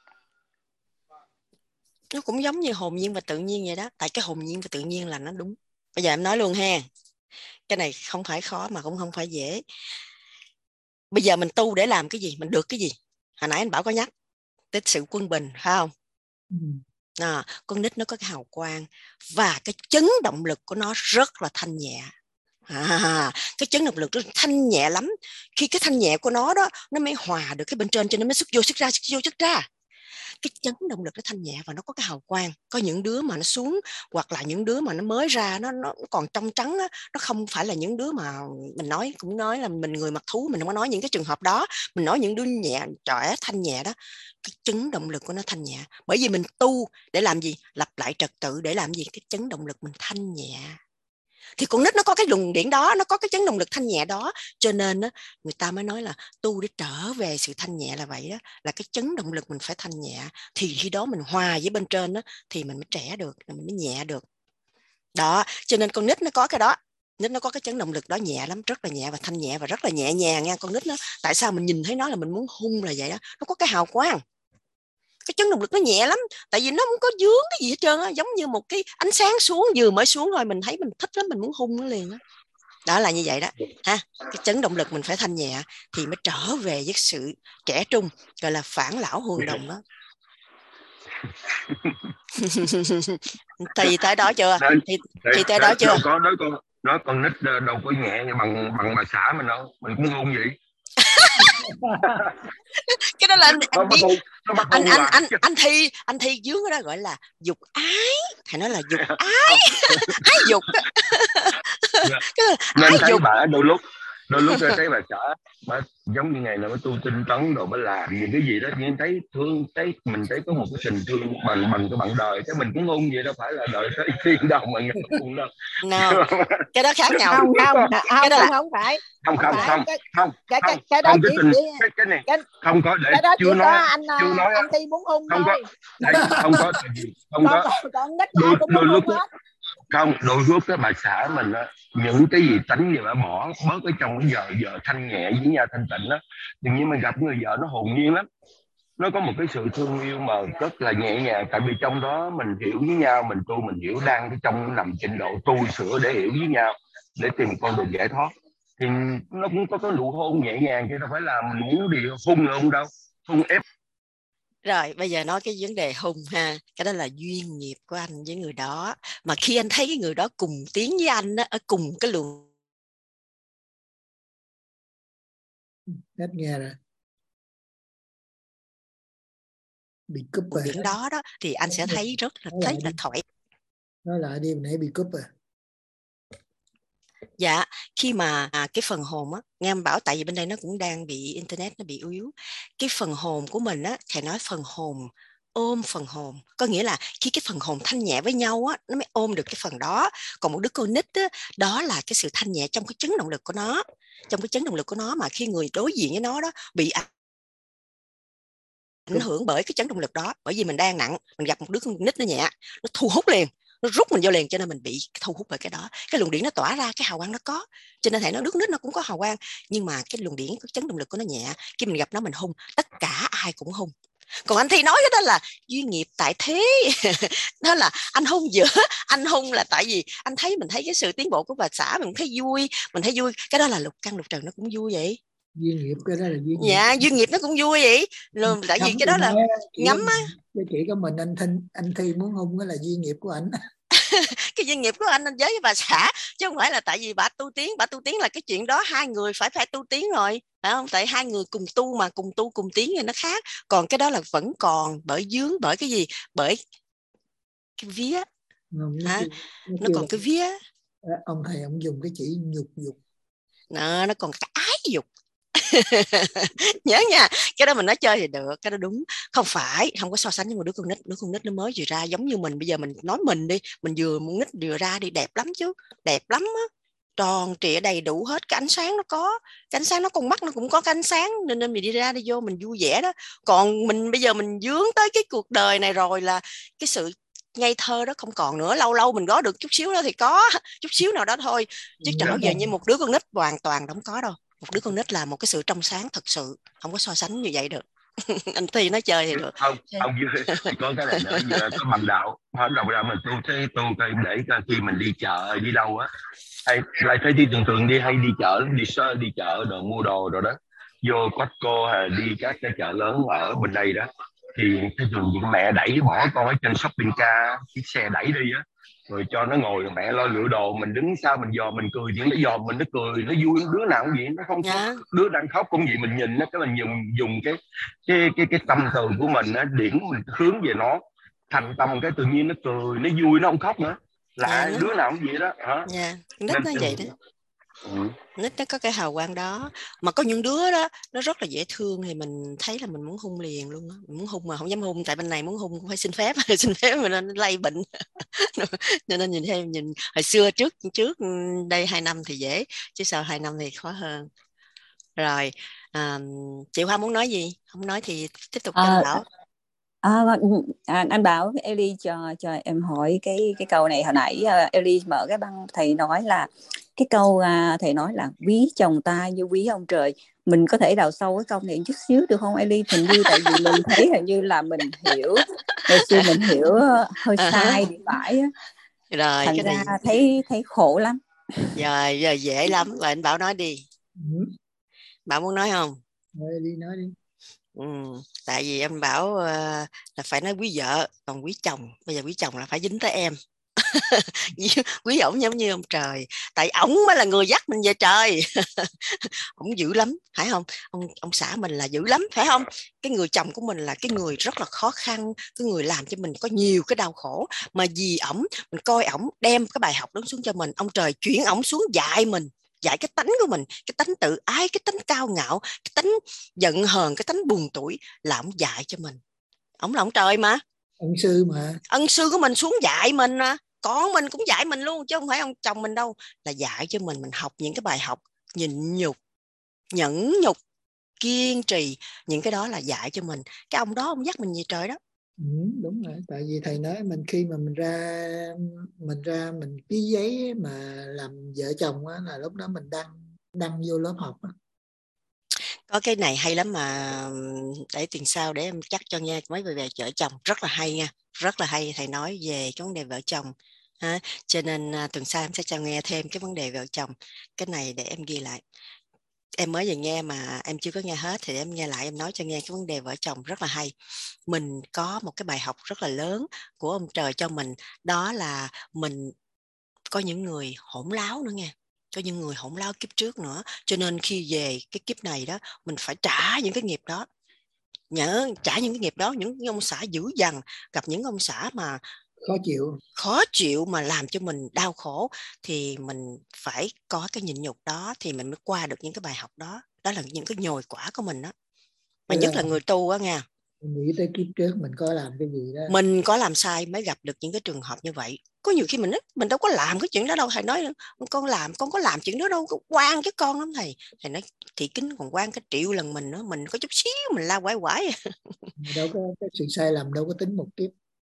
Speaker 2: Nó cũng giống như hồn nhiên và tự nhiên vậy đó. Tại cái hồn nhiên và tự nhiên là nó đúng. Bây giờ em nói luôn ha. Cái này không phải khó mà cũng không phải dễ. Bây giờ mình tu để làm cái gì? Mình được cái gì? Hồi nãy anh Bảo có nhắc tới sự quân bình, phải không? Ừ. À, con nít nó có cái hào quang và cái chấn động lực của nó rất là thanh nhẹ. À, cái chấn động lực nó thanh nhẹ lắm. Khi cái thanh nhẹ của nó đó, nó mới hòa được cái bên trên cho nó mới xuất vô xuất ra, xuất vô xuất ra. Cái chấn động lực nó thanh nhẹ và nó có cái hào quang. Có những đứa mà nó xuống, hoặc là những đứa mà nó mới ra, nó, nó còn trong trắng á, nó không phải là những đứa mà mình nói, cũng nói là mình người mặc thú, mình không có nói những cái trường hợp đó, mình nói những đứa nhẹ, trẻ, thanh nhẹ đó. Cái chấn động lực của nó thanh nhẹ. Bởi vì mình tu để làm gì? Lặp lại trật tự để làm gì? Cái chấn động lực mình thanh nhẹ. Thì con nít nó có cái luồng điển đó, nó có cái chấn động lực thanh nhẹ đó, cho nên á, người ta mới nói là tu để trở về sự thanh nhẹ là vậy đó, là cái chấn động lực mình phải thanh nhẹ, thì khi đó mình hòa với bên trên đó, thì mình mới trẻ được, mình mới nhẹ được. Đó, cho nên con nít nó có cái đó, nít nó có cái chấn động lực đó nhẹ lắm, rất là nhẹ và thanh nhẹ và rất là nhẹ nhàng nha. Con nít nó, tại sao mình nhìn thấy nó là mình muốn hung là vậy đó, nó có cái hào quang. Cái chấn động lực nó nhẹ lắm, tại vì nó không có dướng cái gì hết trơn á, giống như một cái ánh sáng xuống, vừa mới xuống thôi mình thấy mình thích lắm, mình muốn hung nó liền đó. Đó là như vậy đó ha. Cái chấn động lực mình phải thanh nhẹ thì mới trở về với sự trẻ trung, gọi là phản lão huần đồng đó. Thì tới đó chưa? Thì, thì tới đó chưa?
Speaker 4: Có nói con nói con nít đâu có nhẹ như bằng bằng bà xã mình đâu, mình cũng hung vậy.
Speaker 2: Cái đó là anh anh biết
Speaker 4: nó bắt
Speaker 2: anh
Speaker 4: hôn
Speaker 2: anh
Speaker 4: à.
Speaker 2: anh anh thi anh thi dướng cái đó gọi là dục ái, thầy nói là dục ái ái dục á. Cái đó là
Speaker 4: Nên
Speaker 2: ái
Speaker 4: thấy
Speaker 2: dục.
Speaker 4: bà đôi lúc đôi lúc thấy bà xã bà giống như ngày nào bà tu tinh tấn rồi bà làm những cái gì đó nhưng thấy thương, thấy mình thấy có một cái tình thương bằng bằng cái bạn đời, cái mình cũng ngung vậy, đâu phải là đợi tới thiên đâu mà ngung đâu.
Speaker 2: No, cái đó khác nhau.
Speaker 11: Không không
Speaker 2: cái
Speaker 11: không
Speaker 2: đó là
Speaker 11: không phải
Speaker 4: không không
Speaker 11: phải.
Speaker 4: không
Speaker 11: cái
Speaker 4: không
Speaker 11: cái cái
Speaker 4: không
Speaker 11: cái đó
Speaker 4: không
Speaker 11: chỉ
Speaker 4: cái tình
Speaker 11: chỉ
Speaker 4: cái cái này
Speaker 11: cái,
Speaker 4: không có để
Speaker 11: cái đó chỉ
Speaker 4: chưa
Speaker 11: có
Speaker 4: nói
Speaker 11: anh
Speaker 4: chưa nói
Speaker 11: anh Thi muốn hung
Speaker 4: không có
Speaker 11: thôi.
Speaker 4: đây, không có không
Speaker 11: Còn
Speaker 4: có
Speaker 11: còn còn nít
Speaker 4: đôi,
Speaker 11: ai cũng
Speaker 4: đôi
Speaker 11: muốn
Speaker 4: lúc
Speaker 11: hung
Speaker 4: đó,
Speaker 11: hết.
Speaker 4: không đôi lúc cái bà xã mình á, những cái gì tánh gì bà bỏ bớt ở trong cái giờ giờ thanh nhẹ với nhau thanh tịnh đó, tự nhiên mình gặp người vợ nó hồn nhiên lắm, nó có một cái sự thương yêu mà rất là nhẹ nhàng, tại vì trong đó mình hiểu với nhau, mình tu mình hiểu đang cái trong nằm trình độ tu sửa để hiểu với nhau, để tìm con đường giải thoát, thì nó cũng có cái nụ hôn nhẹ nhàng chứ đâu phải là mình muốn đi hung là không đâu, hung ép.
Speaker 2: Rồi bây giờ nói cái vấn đề hung ha, cái đó là duyên nghiệp của anh với người đó, mà khi anh thấy cái người đó cùng tiến với anh á, ở cùng cái luồng
Speaker 1: hết nghe rồi, bị cúp rồi.
Speaker 2: biển đó đó thì anh sẽ thấy rất là
Speaker 1: nói
Speaker 2: thấy
Speaker 1: lại
Speaker 2: là
Speaker 1: đi.
Speaker 2: thoải.
Speaker 1: Nói lại đi, nãy bị cúp rồi.
Speaker 2: Dạ, khi mà à, cái phần hồn á, nghe em bảo tại vì bên đây nó cũng đang bị internet nó bị yếu, cái phần hồn của mình á, thầy nói phần hồn ôm phần hồn, có nghĩa là khi cái phần hồn thanh nhẹ với nhau á, nó mới ôm được cái phần đó. Còn một đứa con nít á, đó là cái sự thanh nhẹ trong cái chấn động lực của nó, trong cái chấn động lực của nó mà khi người đối diện với nó đó bị ảnh hưởng bởi cái chấn động lực đó, bởi vì mình đang nặng, mình gặp một đứa con nít nó nhẹ, nó thu hút liền, nó rút mình vô liền, cho nên mình bị thu hút bởi cái đó. Cái luồng điển nó tỏa ra, cái hào quang nó có, cho nên thầy nói đứa con nít nó cũng có hào quang, nhưng mà cái luồng điển, cái chấn động lực của nó nhẹ, khi mình gặp nó mình hung, tất cả ai cũng hung. Còn anh Thi nói cái đó là duyên nghiệp tại thế. Đó là anh hung giữa anh hung là tại vì anh thấy mình thấy cái sự tiến bộ của bà xã, mình thấy vui, mình thấy vui, cái đó là lục căn lục trần nó cũng vui vậy.
Speaker 1: Duyên nghiệp, cái đó là duyên nghiệp.
Speaker 2: Dạ, duyên nghiệp nó cũng vui vậy. Rồi, tại vì cái đó là ngắm á.
Speaker 1: Cái chỉ có mình anh Thinh, anh Thi muốn hung cái là duyên nghiệp của ảnh.
Speaker 2: Cái duyên nghiệp của anh anh giới với bà xã, chứ không phải là tại vì bà tu tiến, bà tu tiến là cái chuyện đó hai người phải phải tu tiến rồi, phải không? Tại hai người cùng tu mà cùng tu cùng tiến thì nó khác. Còn cái đó là vẫn còn bởi dướng, bởi cái gì? Bởi cái vía.
Speaker 1: Không,
Speaker 2: Hả?
Speaker 1: nó,
Speaker 2: nó, nó còn là... cái vía.
Speaker 1: Ông thầy ông dùng cái chữ nhục dục.
Speaker 2: Nó, nó còn cái ái dục. Nhớ nha, cái đó mình nói chơi thì được, cái đó đúng, không phải không có so sánh với một đứa con nít. Đứa con nít nó mới vừa ra, giống như mình bây giờ mình nói mình đi, mình vừa một nít vừa ra đi, đẹp lắm chứ, đẹp lắm á, tròn trịa đầy đủ hết, cái ánh sáng nó có, cái ánh sáng nó, con mắt nó cũng có cái ánh sáng, nên nên mình đi ra đi vô mình vui vẻ đó. Còn mình bây giờ mình dướng tới cái cuộc đời này rồi là cái sự ngây thơ đó không còn nữa. Lâu lâu mình có được chút xíu đó thì có chút xíu nào đó thôi, chứ chẳng bao giờ như một đứa con nít hoàn toàn không có đâu. Một đứa con nít là một cái sự trong sáng thật sự, không có so sánh như vậy được. Anh Thi nói chơi thì được.
Speaker 4: Không, không có cái này nữa, giờ có bằng đạo, hết đầu ra mình tu thế tu cái để khi mình đi chợ đi đâu á, hay lại phải đi thường thường đi hay đi chợ đi sơ đi chợ đồ mua đồ rồi đó, vô Costco hay đi các cái chợ lớn ở bên đây đó, thì cái thường mẹ đẩy bỏ con ở trên shopping car, chiếc xe đẩy đi á, rồi cho nó ngồi, rồi mẹ lo lựa đồ, mình đứng sau mình dò mình cười, chuyện nó dò mình nó cười nó vui, đứa nào cũng vậy, nó không yeah. Đứa đang khóc cũng vậy, mình nhìn nó cái mình dùng dùng cái cái cái cái tâm từ của mình á, điểm mình hướng về nó, thành tâm cái tự nhiên nó cười nó vui, nó không khóc nữa, là yeah, nó... đứa nào cũng vậy đó hả?
Speaker 2: Yeah. Nít nó vậy đó. Ừ. Nít nó có cái hào quang đó, mà có những đứa đó nó rất là dễ thương thì mình thấy là mình muốn hung liền luôn á, muốn hung mà không dám hung, tại bên này muốn hung cũng phải xin phép xin phép mà nên lây bệnh. Nên nên nhìn theo nhìn hồi xưa trước trước đây hai năm thì dễ, chứ sau hai năm thì khó hơn. Rồi à, chị Hoa muốn nói gì? Không nói thì tiếp tục cho anh Bảo.
Speaker 12: À, à, anh Bảo, Eli cho cho em hỏi cái cái câu này hồi nãy uh, Eli mở cái băng, thầy nói là cái câu uh, thầy nói là quý chồng ta như quý ông trời. Mình có thể đào sâu cái câu này chút xíu được không Eli? Hình như tại vì mình thấy hình như là mình hiểu ngày xưa mình hiểu uh, hơi sai thì phải á.
Speaker 2: Rồi
Speaker 12: thành
Speaker 2: cái
Speaker 12: ra
Speaker 2: này
Speaker 12: thấy thấy khổ lắm.
Speaker 2: Rồi giờ dễ lắm, rồi anh Bảo nói đi.
Speaker 1: Ừ.
Speaker 2: Bảo muốn nói không?
Speaker 1: Nói đi, nói đi.
Speaker 2: Ừ, tại vì em bảo uh, là phải nói quý vợ, còn quý chồng bây giờ quý chồng là phải dính tới em. Quý ổng giống như ông trời, tại ổng mới là người dắt mình về trời. Ổng dữ lắm, phải không? Ông ông xã mình là dữ lắm, phải không? Cái người chồng của mình là cái người rất là khó khăn, cái người làm cho mình có nhiều cái đau khổ, mà vì ổng, mình coi ổng đem cái bài học đó xuống cho mình, ông trời chuyển ổng xuống dạy mình, dạy cái tánh của mình, cái tánh tự ái, cái tánh cao ngạo, cái tánh giận hờn, cái tánh buồn tủi, là ổng dạy cho mình. Ổng là ông trời mà,
Speaker 1: ân sư mà,
Speaker 2: ân sư của mình xuống dạy mình mà. Con mình cũng dạy mình luôn chứ không phải ông chồng mình đâu, là dạy cho mình mình học những cái bài học nhịn nhục, nhẫn nhục, kiên trì, những cái đó là dạy cho mình. Cái ông đó ông dắt mình về trời đó.
Speaker 1: Ừ, đúng rồi, tại vì thầy nói mình khi mà mình ra mình ra mình ký giấy mà làm vợ chồng á, là lúc đó mình đăng đăng vô lớp học á.
Speaker 2: Có cái này hay lắm mà, để tiền sau để em chắc cho nghe mấy về về vợ chồng rất là hay nha, rất là hay. Thầy nói về cái vấn đề vợ chồng ha, cho nên tuần sau em sẽ cho nghe thêm cái vấn đề vợ chồng. Cái này để em ghi lại, em mới vừa nghe mà em chưa có nghe hết thì em nghe lại, em nói cho nghe cái vấn đề vợ chồng rất là hay. Mình có một cái bài học rất là lớn của ông trời cho mình, đó là mình có những người hỗn láo nữa nghe, có những người hỗn láo kiếp trước nữa, cho nên khi về cái kiếp này đó mình phải trả những cái nghiệp đó, nhớ trả những cái nghiệp đó. Những ông xã dữ dằn, gặp những ông xã mà
Speaker 1: khó chịu
Speaker 2: khó chịu mà làm cho mình đau khổ, thì mình phải có cái nhịn nhục đó thì mình mới qua được những cái bài học đó. Đó là những cái nhồi quả của mình đó, mà nhất là người tu á nha.
Speaker 1: Mình nghĩ tới kiếp trước mình có làm cái gì đó,
Speaker 2: mình có làm sai mới gặp được những cái trường hợp như vậy. Có nhiều khi mình mình đâu có làm cái chuyện đó đâu. Thầy nói con làm con có làm chuyện đó đâu, có quan chứ con lắm thầy. Thầy nói thị kính còn quan cái triệu lần mình nữa, mình có chút xíu mình la quải quải.
Speaker 1: đâu có cái sự sai lầm đâu có tính một kiếp.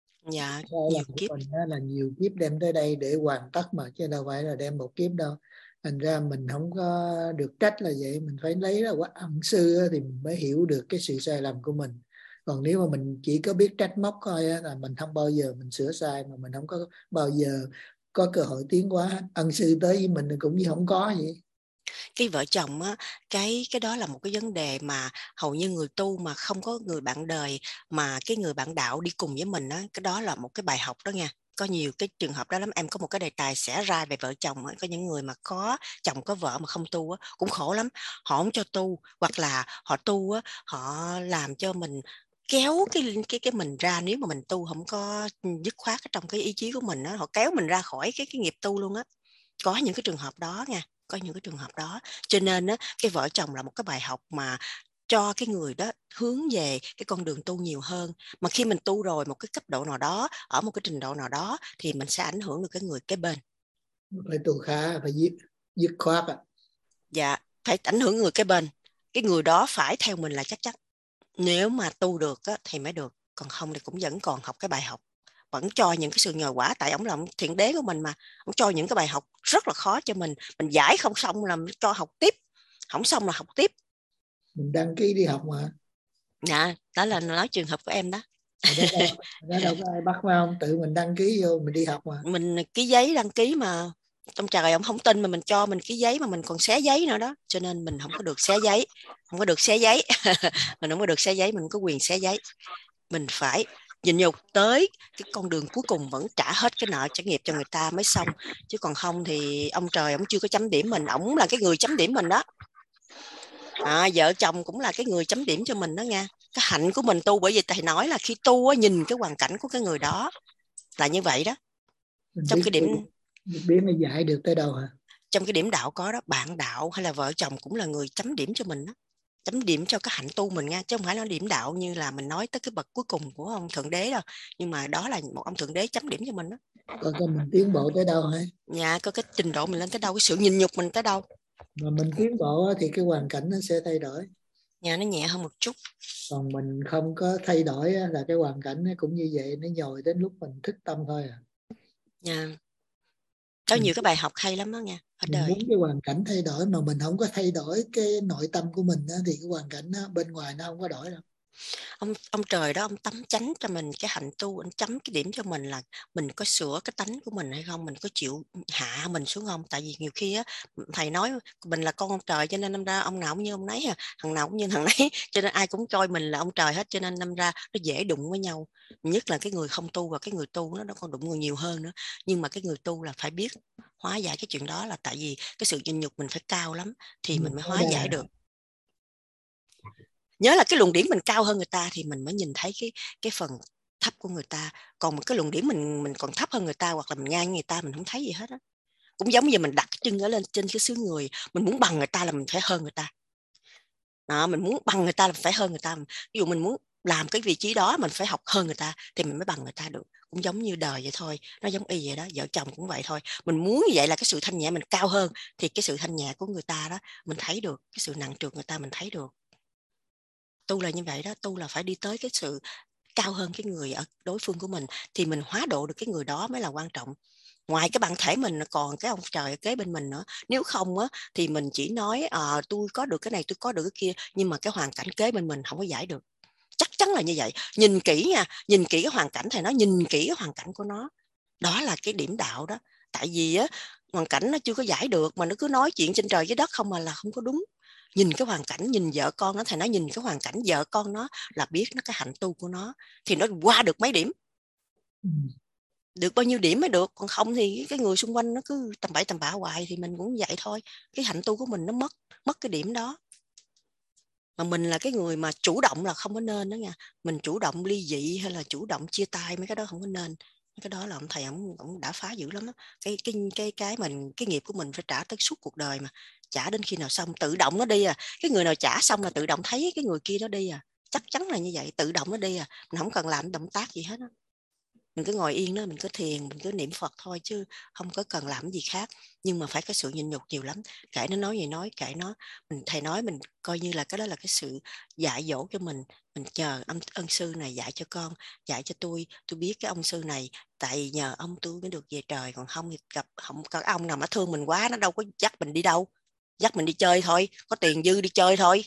Speaker 2: Dạ,
Speaker 1: sai
Speaker 2: nhiều
Speaker 1: lầm
Speaker 2: kiếp.
Speaker 1: của mình là nhiều kiếp đem tới đây để hoàn tất mà, chứ đâu phải là đem một kiếp đâu. Thành ra mình không có được trách là vậy, mình phải lấy ra quả ân sư thì mình mới hiểu được cái sự sai lầm của mình. Còn nếu mà mình chỉ có biết trách móc thôi là mình không bao giờ mình sửa sai, mà mình không có bao giờ có cơ hội tiến hóa. Ân sư tới với mình cũng như không có vậy.
Speaker 2: Cái vợ chồng á, cái cái đó là một cái vấn đề mà hầu như người tu mà không có người bạn đời, mà cái người bạn đạo đi cùng với mình á, cái đó là một cái bài học đó nha. Có nhiều cái trường hợp đó lắm. Em có một cái đề tài sẽ ra về vợ chồng á. Có những người mà có chồng có vợ mà không tu á, cũng khổ lắm. Họ không cho tu, hoặc là họ tu á, họ làm cho mình kéo cái cái cái mình ra. Nếu mà mình tu không có dứt khoát trong cái ý chí của mình á, họ kéo mình ra khỏi cái cái nghiệp tu luôn á. Có những cái trường hợp đó nha, có những cái trường hợp đó. Cho nên á, cái vợ chồng là một cái bài học mà cho cái người đó hướng về cái con đường tu nhiều hơn. Mà khi mình tu rồi một cái cấp độ nào đó, ở một cái trình độ nào đó, thì mình sẽ ảnh hưởng được cái người kế bên.
Speaker 1: Phải tu khá, phải dứt dứt khoát ạ.
Speaker 2: Dạ, phải ảnh hưởng người kế bên. Cái người đó phải theo mình là chắc chắn. Nếu mà tu được á, thì mới được, còn không thì cũng vẫn còn học cái bài học, vẫn cho những cái sự nhờ quả. Tại ổng là ông thiện đế của mình mà, ổng cho những cái bài học rất là khó cho mình. Mình giải không xong là cho học tiếp, không xong là học tiếp.
Speaker 1: Mình đăng ký đi học mà.
Speaker 2: Dạ, đó là nói trường hợp của em đó.
Speaker 1: Đó đâu, đó đâu có ai bắt phải không? Tự mình đăng ký vô mình đi học mà.
Speaker 2: Mình ký giấy đăng ký mà. Trong trời ông không tin mà mình cho mình ký giấy, mà mình còn xé giấy nữa đó. Cho nên mình không có được xé giấy. Không có được xé giấy. Mình không có được xé giấy, mình không có quyền xé giấy. Mình phải nhịn nhục tới cái con đường cuối cùng, vẫn trả hết cái nợ trả nghiệp cho người ta mới xong. Chứ còn không thì ông trời ông chưa có chấm điểm mình, ổng là cái người chấm điểm mình đó. À, vợ chồng cũng là cái người chấm điểm cho mình đó nha. Cái hạnh của mình tu, bởi vì thầy nói là khi tu á, nhìn cái hoàn cảnh của cái người đó là như vậy đó.
Speaker 1: Mình
Speaker 2: Trong
Speaker 1: biết,
Speaker 2: cái điểm
Speaker 1: biết nó giải được tới đâu hả?
Speaker 2: Trong cái điểm đạo có đó, bạn đạo hay là vợ chồng cũng là người chấm điểm cho mình đó, chấm điểm cho cái hạnh tu mình nha, chứ không phải nói điểm đạo như là mình nói tới cái bậc cuối cùng của ông thượng đế đâu, nhưng mà đó là một ông thượng đế chấm điểm cho mình đó.
Speaker 1: Còn cái mình tiến bộ tới đâu hả?
Speaker 2: Dạ, có cái trình độ mình lên tới đâu, cái sự nhịn nhục mình tới đâu.
Speaker 1: Mà mình tiến bộ thì cái hoàn cảnh nó sẽ thay đổi.
Speaker 2: Nhà nó nhẹ hơn một chút.
Speaker 1: Còn mình không có thay đổi là cái hoàn cảnh nó cũng như vậy, nó nhồi đến lúc mình thức tâm thôi à.
Speaker 2: Dạ. Có
Speaker 1: mình,
Speaker 2: nhiều cái bài học hay lắm đó nha. Ở
Speaker 1: mình
Speaker 2: đời.
Speaker 1: muốn cái hoàn cảnh thay đổi mà mình không có thay đổi cái nội tâm của mình đó, thì cái hoàn cảnh đó, bên ngoài nó không có đổi đâu.
Speaker 2: ông ông trời đó, ông tắm chánh cho mình cái hạnh tu, ông chấm cái điểm cho mình là mình có sửa cái tánh của mình hay không, mình có chịu hạ mình xuống không. Tại vì nhiều khi á, thầy nói mình là con ông trời, cho nên năm ra ông nào cũng như ông nấy à, thằng nào cũng như thằng nấy, cho nên ai cũng coi mình là ông trời hết, cho nên năm ra nó dễ đụng với nhau. Nhất là cái người không tu và cái người tu nó nó còn đụng người nhiều hơn nữa. Nhưng mà cái người tu là phải biết hóa giải cái chuyện đó, là tại vì cái sự nhịn nhục mình phải cao lắm thì mình mới hóa giải được. Nhớ là cái luận điểm mình cao hơn người ta thì mình mới nhìn thấy cái cái phần thấp của người ta. Còn một cái luận điểm mình mình còn thấp hơn người ta, hoặc là mình ngang người ta, mình không thấy gì hết á. Cũng giống như mình đặt chân ở lên trên cái xứ người, mình muốn bằng người ta là mình phải hơn người ta. Đó, mình muốn bằng người ta là phải hơn người ta. Ví dụ mình muốn làm cái vị trí đó, mình phải học hơn người ta thì mình mới bằng người ta được. Cũng giống như đời vậy thôi, nó giống y vậy đó, vợ chồng cũng vậy thôi. Mình muốn như vậy là cái sự thanh nhẹ mình cao hơn thì cái sự thanh nhẹ của người ta đó mình thấy được, cái sự nặng trược người ta mình thấy được. Tu là như vậy đó, tu là phải đi tới cái sự cao hơn cái người ở đối phương của mình thì mình hóa độ được cái người đó mới là quan trọng. Ngoài cái bản thể mình còn cái ông trời ở kế bên mình nữa. Nếu không á thì mình chỉ nói à, tôi có được cái này, tôi có được cái kia, nhưng mà cái hoàn cảnh kế bên mình không có giải được. Chắc chắn là như vậy. Nhìn kỹ nha, nhìn kỹ cái hoàn cảnh, thầy nói nhìn kỹ cái hoàn cảnh của nó. Đó là cái điểm đạo đó. Tại vì á hoàn cảnh nó chưa có giải được mà nó cứ nói chuyện trên trời dưới đất không mà là không có đúng. Nhìn cái hoàn cảnh, nhìn vợ con nó, thầy nói nhìn cái hoàn cảnh vợ con nó là biết nó cái hạnh tu của nó thì nó qua được mấy điểm. Ừ. Được bao nhiêu điểm mới được, còn không thì cái người xung quanh nó cứ tầm bậy tầm bạ hoài thì mình cũng vậy thôi. Cái hạnh tu của mình nó mất mất cái điểm đó. Mà mình là cái người mà chủ động là không có nên đó nha. Mình chủ động ly dị hay là chủ động chia tay, mấy cái đó không có nên. Cái đó là ông thầy ông, ông đã phá dữ lắm đó. Cái cái cái cái mình cái nghiệp của mình phải trả tới suốt cuộc đời mà. Trả đến khi nào xong tự động nó đi à. Cái người nào trả xong là tự động thấy cái người kia nó đi à. Chắc chắn là như vậy, tự động nó đi à. Mình không cần làm động tác gì hết á. Mình cứ ngồi yên đó, mình cứ thiền, mình cứ niệm Phật thôi chứ không có cần làm gì khác. Nhưng mà phải có sự nhịn nhục nhiều lắm. Kệ nó nói gì nói, kệ nó. Mình thầy nói mình coi như là cái đó là cái sự dạy dỗ cho mình. Mình chờ ân, ân sư này dạy cho con, dạy cho tôi. Tôi biết cái ông sư này, tại nhờ ông tôi mới được về trời. Còn không thì gặp không có ông nào mà thương mình quá, nó đâu có dắt mình đi đâu. Dắt mình đi chơi thôi, có tiền dư đi chơi thôi.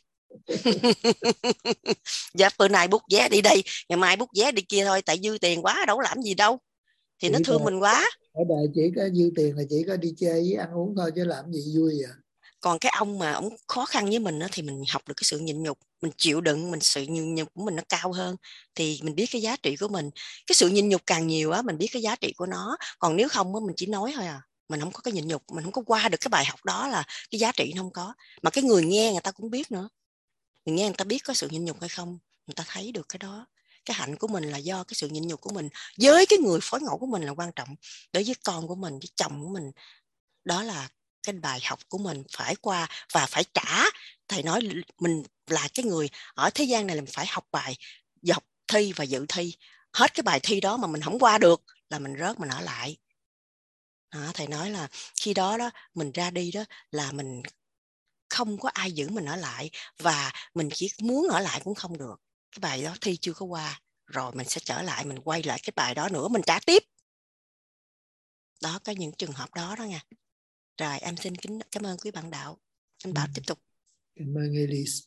Speaker 2: Dạ bữa nay bút vé đi đây, ngày mai bút vé đi kia thôi, tại dư tiền quá đâu làm gì đâu, thì chỉ nó thương mình quá.
Speaker 1: Ở đời chỉ có dư tiền là chỉ có đi chơi với ăn uống thôi chứ làm gì vui vậy.
Speaker 2: Còn cái ông mà ông khó khăn với mình đó, thì mình học được cái sự nhịn nhục, mình chịu đựng, mình sự nhịn nhục của mình nó cao hơn thì mình biết cái giá trị của mình. Cái sự nhịn nhục càng nhiều á, mình biết cái giá trị của nó. Còn nếu không á, mình chỉ nói thôi à, mình không có cái nhịn nhục, mình không có qua được cái bài học đó là cái giá trị nó không có. Mà cái người nghe người ta cũng biết nữa. Người nghe người ta biết có sự nhịn nhục hay không, người ta thấy được cái đó. Cái hạnh của mình là do cái sự nhịn nhục của mình với cái người phối ngẫu của mình là quan trọng. Đối với con của mình, với chồng của mình, đó là cái bài học của mình phải qua và phải trả. Thầy nói mình là cái người ở thế gian này là mình phải học bài, học thi và dự thi. Hết cái bài thi đó mà mình không qua được là mình rớt, mình ở lại. Đó, thầy nói là khi đó đó mình ra đi đó là mình không có ai giữ mình ở lại, và mình chỉ muốn ở lại cũng không được. Cái bài đó thi chưa có qua, rồi mình sẽ trở lại, mình quay lại cái bài đó nữa, mình trả tiếp. Đó, có những trường hợp đó đó nha. Rồi em xin kính cảm ơn quý bạn đạo. Anh Bảo ừ. tiếp tục.
Speaker 1: Cảm ơn Elise.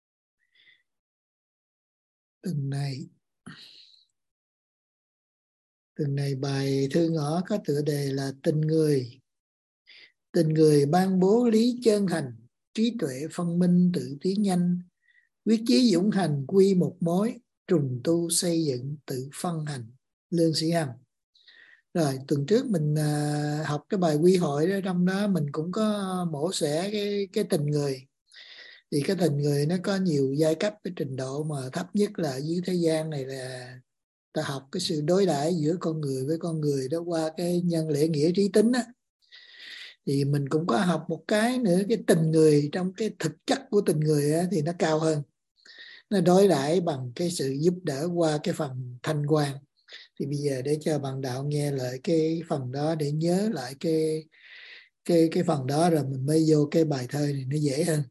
Speaker 1: Tuần này Tuần này bài thư ngõ có tựa đề là tình người. Tình người ban bố lý chân thành, trí tuệ phân minh tự tiến nhanh, quyết chí dũng hành quy một mối, trùng tu xây dựng tự phân hành. Lương Sĩ Hằng. Rồi tuần trước mình uh, học cái bài quy hội đó, trong đó mình cũng có mổ xẻ cái cái tình người. Thì cái tình người nó có nhiều giai cấp, cái trình độ mà thấp nhất là dưới thế gian này là ta học cái sự đối đãi giữa con người với con người đó qua cái nhân lễ nghĩa trí tính á. Thì mình cũng có học một cái nữa, cái tình người trong cái thực chất của tình người á, thì nó cao hơn. Nó đối đãi bằng cái sự giúp đỡ qua cái phần thanh quan. Thì bây giờ để cho bạn đạo nghe lại cái phần đó để nhớ lại cái cái cái phần đó, rồi mình mới vô cái bài thơ này nó dễ hơn.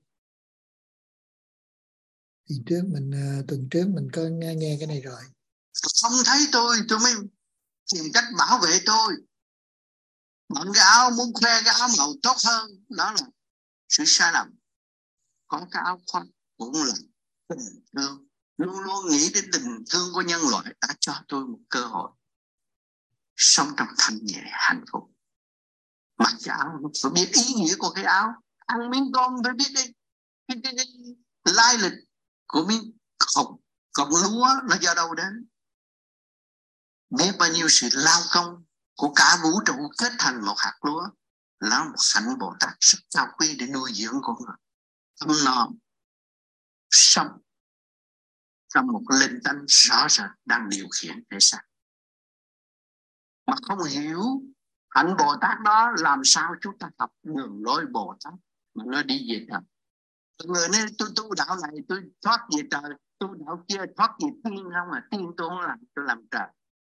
Speaker 1: Thì trước mình tuần trước mình có nghe, nghe cái này rồi.
Speaker 16: Không thấy tôi tôi mới tìm cách bảo vệ tôi. Bận cái áo muốn khoe cái áo màu tốt hơn, đó là sự sai lầm. Có cái áo khoác cũng là tình thương. luôn luôn nghĩ đến tình thương của nhân loại đã cho tôi một cơ hội sống trong thanh nhẹ hạnh phúc. Mặc cái áo phải biết ý nghĩa của cái áo, ăn miếng tôm phải biết cái, cái, cái, cái lai lịch của miếng cọng cọng lúa nó do đâu đến, biết bao nhiêu sự lao công của cả vũ trụ kết thành một hạt lúa, là một hạnh Bồ Tát rất cao quý để nuôi dưỡng con người. Tâm no sống trong một linh tánh rõ rệt đang điều khiển thể xác, mà không hiểu hạnh Bồ Tát đó, làm sao chúng ta học đường lối Bồ Tát mà nó đi về trời. Người nói tôi tu đạo này tôi thoát về trời, tu đạo kia thoát về tiên không, mà tiên tôi không làm, tôi làm trời.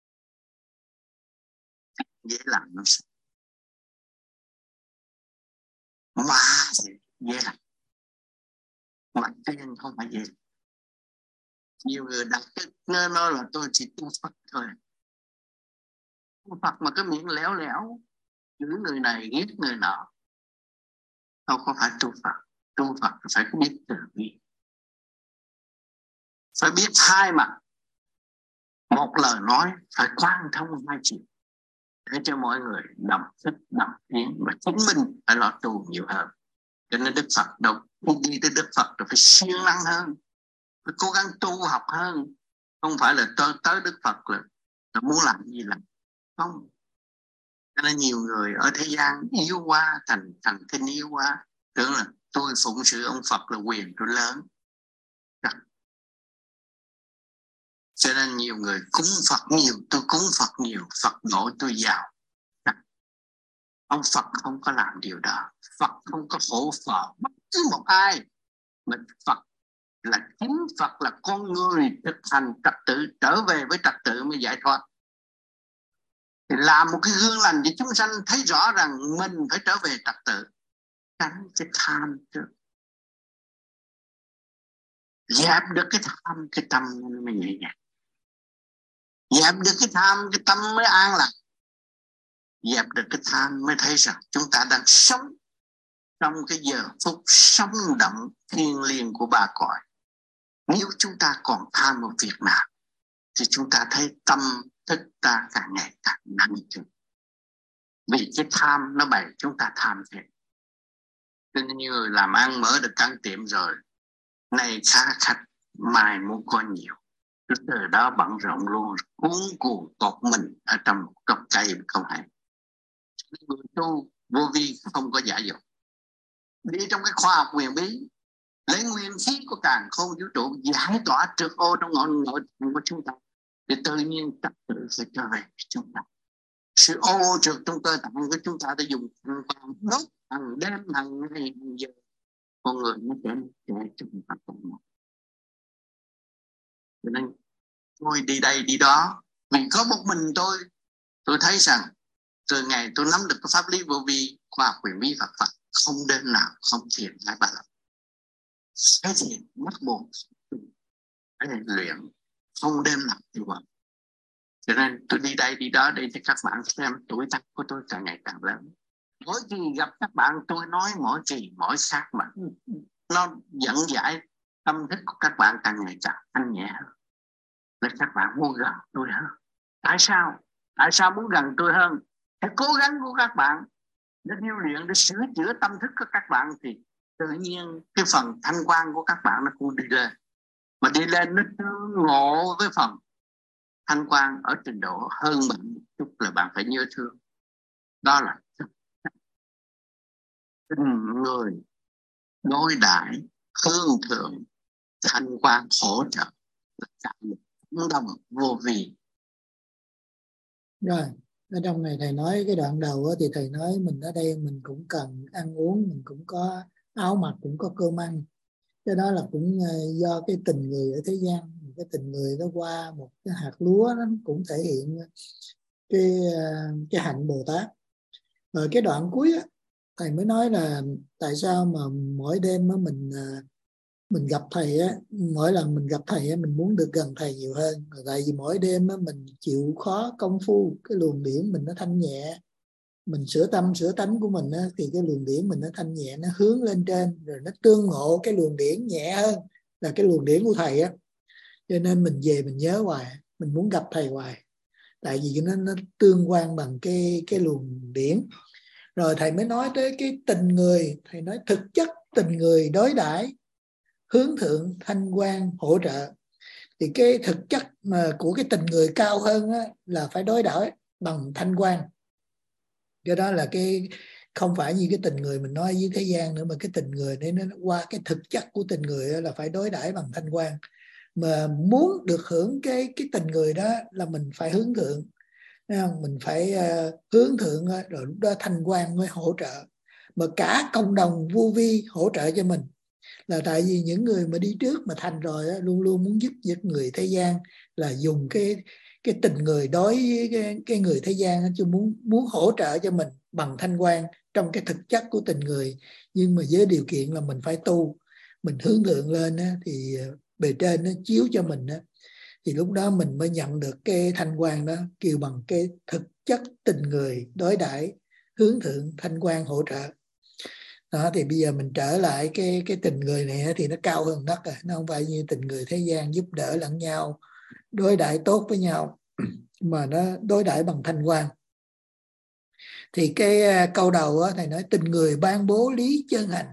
Speaker 16: Dễ làm nó sao? Mà dễ làm, mà tiên không phải dễ. Nhiều người đặt cái nơi nó là tôi chỉ tu Phật thôi. Tu Phật mà cái miệng léo léo, giữ người này ghét người nọ, không có phải tu Phật. Tu Phật phải biết từ bi, phải biết hai mặt. Một lời nói phải quan thông hai chiều để cho mọi người đồng thích đồng tiếng, và chính mình phải lo tu nhiều hơn. Cho nên Đức Phật đâu đi tới Đức Phật rồi phải siêng năng hơn, phải cố gắng tu học hơn. Không phải là tới, tới Đức Phật là, là muốn làm gì làm, không. Cho nên nhiều người ở thế gian yếu quá, thành thành kinh yếu quá, tưởng là tôi phụng sự ông Phật là quyền tôi lớn. Cho nên nhiều người cúng Phật nhiều, tôi cúng Phật nhiều, Phật độ tôi giàu. Ông Phật không có làm điều đó. Phật không có hổ phở bất cứ một ai. Mà Phật là chính Phật, là con người thực hành trật tự, trở về với trật tự mới giải thoát. Thì làm một cái gương lành cho chúng sanh thấy rõ rằng mình phải trở về trật tự. Tránh cái tham trước, dẹp được cái tham, cái tâm mới nhẹ nhàng. Dẹp được cái tham, cái tâm mới an lạc. Dẹp được cái tham mới thấy rằng chúng ta đang sống trong cái giờ phút sống động thiêng liêng của ba cõi. Nếu chúng ta còn tham một việc nào thì chúng ta thấy tâm thức ta càng ngày càng nặng trĩu. Vì cái tham nó bày chúng ta tham thiệt. Cho nên như người làm ăn mở được căn tiệm rồi, nay khá khách, mai muốn có nhiều. Từ đó bận rộn luôn, cuốn cuồng cột mình ở trong một gốc cây không hay. Người tu vô vi không có giả dụ. Đi trong cái khoa học huyền bí, lấy nguyên khí của càn khôn vũ trụ giải tỏa trượt ô trong ngọn nội tạng của chúng ta, thì tự nhiên trật tự sẽ trở về chúng ta. Sự ô trượt trong cơ tạng của chúng ta đã dùng hàng vàng đốt hàng đêm hàng ngày hàng giờ, con người nó trở nên trẻ trong tất cả mọi. Cho nên tôi đi đây đi đó, vì có một mình tôi, tôi thấy rằng từ ngày tôi nắm được cái pháp lý vô vi, khoa học huyền bí Phật Phật, không đêm nào không thiền hai ba lần. Cái thiền mất buồn, cái luyện không đêm nào như vậy. Cho nên tôi đi đây đi đó để cho các bạn xem tuổi tác của tôi càng ngày càng lớn. Mỗi kỳ gặp các bạn tôi nói mỗi kỳ mỗi khác, mà nó dẫn giải tâm thức của các bạn càng ngày càng thanh nhẹ hơn. Để các bạn muốn gần tôi hơn. Tại sao? Tại sao muốn gần tôi hơn? Cái cố gắng của các bạn để điêu luyện, để sửa chữa tâm thức của các bạn, thì tự nhiên cái phần thanh quan của các bạn nó cũng đi lên. Mà đi lên nó tương ngộ với phần thanh quan ở trình độ hơn bạn một chút là bạn phải nhớ thương. Đó là tình người đối đãi hương thượng, thanh quan hỗ trợ, cả một đồng vô vi.
Speaker 1: Rồi, ở trong này thầy nói cái đoạn đầu thì thầy nói mình ở đây mình cũng cần ăn uống, mình cũng có áo mặc, cũng có cơm ăn. Cái đó là cũng do cái tình người ở thế gian, cái tình người nó qua một cái hạt lúa, nó cũng thể hiện cái cái hạnh Bồ Tát. Rồi cái đoạn cuối á, thầy mới nói là tại sao mà mỗi đêm á mình mình gặp thầy á, mỗi lần mình gặp thầy á mình muốn được gần thầy nhiều hơn. Tại vì mỗi đêm á mình chịu khó công phu, cái luồng điển mình nó thanh nhẹ, mình sửa tâm sửa tánh của mình á, thì cái luồng điển mình nó thanh nhẹ, nó hướng lên trên, rồi nó tương ngộ cái luồng điển nhẹ hơn là cái luồng điển của thầy á. Cho nên mình về mình nhớ hoài, mình muốn gặp thầy hoài, tại vì nó, nó tương quan bằng cái, cái luồng điển. Rồi thầy mới nói tới cái tình người. Thầy nói thực chất tình người đối đãi hướng thượng, thanh quan, hỗ trợ. Thì cái thực chất mà của cái tình người cao hơn á, là phải đối đãi bằng thanh quan. Cái đó là cái không phải như cái tình người mình nói với thế gian nữa, mà cái tình người này nó qua cái thực chất của tình người là phải đối đãi bằng thanh quan. Mà muốn được hưởng cái cái tình người đó là mình phải hướng thượng, mình phải uh, hướng thượng, rồi lúc đó thanh quan mới hỗ trợ. Mà cả cộng đồng vô vi hỗ trợ cho mình, là tại vì những người mà đi trước mà thành rồi á, luôn luôn muốn giúp giúp người thế gian, là dùng cái cái tình người đối với cái, cái người thế gian á, chứ muốn muốn hỗ trợ cho mình bằng thanh quan trong cái thực chất của tình người. Nhưng mà với điều kiện là mình phải tu, mình hướng thượng lên á, thì bề trên nó chiếu cho mình á, thì lúc đó mình mới nhận được cái thanh quan đó, kêu bằng cái thực chất tình người đối đãi hướng thượng, thanh quan hỗ trợ. Đó, thì bây giờ mình trở lại cái cái tình người này thì nó cao hơn đất rồi. Nó không phải như tình người thế gian giúp đỡ lẫn nhau, đối đãi tốt với nhau, mà nó đối đãi bằng thanh quan. Thì cái câu đầu đó, thầy nói tình người ban bố lý chân hành.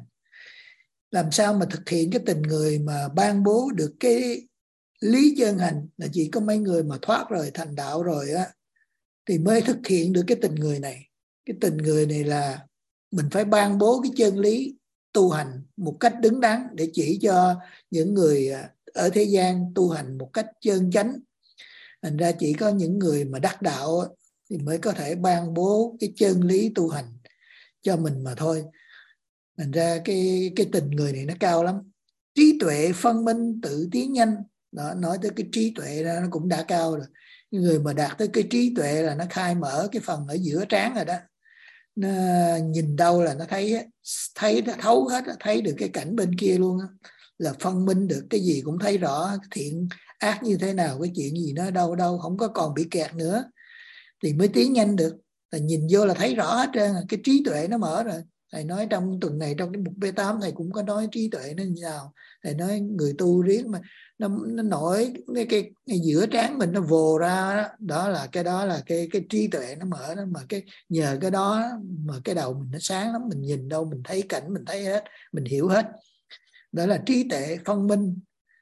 Speaker 1: Làm sao mà thực hiện cái tình người mà ban bố được cái lý chân hành, là chỉ có mấy người mà thoát rồi, thành đạo rồi á, thì mới thực hiện được cái tình người này. Cái tình người này là mình phải ban bố cái chân lý tu hành một cách đứng đắn, để chỉ cho những người ở thế gian tu hành một cách chân chánh. Thành ra chỉ có những người mà đắc đạo thì mới có thể ban bố cái chân lý tu hành cho mình mà thôi. Thành ra cái, cái tình người này nó cao lắm. Trí tuệ phân minh tự tiến nhanh. Đó, nói tới cái trí tuệ đó, nó cũng đã cao rồi. Những người mà đạt tới cái trí tuệ là nó khai mở cái phần ở giữa trán rồi đó. Nó nhìn đâu là nó thấy thấy nó thấu hết, thấy được cái cảnh bên kia luôn đó. Là phân minh được cái gì cũng thấy rõ, thiện ác như thế nào, cái chuyện gì nó đâu đâu, không có còn bị kẹt nữa, thì mới tiến nhanh được. Là nhìn vô là thấy rõ hết trơn, cái trí tuệ nó mở rồi. Thầy nói trong tuần này trong cái mục B tám thầy cũng có nói trí tuệ nó như nào. Thầy nói người tu riết mà nó, nó nổi cái, cái, cái giữa trán mình nó vồ ra đó, đó là cái đó là cái cái trí tuệ nó mở đó. Mà cái nhờ cái đó mà cái đầu mình nó sáng lắm, mình nhìn đâu mình thấy cảnh, mình thấy hết, mình hiểu hết. Đó là trí tuệ phân minh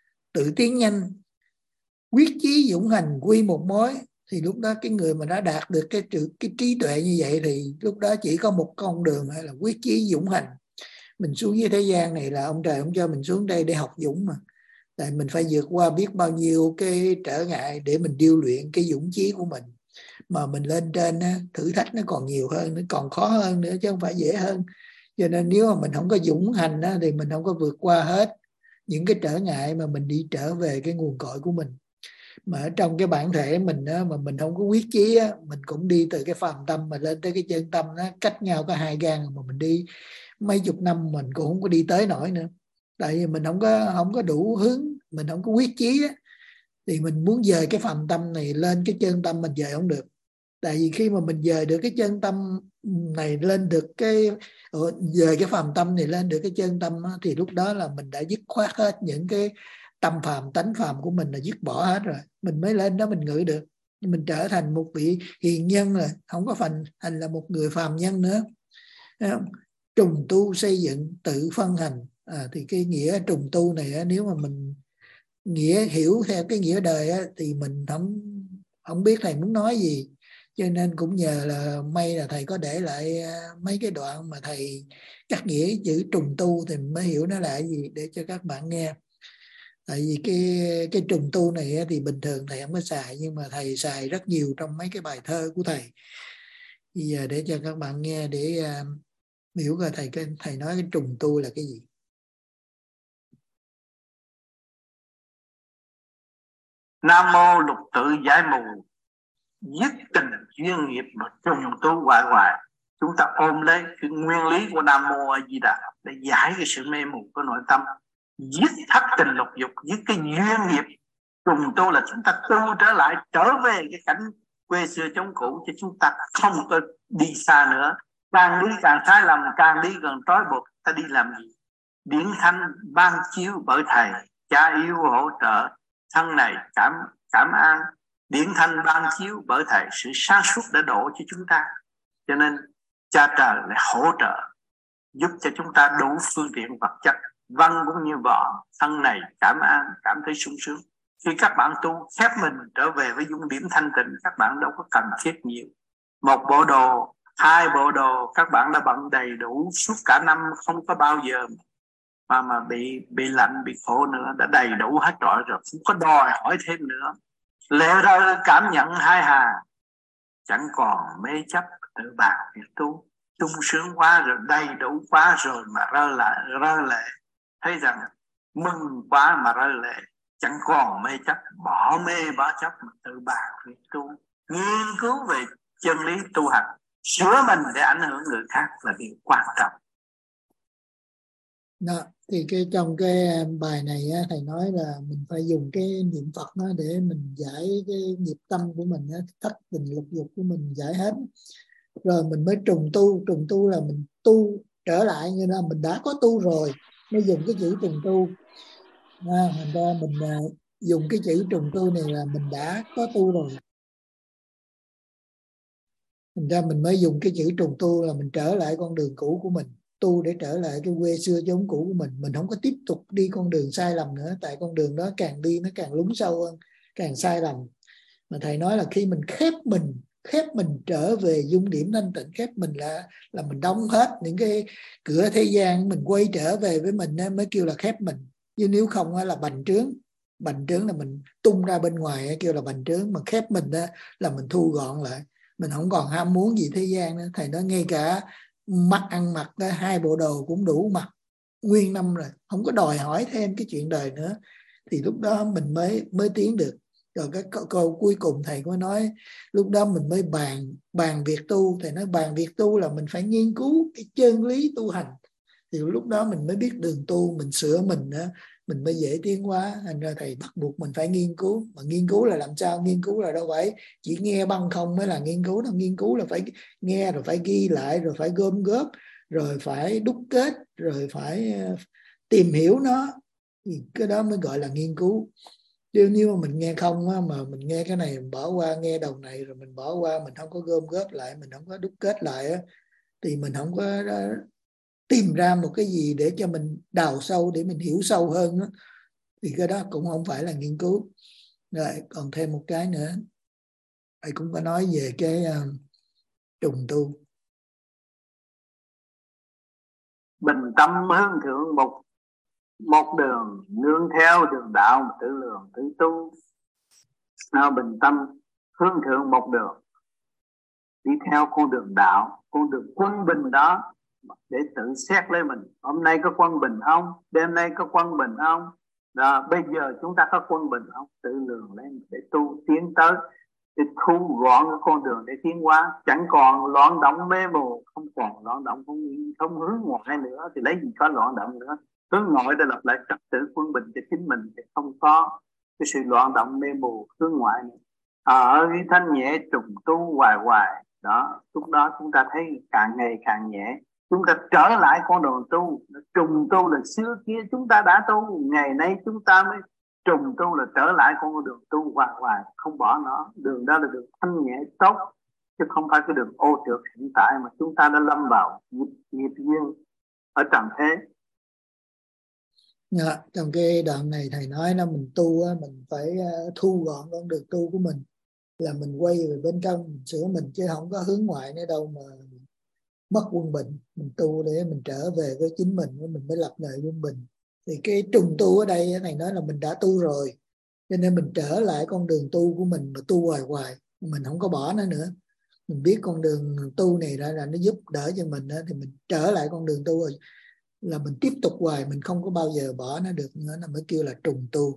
Speaker 1: tự tiến nhanh, quyết chí dũng hành quy một mối. Thì lúc đó cái người mà đã đạt được cái, cái trí tuệ như vậy thì lúc đó chỉ có một con đường, hay là quyết chí dũng hành. Mình xuống dưới thế gian này là ông trời ông cho mình xuống đây để học dũng mà. Tại mình phải vượt qua biết bao nhiêu cái trở ngại để mình điêu luyện cái dũng chí của mình. Mà mình lên trên thử thách nó còn nhiều hơn, nó còn khó hơn nữa chứ không phải dễ hơn. Cho nên nếu mà mình không có dũng hành thì mình không có vượt qua hết những cái trở ngại mà mình đi trở về cái nguồn cội của mình. Mà ở trong cái bản thể mình đó, mà mình không có quyết chí á, mình cũng đi từ cái phàm tâm mà lên tới cái chân tâm, nó cách nhau có hai gang, mà mình đi mấy chục năm mình cũng không có đi tới nổi nữa. Tại vì mình không có không có đủ hướng, mình không có quyết chí á, thì mình muốn dời cái phàm tâm này lên cái chân tâm mình dời không được. Tại vì khi mà mình dời được cái chân tâm này lên được cái dời cái phàm tâm này lên được cái chân tâm á, thì lúc đó là mình đã dứt khoát hết những cái tâm phàm, tánh phàm của mình là dứt bỏ hết rồi, mình mới lên đó mình ngự được. Mình trở thành một vị hiền nhân rồi, không có phần hành là một người phàm nhân nữa. Trùng tu xây dựng tự phân hành. À, thì cái nghĩa trùng tu này á, nếu mà mình nghĩa hiểu theo cái nghĩa đời á, thì mình không không biết thầy muốn nói gì. Cho nên cũng nhờ là may là thầy có để lại mấy cái đoạn mà thầy cắt nghĩa chữ trùng tu thì mới hiểu nó là gì để cho các bạn nghe. Tại vì cái cái trùng tu này thì bình thường thầy không có xài, nhưng mà thầy xài rất nhiều trong mấy cái bài thơ của thầy. Bây giờ để cho các bạn nghe để uh, hiểu coi thầy thầy nói cái trùng tu là cái gì.
Speaker 16: Nam mô lục tự giải mù, dứt tình duyên nghiệp mà trùng tu hoài hoài. Chúng ta ôm lấy cái nguyên lý của Nam mô A Di Đà để giải cái sự mê mù của nội tâm, dứt thất tình lục dục, dứt cái duyên nghiệp. Trùng tu là chúng ta tu trở lại, trở về cái cảnh quê xưa chống cũ, chứ chúng ta không có đi xa nữa. Càng đi càng sai lầm, càng đi càng trói buộc. Ta đi làm gì? Điển thanh ban chiếu bởi thầy, cha yêu hỗ trợ, thân này cảm cảm an điển thanh ban chiếu, bởi thầy sự sáng suốt đã đổ cho chúng ta, cho nên cha trời lại hỗ trợ giúp cho chúng ta đủ phương tiện vật chất, văn cũng như võ. Thân này cảm an, cảm thấy sung sướng. Khi các bạn tu khép mình trở về với dung điểm thanh tịnh, các bạn đâu có cần thiết nhiều. Một bộ đồ, hai bộ đồ các bạn đã bận đầy đủ suốt cả năm, không có bao giờ mà mà bị bị lạnh, bị khổ nữa, đã đầy đủ hết rồi rồi, không có đòi hỏi thêm nữa. Lệ ra cảm nhận hai hà, chẳng còn mê chấp, tự bạc việc tu, sung sướng quá rồi, đầy đủ quá rồi mà rơi lại rơi lệ, thấy rằng mừng quá mà rơi lệ, chẳng còn mê chấp, bỏ mê bỏ chấp mà tự bạc việc tu, nghiên cứu về chân lý tu hành, sửa mình để ảnh hưởng người khác là điều quan trọng.
Speaker 1: Đó, thì cái trong cái bài này á, thầy nói là mình phải dùng cái niệm Phật đó để mình giải cái nghiệp tâm của mình á, thất tình lục dục của mình giải hết, rồi mình mới trùng tu. Trùng tu là mình tu trở lại, như là mình đã có tu rồi mới dùng cái chữ trùng tu. À, thành ra mình uh, dùng cái chữ trùng tu này là mình đã có tu rồi. Thành ra mình mới dùng cái chữ trùng tu là mình trở lại con đường cũ của mình, tu để trở lại cái quê xưa chốn cũ của mình. Mình không có tiếp tục đi con đường sai lầm nữa, tại con đường đó càng đi nó càng lún sâu hơn, càng sai lầm. Mà thầy nói là khi mình khép mình khép mình trở về dung điểm thanh tịnh, khép mình là là mình đóng hết những cái cửa thế gian, mình quay trở về với mình mới kêu là khép mình. Chứ nếu không là bành trướng. Bành trướng là mình tung ra bên ngoài kêu là bành trướng, mà khép mình là mình thu gọn lại, mình không còn ham muốn gì thế gian nữa. Thầy nói ngay cả mặc ăn mặc hai bộ đồ cũng đủ mặc nguyên năm rồi, không có đòi hỏi thêm cái chuyện đời nữa, thì lúc đó mình mới mới tiến được. Rồi cái câu, câu cuối cùng thầy có nói lúc đó mình mới bàn bàn việc tu. Thầy nói bàn việc tu là mình phải nghiên cứu cái chân lý tu hành, thì lúc đó mình mới biết đường tu, mình sửa mình nữa, mình mới dễ tiến hóa. Thành ra thầy bắt buộc mình phải nghiên cứu. Mà nghiên cứu là làm sao? Nghiên cứu là đâu phải chỉ nghe băng không mới là nghiên cứu đâu. Nghiên cứu là phải nghe rồi phải ghi lại, rồi phải gom góp, rồi phải đúc kết, rồi phải tìm hiểu nó, thì cái đó mới gọi là nghiên cứu. Chứ nếu mà mình nghe không á, mà mình nghe cái này mình bỏ qua, nghe đầu này rồi mình bỏ qua, mình không có gom góp lại, mình không có đúc kết lại á, thì mình không có tìm ra một cái gì để cho mình đào sâu, để mình hiểu sâu hơn đó. Thì cái đó cũng không phải là nghiên cứu. Rồi còn thêm một cái nữa, thầy cũng có nói về cái uh, trùng tu.
Speaker 16: Bình tâm hướng thượng một một đường, nương theo đường đạo tự lường tự tu. Nào bình tâm hướng thượng một đường, đi theo con đường đạo, con đường quân bình đó, để tự xét lấy mình. Hôm nay có quân bình không? Đêm nay có quân bình không? Đó, bây giờ chúng ta có quân bình không? Tự lường lên để tu tiến tới, để thu gọn cái con đường để tiến hóa, chẳng còn loạn động mê mù, không còn loạn động, không, không hướng ngoại nữa, thì lấy gì có loạn động nữa. Hướng ngoại để lập lại trật tự quân bình cho chính mình, thì không có cái sự loạn động mê mù hướng ngoại nữa. Ở à, thanh nhẹ trùng tu hoài hoài đó, lúc đó chúng ta thấy càng ngày càng nhẹ. Chúng ta trở lại con đường tu. Trùng tu là xưa kia chúng ta đã tu, ngày nay chúng ta mới trùng tu là trở lại con đường tu hoài hoài, không bỏ nó. Đường đó là đường thanh nhẹ tốt, chứ không phải cái đường ô trượt hiện tại mà chúng ta đã lâm vào nghiệp, nghiệp duyên ở trần thế.
Speaker 1: Dạ, trong cái đoạn này thầy nói là mình tu á, mình phải thu gọn con đường tu của mình, là mình quay về bên trong, mình sửa mình, chứ không có hướng ngoại nữa đâu mà mất quân bình. Mình tu để mình trở về với chính mình, mình mới lập lại quân bình. Thì cái trùng tu ở đây này nói là mình đã tu rồi, cho nên mình trở lại con đường tu của mình mà tu hoài hoài, mình không có bỏ nó nữa. Mình biết con đường tu này ra là nó giúp đỡ cho mình đó, thì mình trở lại con đường tu rồi là mình tiếp tục hoài, mình không có bao giờ bỏ nó được nữa, là mới kêu là trùng tu.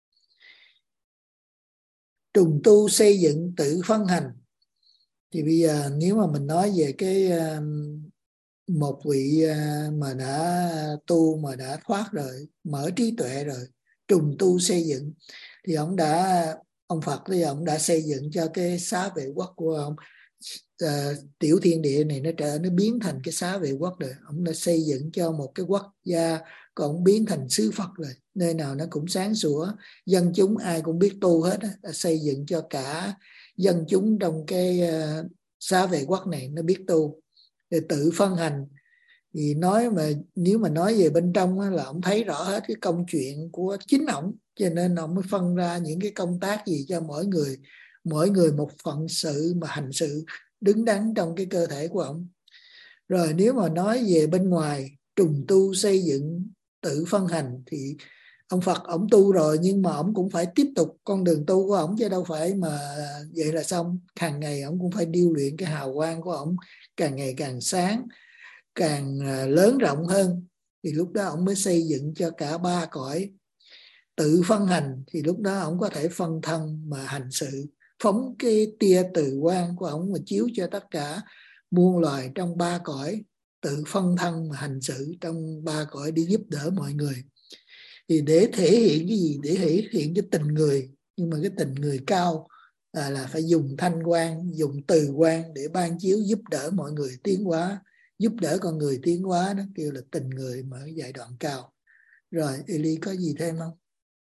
Speaker 1: Trùng tu xây dựng tự phân hành. Thì bây giờ nếu mà mình nói về cái một vị mà đã tu, mà đã thoát rồi, mở trí tuệ rồi, trùng tu xây dựng, thì ông đã ông Phật thì ông đã xây dựng cho cái xá vệ quốc của ông uh, tiểu thiên địa này nó trở nó biến thành cái xá vệ quốc rồi. Ông đã xây dựng cho một cái quốc gia, còn ông biến thành xứ Phật rồi, nơi nào nó cũng sáng sủa, dân chúng ai cũng biết tu hết, đã xây dựng cho cả dân chúng trong cái uh, xá vệ quốc này nó biết tu, để tự phân hành. Thì nói mà nếu mà nói về bên trong á, là ông thấy rõ hết cái công chuyện của chính ổng, cho nên ông mới phân ra những cái công tác gì cho mỗi người, mỗi người một phận sự mà hành sự đứng đắn trong cái cơ thể của ông. Rồi nếu mà nói về bên ngoài trùng tu xây dựng tự phân hành thì ông Phật ổng tu rồi, nhưng mà ổng cũng phải tiếp tục con đường tu của ổng, chứ đâu phải mà vậy là xong. Hàng ngày ổng cũng phải điêu luyện cái hào quang của ổng càng ngày càng sáng, càng lớn rộng hơn, thì lúc đó ổng mới xây dựng cho cả ba cõi tự phân hành. Thì lúc đó ổng có thể phân thân mà hành sự, phóng cái tia từ quang của ổng mà chiếu cho tất cả muôn loài trong ba cõi, tự phân thân mà hành sự trong ba cõi để giúp đỡ mọi người. Thì để thể hiện cái gì? Để thể hiện cái tình người, nhưng mà cái tình người cao là, là phải dùng thanh quan, dùng từ quan để ban chiếu giúp đỡ mọi người tiến hóa, giúp đỡ con người tiến hóa, đó kêu là tình người mà ở giai đoạn cao. Rồi Eli có gì thêm không?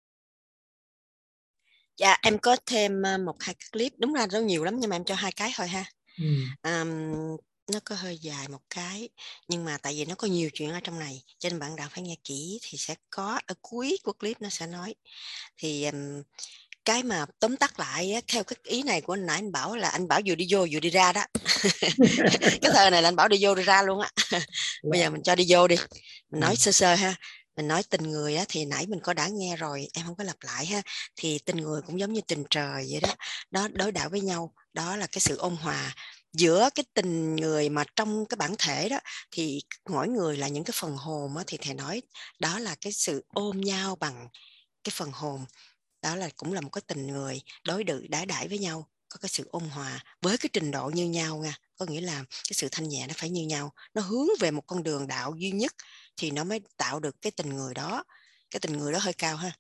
Speaker 2: Dạ em có thêm một hai cái clip, đúng ra nó nhiều lắm nhưng mà em cho hai cái thôi ha.
Speaker 1: Ừ.
Speaker 2: Um, nó có hơi dài một cái, nhưng mà tại vì nó có nhiều chuyện ở trong này cho nên bạn đạo phải nghe kỹ, thì sẽ có ở cuối của clip nó sẽ nói. Thì um, cái mà tóm tắt lại á, theo cái ý này của anh nãy anh bảo là anh bảo vừa đi vô vừa đi ra đó. Cái thời này là anh bảo đi vô đi ra luôn á. Bây giờ mình cho đi vô đi, mình nói sơ sơ ha. Mình nói tình người á, thì nãy mình có đã nghe rồi, em không có lặp lại ha. Thì tình người cũng giống như tình trời vậy đó, đó đối đạo với nhau, đó là cái sự ôn hòa giữa cái tình người mà trong cái bản thể đó. Thì mỗi người là những cái phần hồn á, thì thầy nói đó là cái sự ôm nhau bằng cái phần hồn, đó là cũng là một cái tình người đối đự đãi đãi với nhau, có cái sự ôn hòa với cái trình độ như nhau nha. Có nghĩa là cái sự thanh nhẹ nó phải như nhau, nó hướng về một con đường đạo duy nhất thì nó mới tạo được cái tình người đó. Cái tình người đó hơi cao ha.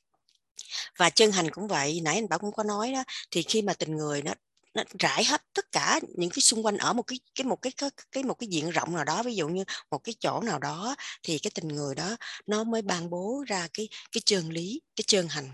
Speaker 2: Và chân hành cũng vậy, nãy anh Bảo cũng có nói đó, thì khi mà tình người nó nó rải hết tất cả những cái xung quanh ở một cái cái một cái cái, cái một cái diện rộng nào đó, ví dụ như một cái chỗ nào đó, thì cái tình người đó nó mới ban bố ra cái cái chân lý, cái chân hành.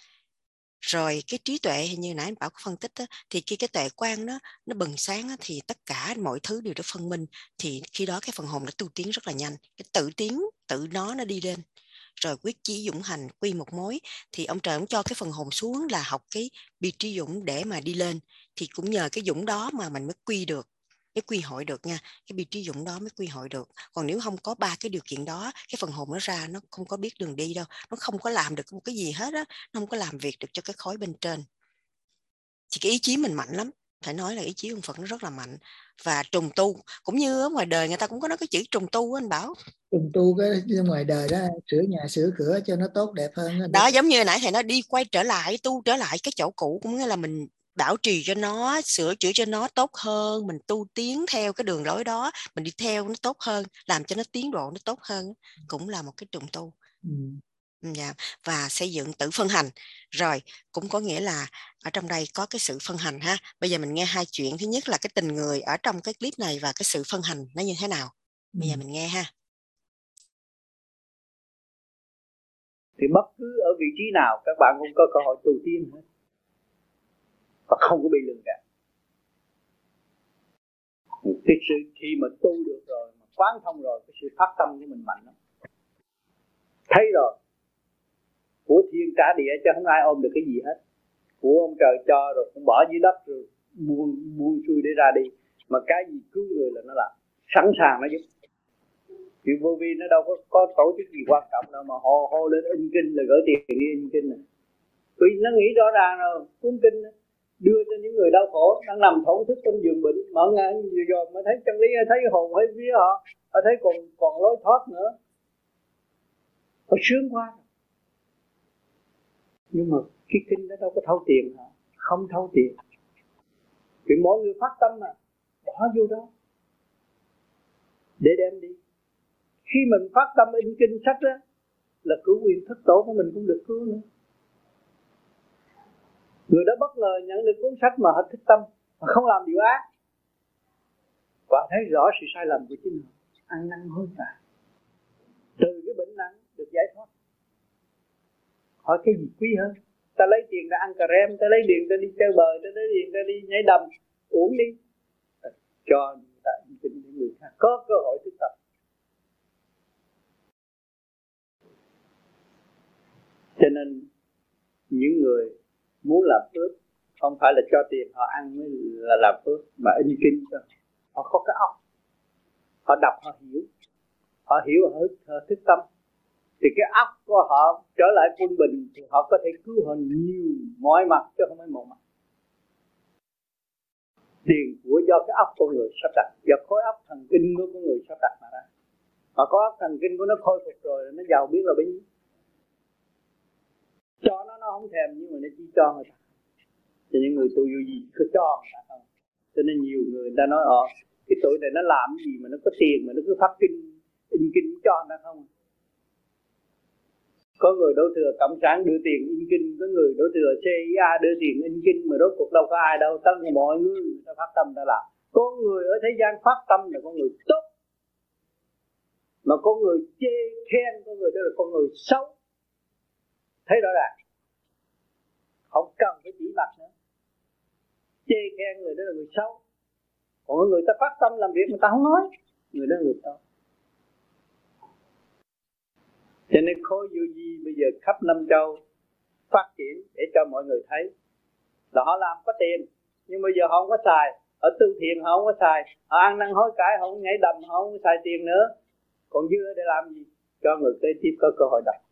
Speaker 2: Rồi cái trí tuệ như nãy anh Bảo có phân tích đó, thì khi cái tuệ quang nó nó bừng sáng đó, thì tất cả mọi thứ đều được phân minh, thì khi đó cái phần hồn nó tu tiến rất là nhanh, cái tự tiến tự nó nó đi lên. Rồi quyết chí dũng hành quy một mối, thì ông trời cũng cho cái phần hồn xuống là học cái bi trí dũng để mà đi lên. Thì cũng nhờ cái dũng đó mà mình mới quy được, mới quy hội được nha. Cái bi trí dũng đó mới quy hội được. Còn nếu không có ba cái điều kiện đó, cái phần hồn nó ra nó không có biết đường đi đâu, nó không có làm được một cái gì hết á, nó không có làm việc được cho cái khối bên trên. Thì cái ý chí mình mạnh lắm, phải nói là ý chí ông Phật nó rất là mạnh. Và trùng tu, cũng như ở ngoài đời người ta cũng có nói cái chữ trùng tu á anh Bảo.
Speaker 1: Trùng tu cái ngoài đời đó, sửa nhà sửa cửa cho nó tốt đẹp hơn đó.
Speaker 2: Đó, giống như nãy thầy nói đi quay trở lại, tu trở lại cái chỗ cũ, cũng nghĩa là mình bảo trì cho nó, sửa chữa cho nó tốt hơn, mình tu tiến theo cái đường lối đó, mình đi theo nó tốt hơn, làm cho nó tiến độ nó tốt hơn, cũng là một cái trùng tu.
Speaker 1: Ừ.
Speaker 2: Dạ. Và xây dựng tự phân hành. Rồi cũng có nghĩa là ở trong đây có cái sự phân hành ha. Bây giờ mình nghe hai chuyện, thứ nhất là cái tình người ở trong cái clip này và cái sự phân hành nó như thế nào. Bây
Speaker 1: ừ.
Speaker 2: giờ mình nghe ha.
Speaker 5: Thì bất cứ ở vị trí nào các bạn cũng có cơ hội tu tiên hết, và không có bị lường gạt. Cái sự khi mà tu được rồi, mà quán thông rồi, cái sự phát tâm của mình mạnh lắm. Thấy rồi, của thiên trả địa chứ không ai ôm được cái gì hết. Của ông trời cho rồi cũng bỏ dưới đất rồi buông buông xuôi để ra đi. Mà cái gì cứu người là nó làm, sẵn sàng nó giúp. Vì vô vi nó đâu có, có tổ chức gì quan trọng đâu mà hô hô lên in kinh là gửi tiền đi in kinh này. Vì nó nghĩ rõ ràng rồi, cuốn kinh đó, đưa cho những người đau khổ đang nằm thổn thức trong giường bệnh, mở ngang vừa rồi mới thấy chân lý, thấy hồn thấy vía họ, họ thấy còn còn lối thoát nữa, họ sướng quá. Nhưng mà cái kinh đó đâu có thâu tiền hả? Không thâu tiền. Vì mỗi người phát tâm mà bỏ vô đó để đem đi. Khi mình phát tâm in kinh sách đó là cứu quyền thất tổ của mình cũng được cứu nữa. Người đó bất ngờ nhận được cuốn sách mà họ thích tâm, mà không làm điều ác,
Speaker 13: Họ thấy rõ sự sai lầm của chính họ, ăn năn hối cải, từ cái bệnh nặng được giải thoát. Hỏi cái gì quý hơn? Ta lấy tiền ta ăn cà rem, ta lấy tiền ta đi chơi bời, ta lấy tiền ta đi nhảy đầm, uống đi, cho ta những người khác có cơ hội thức tập. Cho nên những người muốn làm phước không phải là cho tiền họ ăn mới là làm phước, mà in kinh cho họ có cái óc, họ đọc họ hiểu, họ hiểu họ, họ thức tâm, thì cái óc của họ trở lại quân bình thì họ có thể cứu họ nhiều mọi mặt chứ không phải một mặt. Tiền của do cái óc con người sắp đặt, do khối óc thần kinh của con người sắp đặt mà ra. Mà có óc thần kinh của nó khôi phục rồi nó giàu biết là bấy nhiêu. Cho nó nó không thèm nhưng mà nó chỉ cho người ta. Thì những người tu vô gì cứ cho người ta không. Cho nên nhiều người, người ta nói ờ cái tuổi này nó làm gì mà nó có tiền mà nó cứ phát kinh, in kinh cho người ta không. Có người đổ thừa cộng sản đưa tiền in kinh, có người đổ thừa xê i a đưa tiền in kinh, mà rốt cuộc đâu có ai đâu, tất cả mọi người người ta phát tâm ta làm. Có người ở thế gian phát tâm là con người tốt, mà có người chê khen có người đó là con người xấu. Thấy rõ ràng, không cần phải chỉ mặt nữa. Chê khen người đó là người xấu, còn người ta phát tâm làm việc người ta không nói, người đó là người tốt. Cho nên khối vô vi bây giờ khắp năm châu phát triển để cho mọi người thấy là họ làm có tiền, nhưng bây giờ họ không có xài. Ở tư thiện họ không có xài, họ ăn năn hối cải, họ không nhảy đầm, họ không có xài tiền nữa. Còn dư để làm gì? Cho người kế tiếp có cơ hội đọc.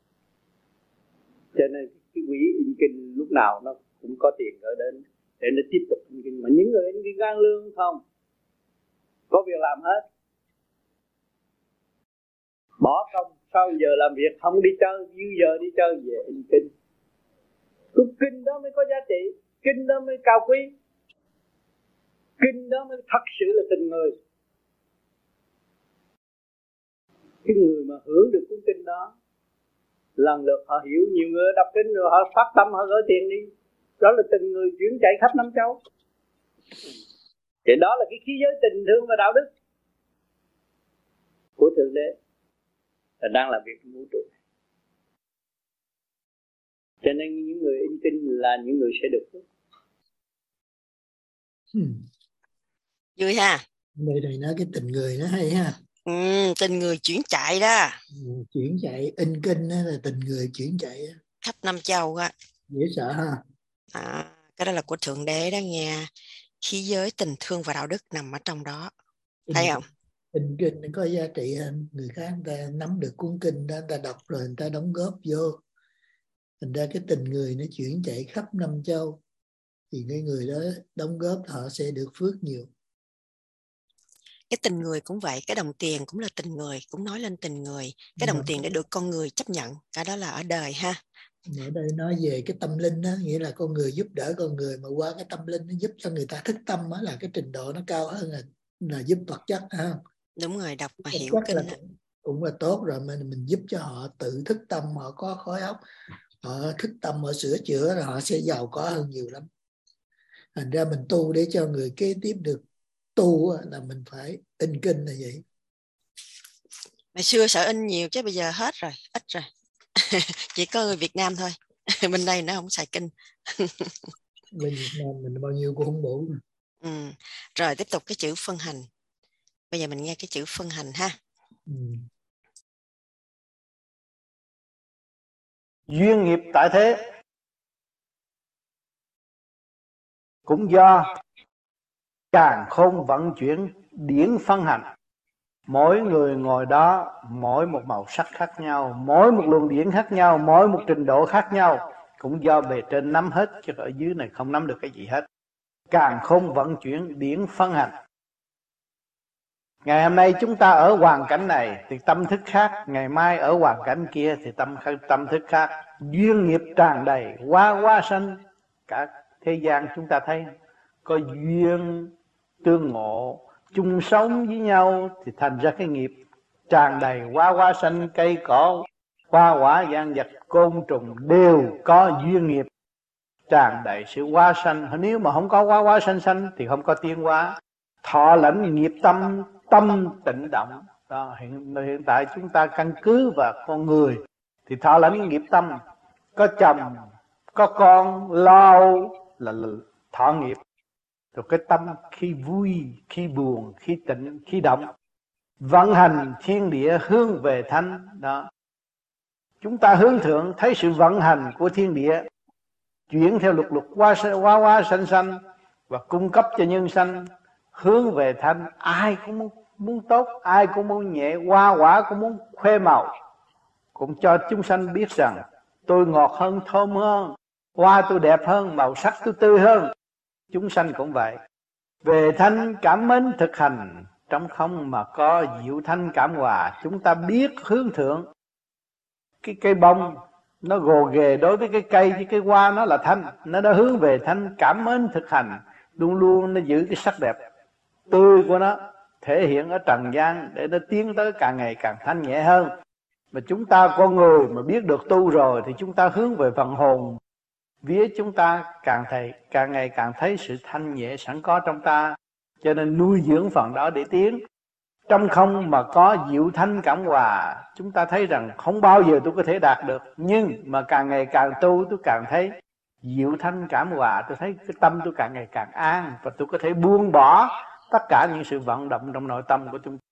Speaker 13: Cho nên cái quỹ in kinh lúc nào nó cũng có tiền ở đến để nó tiếp tục in kinh. Mà những người in kinh gan lương không có việc làm hết, bỏ công sau giờ làm việc không đi chơi, dư giờ đi chơi về in kinh. Cũng kinh đó mới có giá trị, kinh đó mới cao quý, kinh đó mới thật sự là tình người. Cái người mà hưởng được cuốn kinh đó lần lượt họ hiểu, nhiều người đọc kinh rồi họ phát tâm họ gửi tiền đi, đó là tình người chuyển chạy khắp năm châu. Thì đó là cái khí giới tình thương và đạo đức của Thượng Đế là đang làm việc trong vũ trụ. Cho nên những người in kinh là những người sẽ được phước.
Speaker 1: Hmm.
Speaker 2: Vui ha.
Speaker 1: Đây này nói cái tình người nó hay ha.
Speaker 2: Ừ, tình người chuyển chạy đó.
Speaker 1: Ừ, chuyển chạy, in kinh đó là tình người chuyển chạy đó.
Speaker 2: Khắp năm châu á.
Speaker 1: Dễ sợ ha.
Speaker 2: À, cái đó là của Thượng Đế đó nghe. Khí giới tình thương và đạo đức nằm ở trong đó. In thấy không?
Speaker 1: In kinh nó có giá trị hơn. Người khác người ta nắm được cuốn kinh đó, người ta đọc rồi người ta đóng góp vô. Thành ra cái tình người nó chuyển chạy khắp năm châu, thì cái người đó đóng góp họ sẽ được phước nhiều.
Speaker 2: Cái tình người cũng vậy, cái đồng tiền cũng là tình người, cũng nói lên tình người. Cái đồng tiền để được con người chấp nhận, cái đó là ở đời ha.
Speaker 1: Ở đây nói về cái tâm linh đó, nghĩa là con người giúp đỡ con người, mà qua cái tâm linh nó giúp cho người ta thức tâm đó, là cái trình độ nó cao hơn là, là giúp vật chất ha.
Speaker 2: Đúng rồi, đọc mà
Speaker 1: vật
Speaker 2: hiểu
Speaker 1: chất
Speaker 2: kinh
Speaker 1: là cũng, cũng là tốt rồi, mà mình giúp cho họ tự thức tâm, họ có khối óc, họ thức tâm, họ sửa chữa rồi họ sẽ giàu có hơn nhiều lắm. Thành ra mình tu để cho người kế tiếp được tu là mình phải in kinh là vậy.
Speaker 2: Ngày xưa sợ in nhiều chứ bây giờ hết rồi, ít rồi. Chỉ có người Việt Nam thôi. Bên đây nó không xài kinh.
Speaker 1: Bên Việt Nam mình bao nhiêu cũng không đủ.
Speaker 2: Ừ. Rồi tiếp tục cái chữ phân hành. Bây giờ mình nghe cái chữ phân hành ha.
Speaker 1: Ừ.
Speaker 13: Duyên nghiệp tại thế cũng do càn khôn vận chuyển điển phân hành. Mỗi người ngồi đó, mỗi một màu sắc khác nhau, mỗi một luồng điển khác nhau, mỗi một trình độ khác nhau, cũng do bề trên nắm hết, chứ ở dưới này không nắm được cái gì hết. Càn khôn vận chuyển điển phân hành. Ngày hôm nay chúng ta ở hoàn cảnh này thì tâm thức khác, ngày mai ở hoàn cảnh kia thì tâm tâm thức khác. Duyên nghiệp tràn đầy, hoa hoa sanh. Cả thế gian chúng ta thấy có duyên tương ngộ, chung sống với nhau thì thành ra cái nghiệp tràn đầy, hoa hoa xanh, cây cỏ, hoa quả gian vật, côn trùng đều có duyên nghiệp tràn đầy sự hoa xanh. Nếu mà không có hoa hoa xanh xanh thì không có tiến hóa. thọ lãnh nghiệp tâm, tâm tịnh động. Đó, hiện, hiện tại chúng ta căn cứ vào con người thì thọ lãnh nghiệp tâm, có chồng, có con, lâu là, là thọ nghiệp. Rồi cái tâm khi vui, khi buồn, khi tịnh, khi động, vận hành thiên địa hướng về thanh. Đó, chúng ta hướng thượng thấy sự vận hành của thiên địa chuyển theo luật luật hóa hóa hóa sanh sanh và cung cấp cho nhân sanh hướng về thanh. Ai cũng muốn, muốn tốt, ai cũng muốn nhẹ, hoa quả cũng muốn khoe màu, cũng cho chúng sanh biết rằng tôi ngọt hơn, thơm hơn, hoa tôi đẹp hơn, màu sắc tôi tươi hơn. Chúng sanh cũng vậy. Về thanh cảm mến thực hành, trong không mà có diệu thanh cảm hòa. Chúng ta biết hướng thượng. Cái cây bông nó gồ ghề đối với cái cây, với cái hoa nó là thanh. Nó đã hướng về thanh cảm mến thực hành, luôn luôn nó giữ cái sắc đẹp tươi của nó, thể hiện ở trần gian để nó tiến tới càng ngày càng thanh nhẹ hơn. Mà chúng ta con người mà biết được tu rồi thì chúng ta hướng về phần hồn vía, chúng ta càng thầy càng ngày càng thấy sự thanh nhẹ sẵn có trong ta, cho nên nuôi dưỡng phần đó để tiến. Trong không mà có diệu thanh cảm hòa. Chúng ta thấy rằng không bao giờ tôi có thể đạt được, nhưng mà càng ngày càng tu tôi càng thấy diệu thanh cảm hòa. Tôi thấy cái tâm tôi càng ngày càng an, và tôi có thể buông bỏ tất cả những sự vận động trong nội tâm của chúng.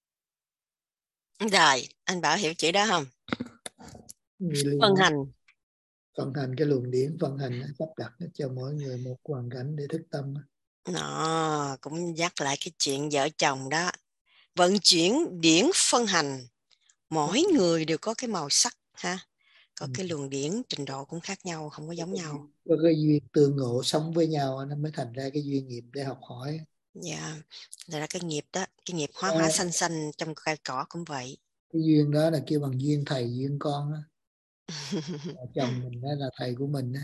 Speaker 2: Rồi, anh Bảo hiểu chữ đó không? Phân hành.
Speaker 1: Phân hành cái luồng điển, phân hành sắp đặt cho mỗi người một hoàn cảnh để thức tâm.
Speaker 2: Nó cũng nhắc lại cái chuyện vợ chồng đó. Vận chuyển điển phân hành, mỗi người đều có cái màu sắc ha, có ừ. cái luồng điển trình độ cũng khác nhau, không có giống nhau.
Speaker 1: Có cái duyên tương ngộ sống với nhau nó mới thành ra cái duyên nghiệp để học hỏi.
Speaker 2: Dạ, yeah. Là cái nghiệp đó, cái nghiệp hóa hóa xanh xanh trong cây cỏ cũng vậy.
Speaker 1: Cái duyên đó là kêu bằng duyên thầy duyên con đó. Chồng mình đó là thầy của mình đó.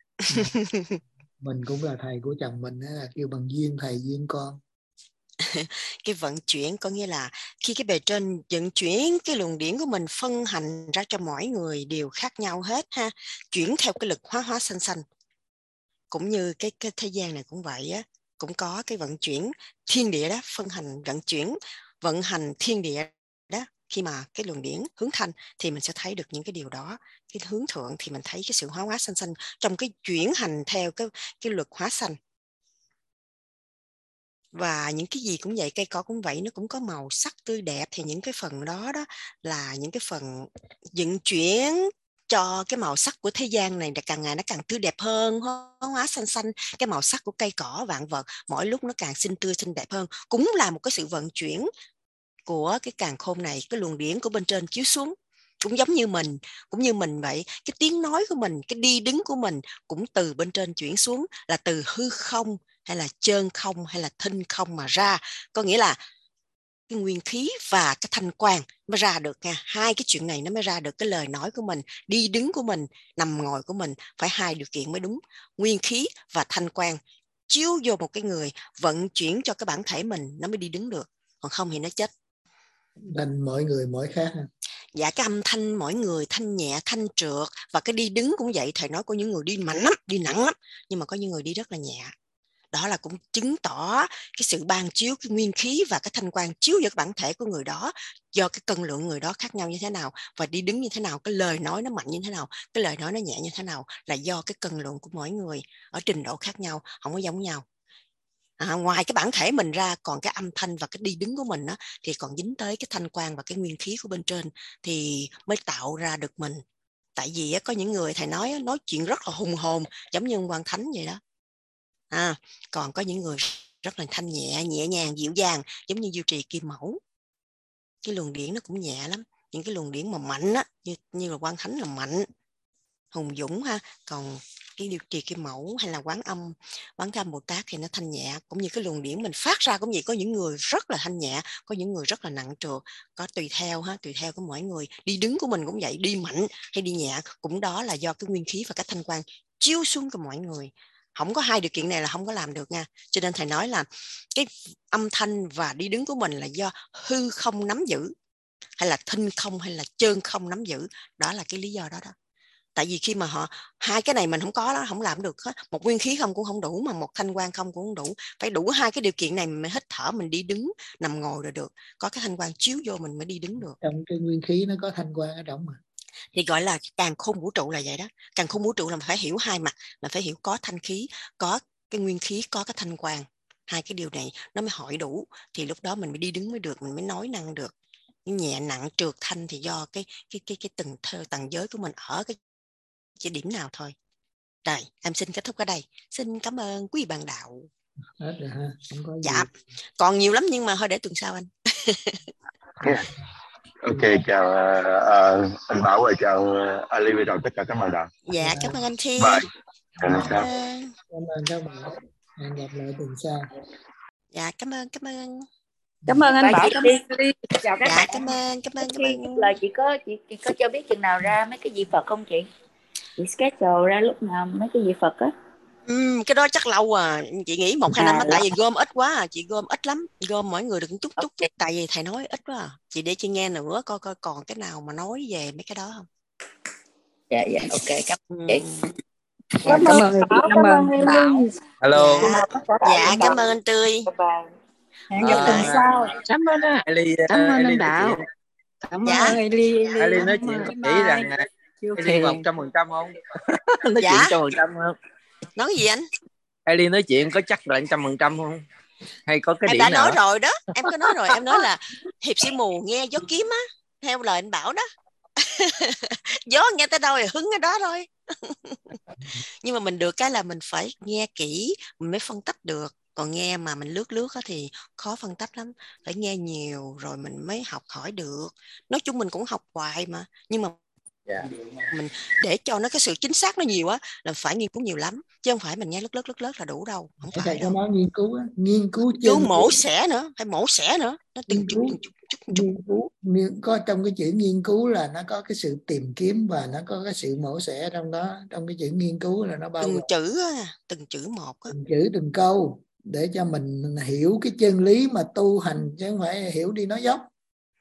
Speaker 1: Mình cũng là thầy của chồng mình đó, là kêu bằng duyên thầy duyên con.
Speaker 2: Cái vận chuyển có nghĩa là khi cái bề trên vận chuyển cái luồng điển của mình phân hành ra cho mỗi người đều khác nhau hết ha, chuyển theo cái lực hóa hóa xanh xanh. Cũng như cái cái thế gian này cũng vậy á, cũng có cái vận chuyển thiên địa đó, phân hành vận chuyển vận hành thiên địa đó. Khi mà cái luồng điển hướng thanh thì mình sẽ thấy được những cái điều đó. Cái hướng thượng thì mình thấy cái sự hóa hóa xanh xanh trong cái chuyển hành theo cái cái luật hóa xanh. Và những cái gì cũng vậy, cây cỏ cũng vậy, nó cũng có màu sắc tươi đẹp, thì những cái phần đó đó là những cái phần vận chuyển cho cái màu sắc của thế gian này càng ngày nó càng tươi đẹp hơn, hóa hóa xanh xanh. Cái màu sắc của cây cỏ vạn vật mỗi lúc nó càng xinh tươi xinh đẹp hơn, cũng là một cái sự vận chuyển của cái càn khôn này, cái luồng điển của bên trên chiếu xuống. Cũng giống như mình, cũng như mình vậy, cái tiếng nói của mình, cái đi đứng của mình cũng từ bên trên chuyển xuống, là từ hư không hay là chơn không hay là thinh không mà ra. Có nghĩa là cái nguyên khí và cái thanh quan mới ra được nha. Hai cái chuyện này nó mới ra được cái lời nói của mình, đi đứng của mình, nằm ngồi của mình, phải hai điều kiện mới đúng. Nguyên khí và thanh quan chiếu vô một cái người, vận chuyển cho cái bản thể mình nó mới đi đứng được, còn không thì nó chết.
Speaker 1: Thanh mỗi người mỗi khác ha.
Speaker 2: Dạ, cái âm thanh mỗi người thanh nhẹ, thanh trượt, và cái đi đứng cũng vậy. Thầy nói có những người đi mạnh lắm, đi nặng lắm, nhưng mà có những người đi rất là nhẹ. Đó là cũng chứng tỏ cái sự ban chiếu, cái nguyên khí và cái thanh quan chiếu vào cái bản thể của người đó, do cái cân lượng người đó khác nhau như thế nào, và đi đứng như thế nào, cái lời nói nó mạnh như thế nào, cái lời nói nó nhẹ như thế nào, là do cái cân lượng của mỗi người ở trình độ khác nhau, không có giống nhau. À, ngoài cái bản thể mình ra, còn cái âm thanh và cái đi đứng của mình đó, thì còn dính tới cái thanh quan và cái nguyên khí của bên trên thì mới tạo ra được mình. Tại vì có những người thầy nói nói chuyện rất là hùng hồn, giống như Quang Thánh vậy đó. À, còn có những người rất là thanh nhẹ, nhẹ nhàng, dịu dàng, giống như Diệu Trì Kim Mẫu. Cái luồng điển nó cũng nhẹ lắm. Những cái luồng điển mà mạnh á, như, như là Quang Thánh là mạnh, hùng dũng ha. Còn cái Diệu Trì Kim Mẫu hay là Quán Âm, Quán Âm Bồ Tát thì nó thanh nhẹ. Cũng như cái luồng điển mình phát ra cũng vậy, có những người rất là thanh nhẹ, có những người rất là nặng trược, có tùy theo ha, tùy theo của mỗi người. Đi đứng của mình cũng vậy, đi mạnh hay đi nhẹ, cũng đó là do cái nguyên khí và cái thanh quan chiếu xuống cho mọi người. Không có hai điều kiện này là không có làm được nha. Cho nên thầy nói là cái âm thanh và đi đứng của mình là do hư không nắm giữ, hay là thinh không hay là chơn không nắm giữ. Đó là cái lý do đó đó. Tại vì khi mà họ hai cái này mình không có đó, không làm được hết. Một nguyên khí không cũng không đủ, mà một thanh quan không cũng không đủ. Phải đủ hai cái điều kiện này mình mới hít thở, mình đi đứng, nằm ngồi rồi được. Có cái thanh quan chiếu vô mình mới đi đứng được.
Speaker 1: Trong cái nguyên khí nó có thanh quan ở trong mà.
Speaker 2: Thì gọi là càn khôn vũ trụ là vậy đó. Càn khôn vũ trụ là phải hiểu hai mặt, là phải hiểu có thanh khí, có cái nguyên khí, có cái thanh quan. Hai cái điều này nó mới hội đủ, thì lúc đó mình mới đi đứng mới được, mình mới nói năng được. Nhẹ nặng trượt thanh thì do cái cái cái cái từng thơ tầng giới của mình ở cái chỉ điểm nào thôi. Rồi, em xin kết thúc ở đây. Xin cảm ơn quý bạn đạo.
Speaker 1: Hết rồi ha. Không có
Speaker 2: dạ, gì. Còn nhiều lắm nhưng mà thôi để tuần sau anh.
Speaker 4: Yeah. Ok, chào uh, uh, anh Bảo và chào uh, Ali và chào tất cả các bạn đạo.
Speaker 2: Dạ, cảm ơn anh Thi.
Speaker 4: Bye. Cảm ơn
Speaker 1: cảm ơn các bạn. Hẹn gặp lại tuần sau.
Speaker 2: Dạ, cảm ơn, cảm ơn.
Speaker 12: Cảm ơn anh Bảo.
Speaker 10: Cảm ơn. Chào các
Speaker 2: dạ,
Speaker 10: bạn.
Speaker 2: Cảm ơn, cảm ơn, cảm ơn.
Speaker 10: Lời chị có chị, chị có cho biết chừng nào ra mấy cái gì Phật không chị? Chị schedule ra lúc nào mấy cái gì Phật á?
Speaker 2: Ừ, cái đó chắc lâu à, chị nghĩ một hai năm á, tại vì gom ít quá à, chị gom ít lắm, gom mỗi người được chút chút chút, tại vì thầy nói ít quá à. Chị để chị nghe nữa coi coi còn cái nào mà nói về mấy cái đó không.
Speaker 10: Dạ dạ ok, cảm ơn chị.
Speaker 12: Cảm ơn cảm ơn Bảo.
Speaker 17: Hello.
Speaker 2: Dạ, cảm ơn anh Tươi.
Speaker 12: Hẹn gặp tuần sau.
Speaker 17: Cảm ơn anh. Cảm ơn anh Bảo.
Speaker 12: Cảm ơn Eli.
Speaker 17: Ali nói chuyện có nghĩ rằng Eli một trăm phần trăm không? Nói chuyện trăm phần trăm không?
Speaker 2: Nói gì anh?
Speaker 17: Ali nói chuyện có chắc là trăm phần trăm không? Hay có cái
Speaker 2: em
Speaker 17: điểm
Speaker 2: đã
Speaker 17: nào
Speaker 2: nói
Speaker 17: đó?
Speaker 2: rồi đó, em có nói rồi, em nói là hiệp sĩ mù nghe gió kiếm á, theo lời anh Bảo đó. Gió nghe tới đâu thì hứng ở đó thôi. Nhưng mà mình được cái là mình phải nghe kỹ mình mới phân tách được, còn nghe mà mình lướt lướt thì khó phân tách lắm, phải nghe nhiều rồi mình mới học hỏi được. Nói chung mình cũng học hoài mà, nhưng mà yeah. mình để cho nó cái sự chính xác nó nhiều á là phải nghiên cứu nhiều lắm, chứ không phải mình nghe lướt lướt lướt lướt là đủ đâu, không phải, phải đâu.
Speaker 1: Nói nghiên cứu á, nghiên cứu
Speaker 2: chứ mổ xẻ nữa, phải mổ xẻ nữa, nó từng chút, từng chút, chút, chút.
Speaker 1: Nghiên cứu có trong cái chữ nghiên cứu là nó có cái sự tìm kiếm và nó có cái sự mổ xẻ trong đó. Trong cái chữ nghiên cứu là nó bao
Speaker 2: từng
Speaker 1: gồm
Speaker 2: chữ á, từng chữ một á.
Speaker 1: Từng chữ từng câu để cho mình hiểu cái chân lý mà tu hành, chứ không phải hiểu đi nói dốc.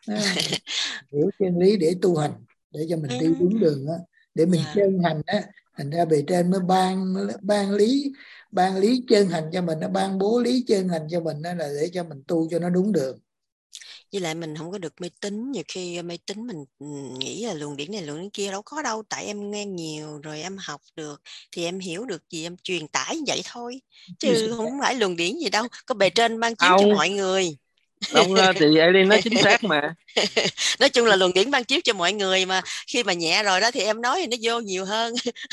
Speaker 1: Hiểu chân lý để tu hành, để cho mình đi đúng đường á, để mình yeah. chân hành á, thành ra bề trên mới ban ban lý ban lý chân hành cho mình, nó ban bố lý chân hành cho mình, đó là để cho mình tu cho nó đúng đường.
Speaker 2: Với lại mình không có được mê tín, nhiều khi mê tín mình nghĩ là luồng điển này luồng điển kia, đâu có đâu, tại em nghe nhiều rồi em học được thì em hiểu được gì em truyền tải như vậy thôi, chứ không phải luồng điển gì đâu, có bề trên ban chiếu cho mọi người.
Speaker 17: Không, thì Eli nói chính xác mà.
Speaker 2: Nói chung là luồng điển ban chiếu cho mọi người, mà khi mà nhẹ rồi đó thì em nói thì nó vô nhiều hơn.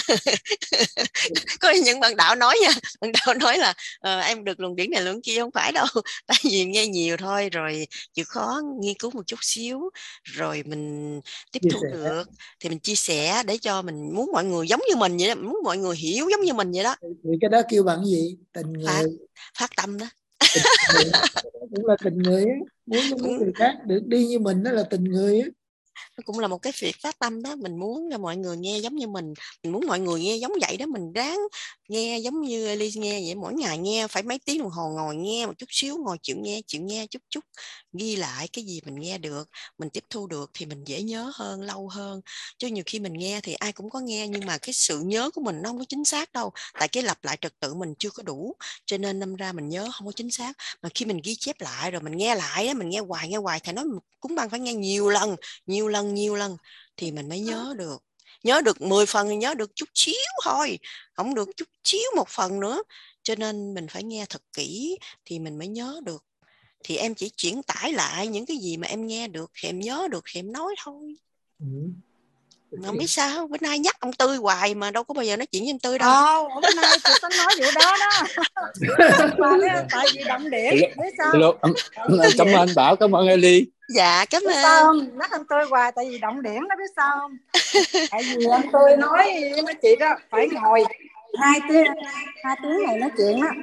Speaker 2: Có những bạn đạo nói nha, bạn đạo nói là uh, em được luồng điển này luồng kia, không phải đâu, tại vì nghe nhiều thôi, rồi chịu khó nghiên cứu một chút xíu rồi mình tiếp thu được thì mình chia sẻ để cho mình muốn mọi người giống như mình vậy đó, muốn mọi người hiểu giống như mình vậy đó.
Speaker 1: Thì cái đó kêu bằng gì? Tình người.
Speaker 2: Phát, phát tâm đó.
Speaker 1: Cũng là tình người á, muốn những người khác được đi như mình, đó là tình người á.
Speaker 2: Nó cũng là một cái việc phát tâm đó, mình muốn cho mọi người nghe giống như mình, mình muốn mọi người nghe giống vậy đó, mình ráng nghe giống như Eli nghe vậy, mỗi ngày nghe phải mấy tiếng đồng hồ, ngồi nghe một chút xíu, ngồi chịu nghe chịu nghe chút chút, ghi lại cái gì mình nghe được, mình tiếp thu được thì mình dễ nhớ hơn, lâu hơn. Chứ nhiều khi mình nghe thì ai cũng có nghe, nhưng mà cái sự nhớ của mình nó không có chính xác đâu, tại cái lặp lại trật tự mình chưa có đủ, cho nên đâm ra mình nhớ không có chính xác. Mà khi mình ghi chép lại rồi mình nghe lại, mình nghe hoài nghe hoài, thầy nói cúng băng phải nghe nhiều lần nhiều lần nhiều lần thì mình mới nhớ được. Nhớ được mười phần thì nhớ được chút xíu thôi, không được chút xíu một phần nữa, cho nên mình phải nghe thật kỹ thì mình mới nhớ được. Thì em chỉ chuyển tải lại những cái gì mà em nghe được thì em nhớ được thì em nói thôi. ừ. Không biết sao bữa nay nhắc ông Tươi hoài mà đâu có bao giờ nói chuyện với anh Tươi đâu.
Speaker 9: Ồ, bữa nay chị có nói vụ đó đó. Tại vì động điểm, biết sao?
Speaker 17: Cảm ơn anh Bảo, cảm ơn Eli.
Speaker 2: Dạ, cảm ơn.
Speaker 9: Sao không? Nhắc anh Tươi hoài tại vì động điểm đó, biết sao không? Tại vì anh Tươi nói với chị đó phải ngồi hai tiếng hai tiếng này nói chuyện đó,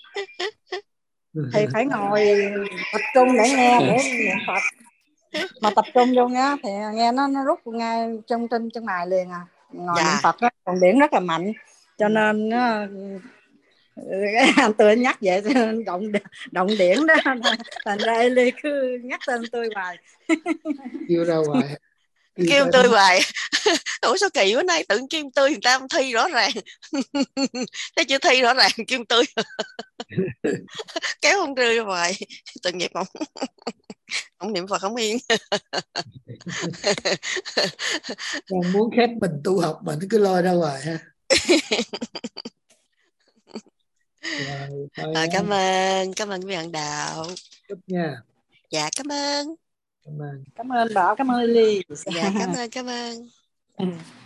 Speaker 9: thì phải ngồi tập trung để nghe, để niệm Phật. Mà tập trung vô nghe thì nghe nó nó rút ngay trong trên chân mày liền à. Ngồi dạ. niệm Phật đó, còn điển rất là mạnh, cho nên nó anh Tươi nhắc vậy động động điển đó, thành ra Eli cứ nhắc tên tôi hoài.
Speaker 1: Chưa ra hoài.
Speaker 2: Kim tươi hoài. Ủa sao kỳ bữa nay tự kim tươi, người ta thi rõ ràng. Thấy chưa, thi rõ ràng kim tươi. Kéo không tươi hoài. Tội nghiệp không. Không niệm Phật không yên.
Speaker 1: Còn muốn khép mình tu học mà nó cứ lôi ra ngoài ha. Rồi, thôi
Speaker 2: À, cảm ơn, cảm ơn quý bạn đạo.
Speaker 1: Chúc nha.
Speaker 2: Dạ cảm ơn.
Speaker 1: Cảm ơn.
Speaker 9: Cảm ơn Bảo, cảm ơn Ly.
Speaker 2: Dạ cảm ơn, cảm ơn.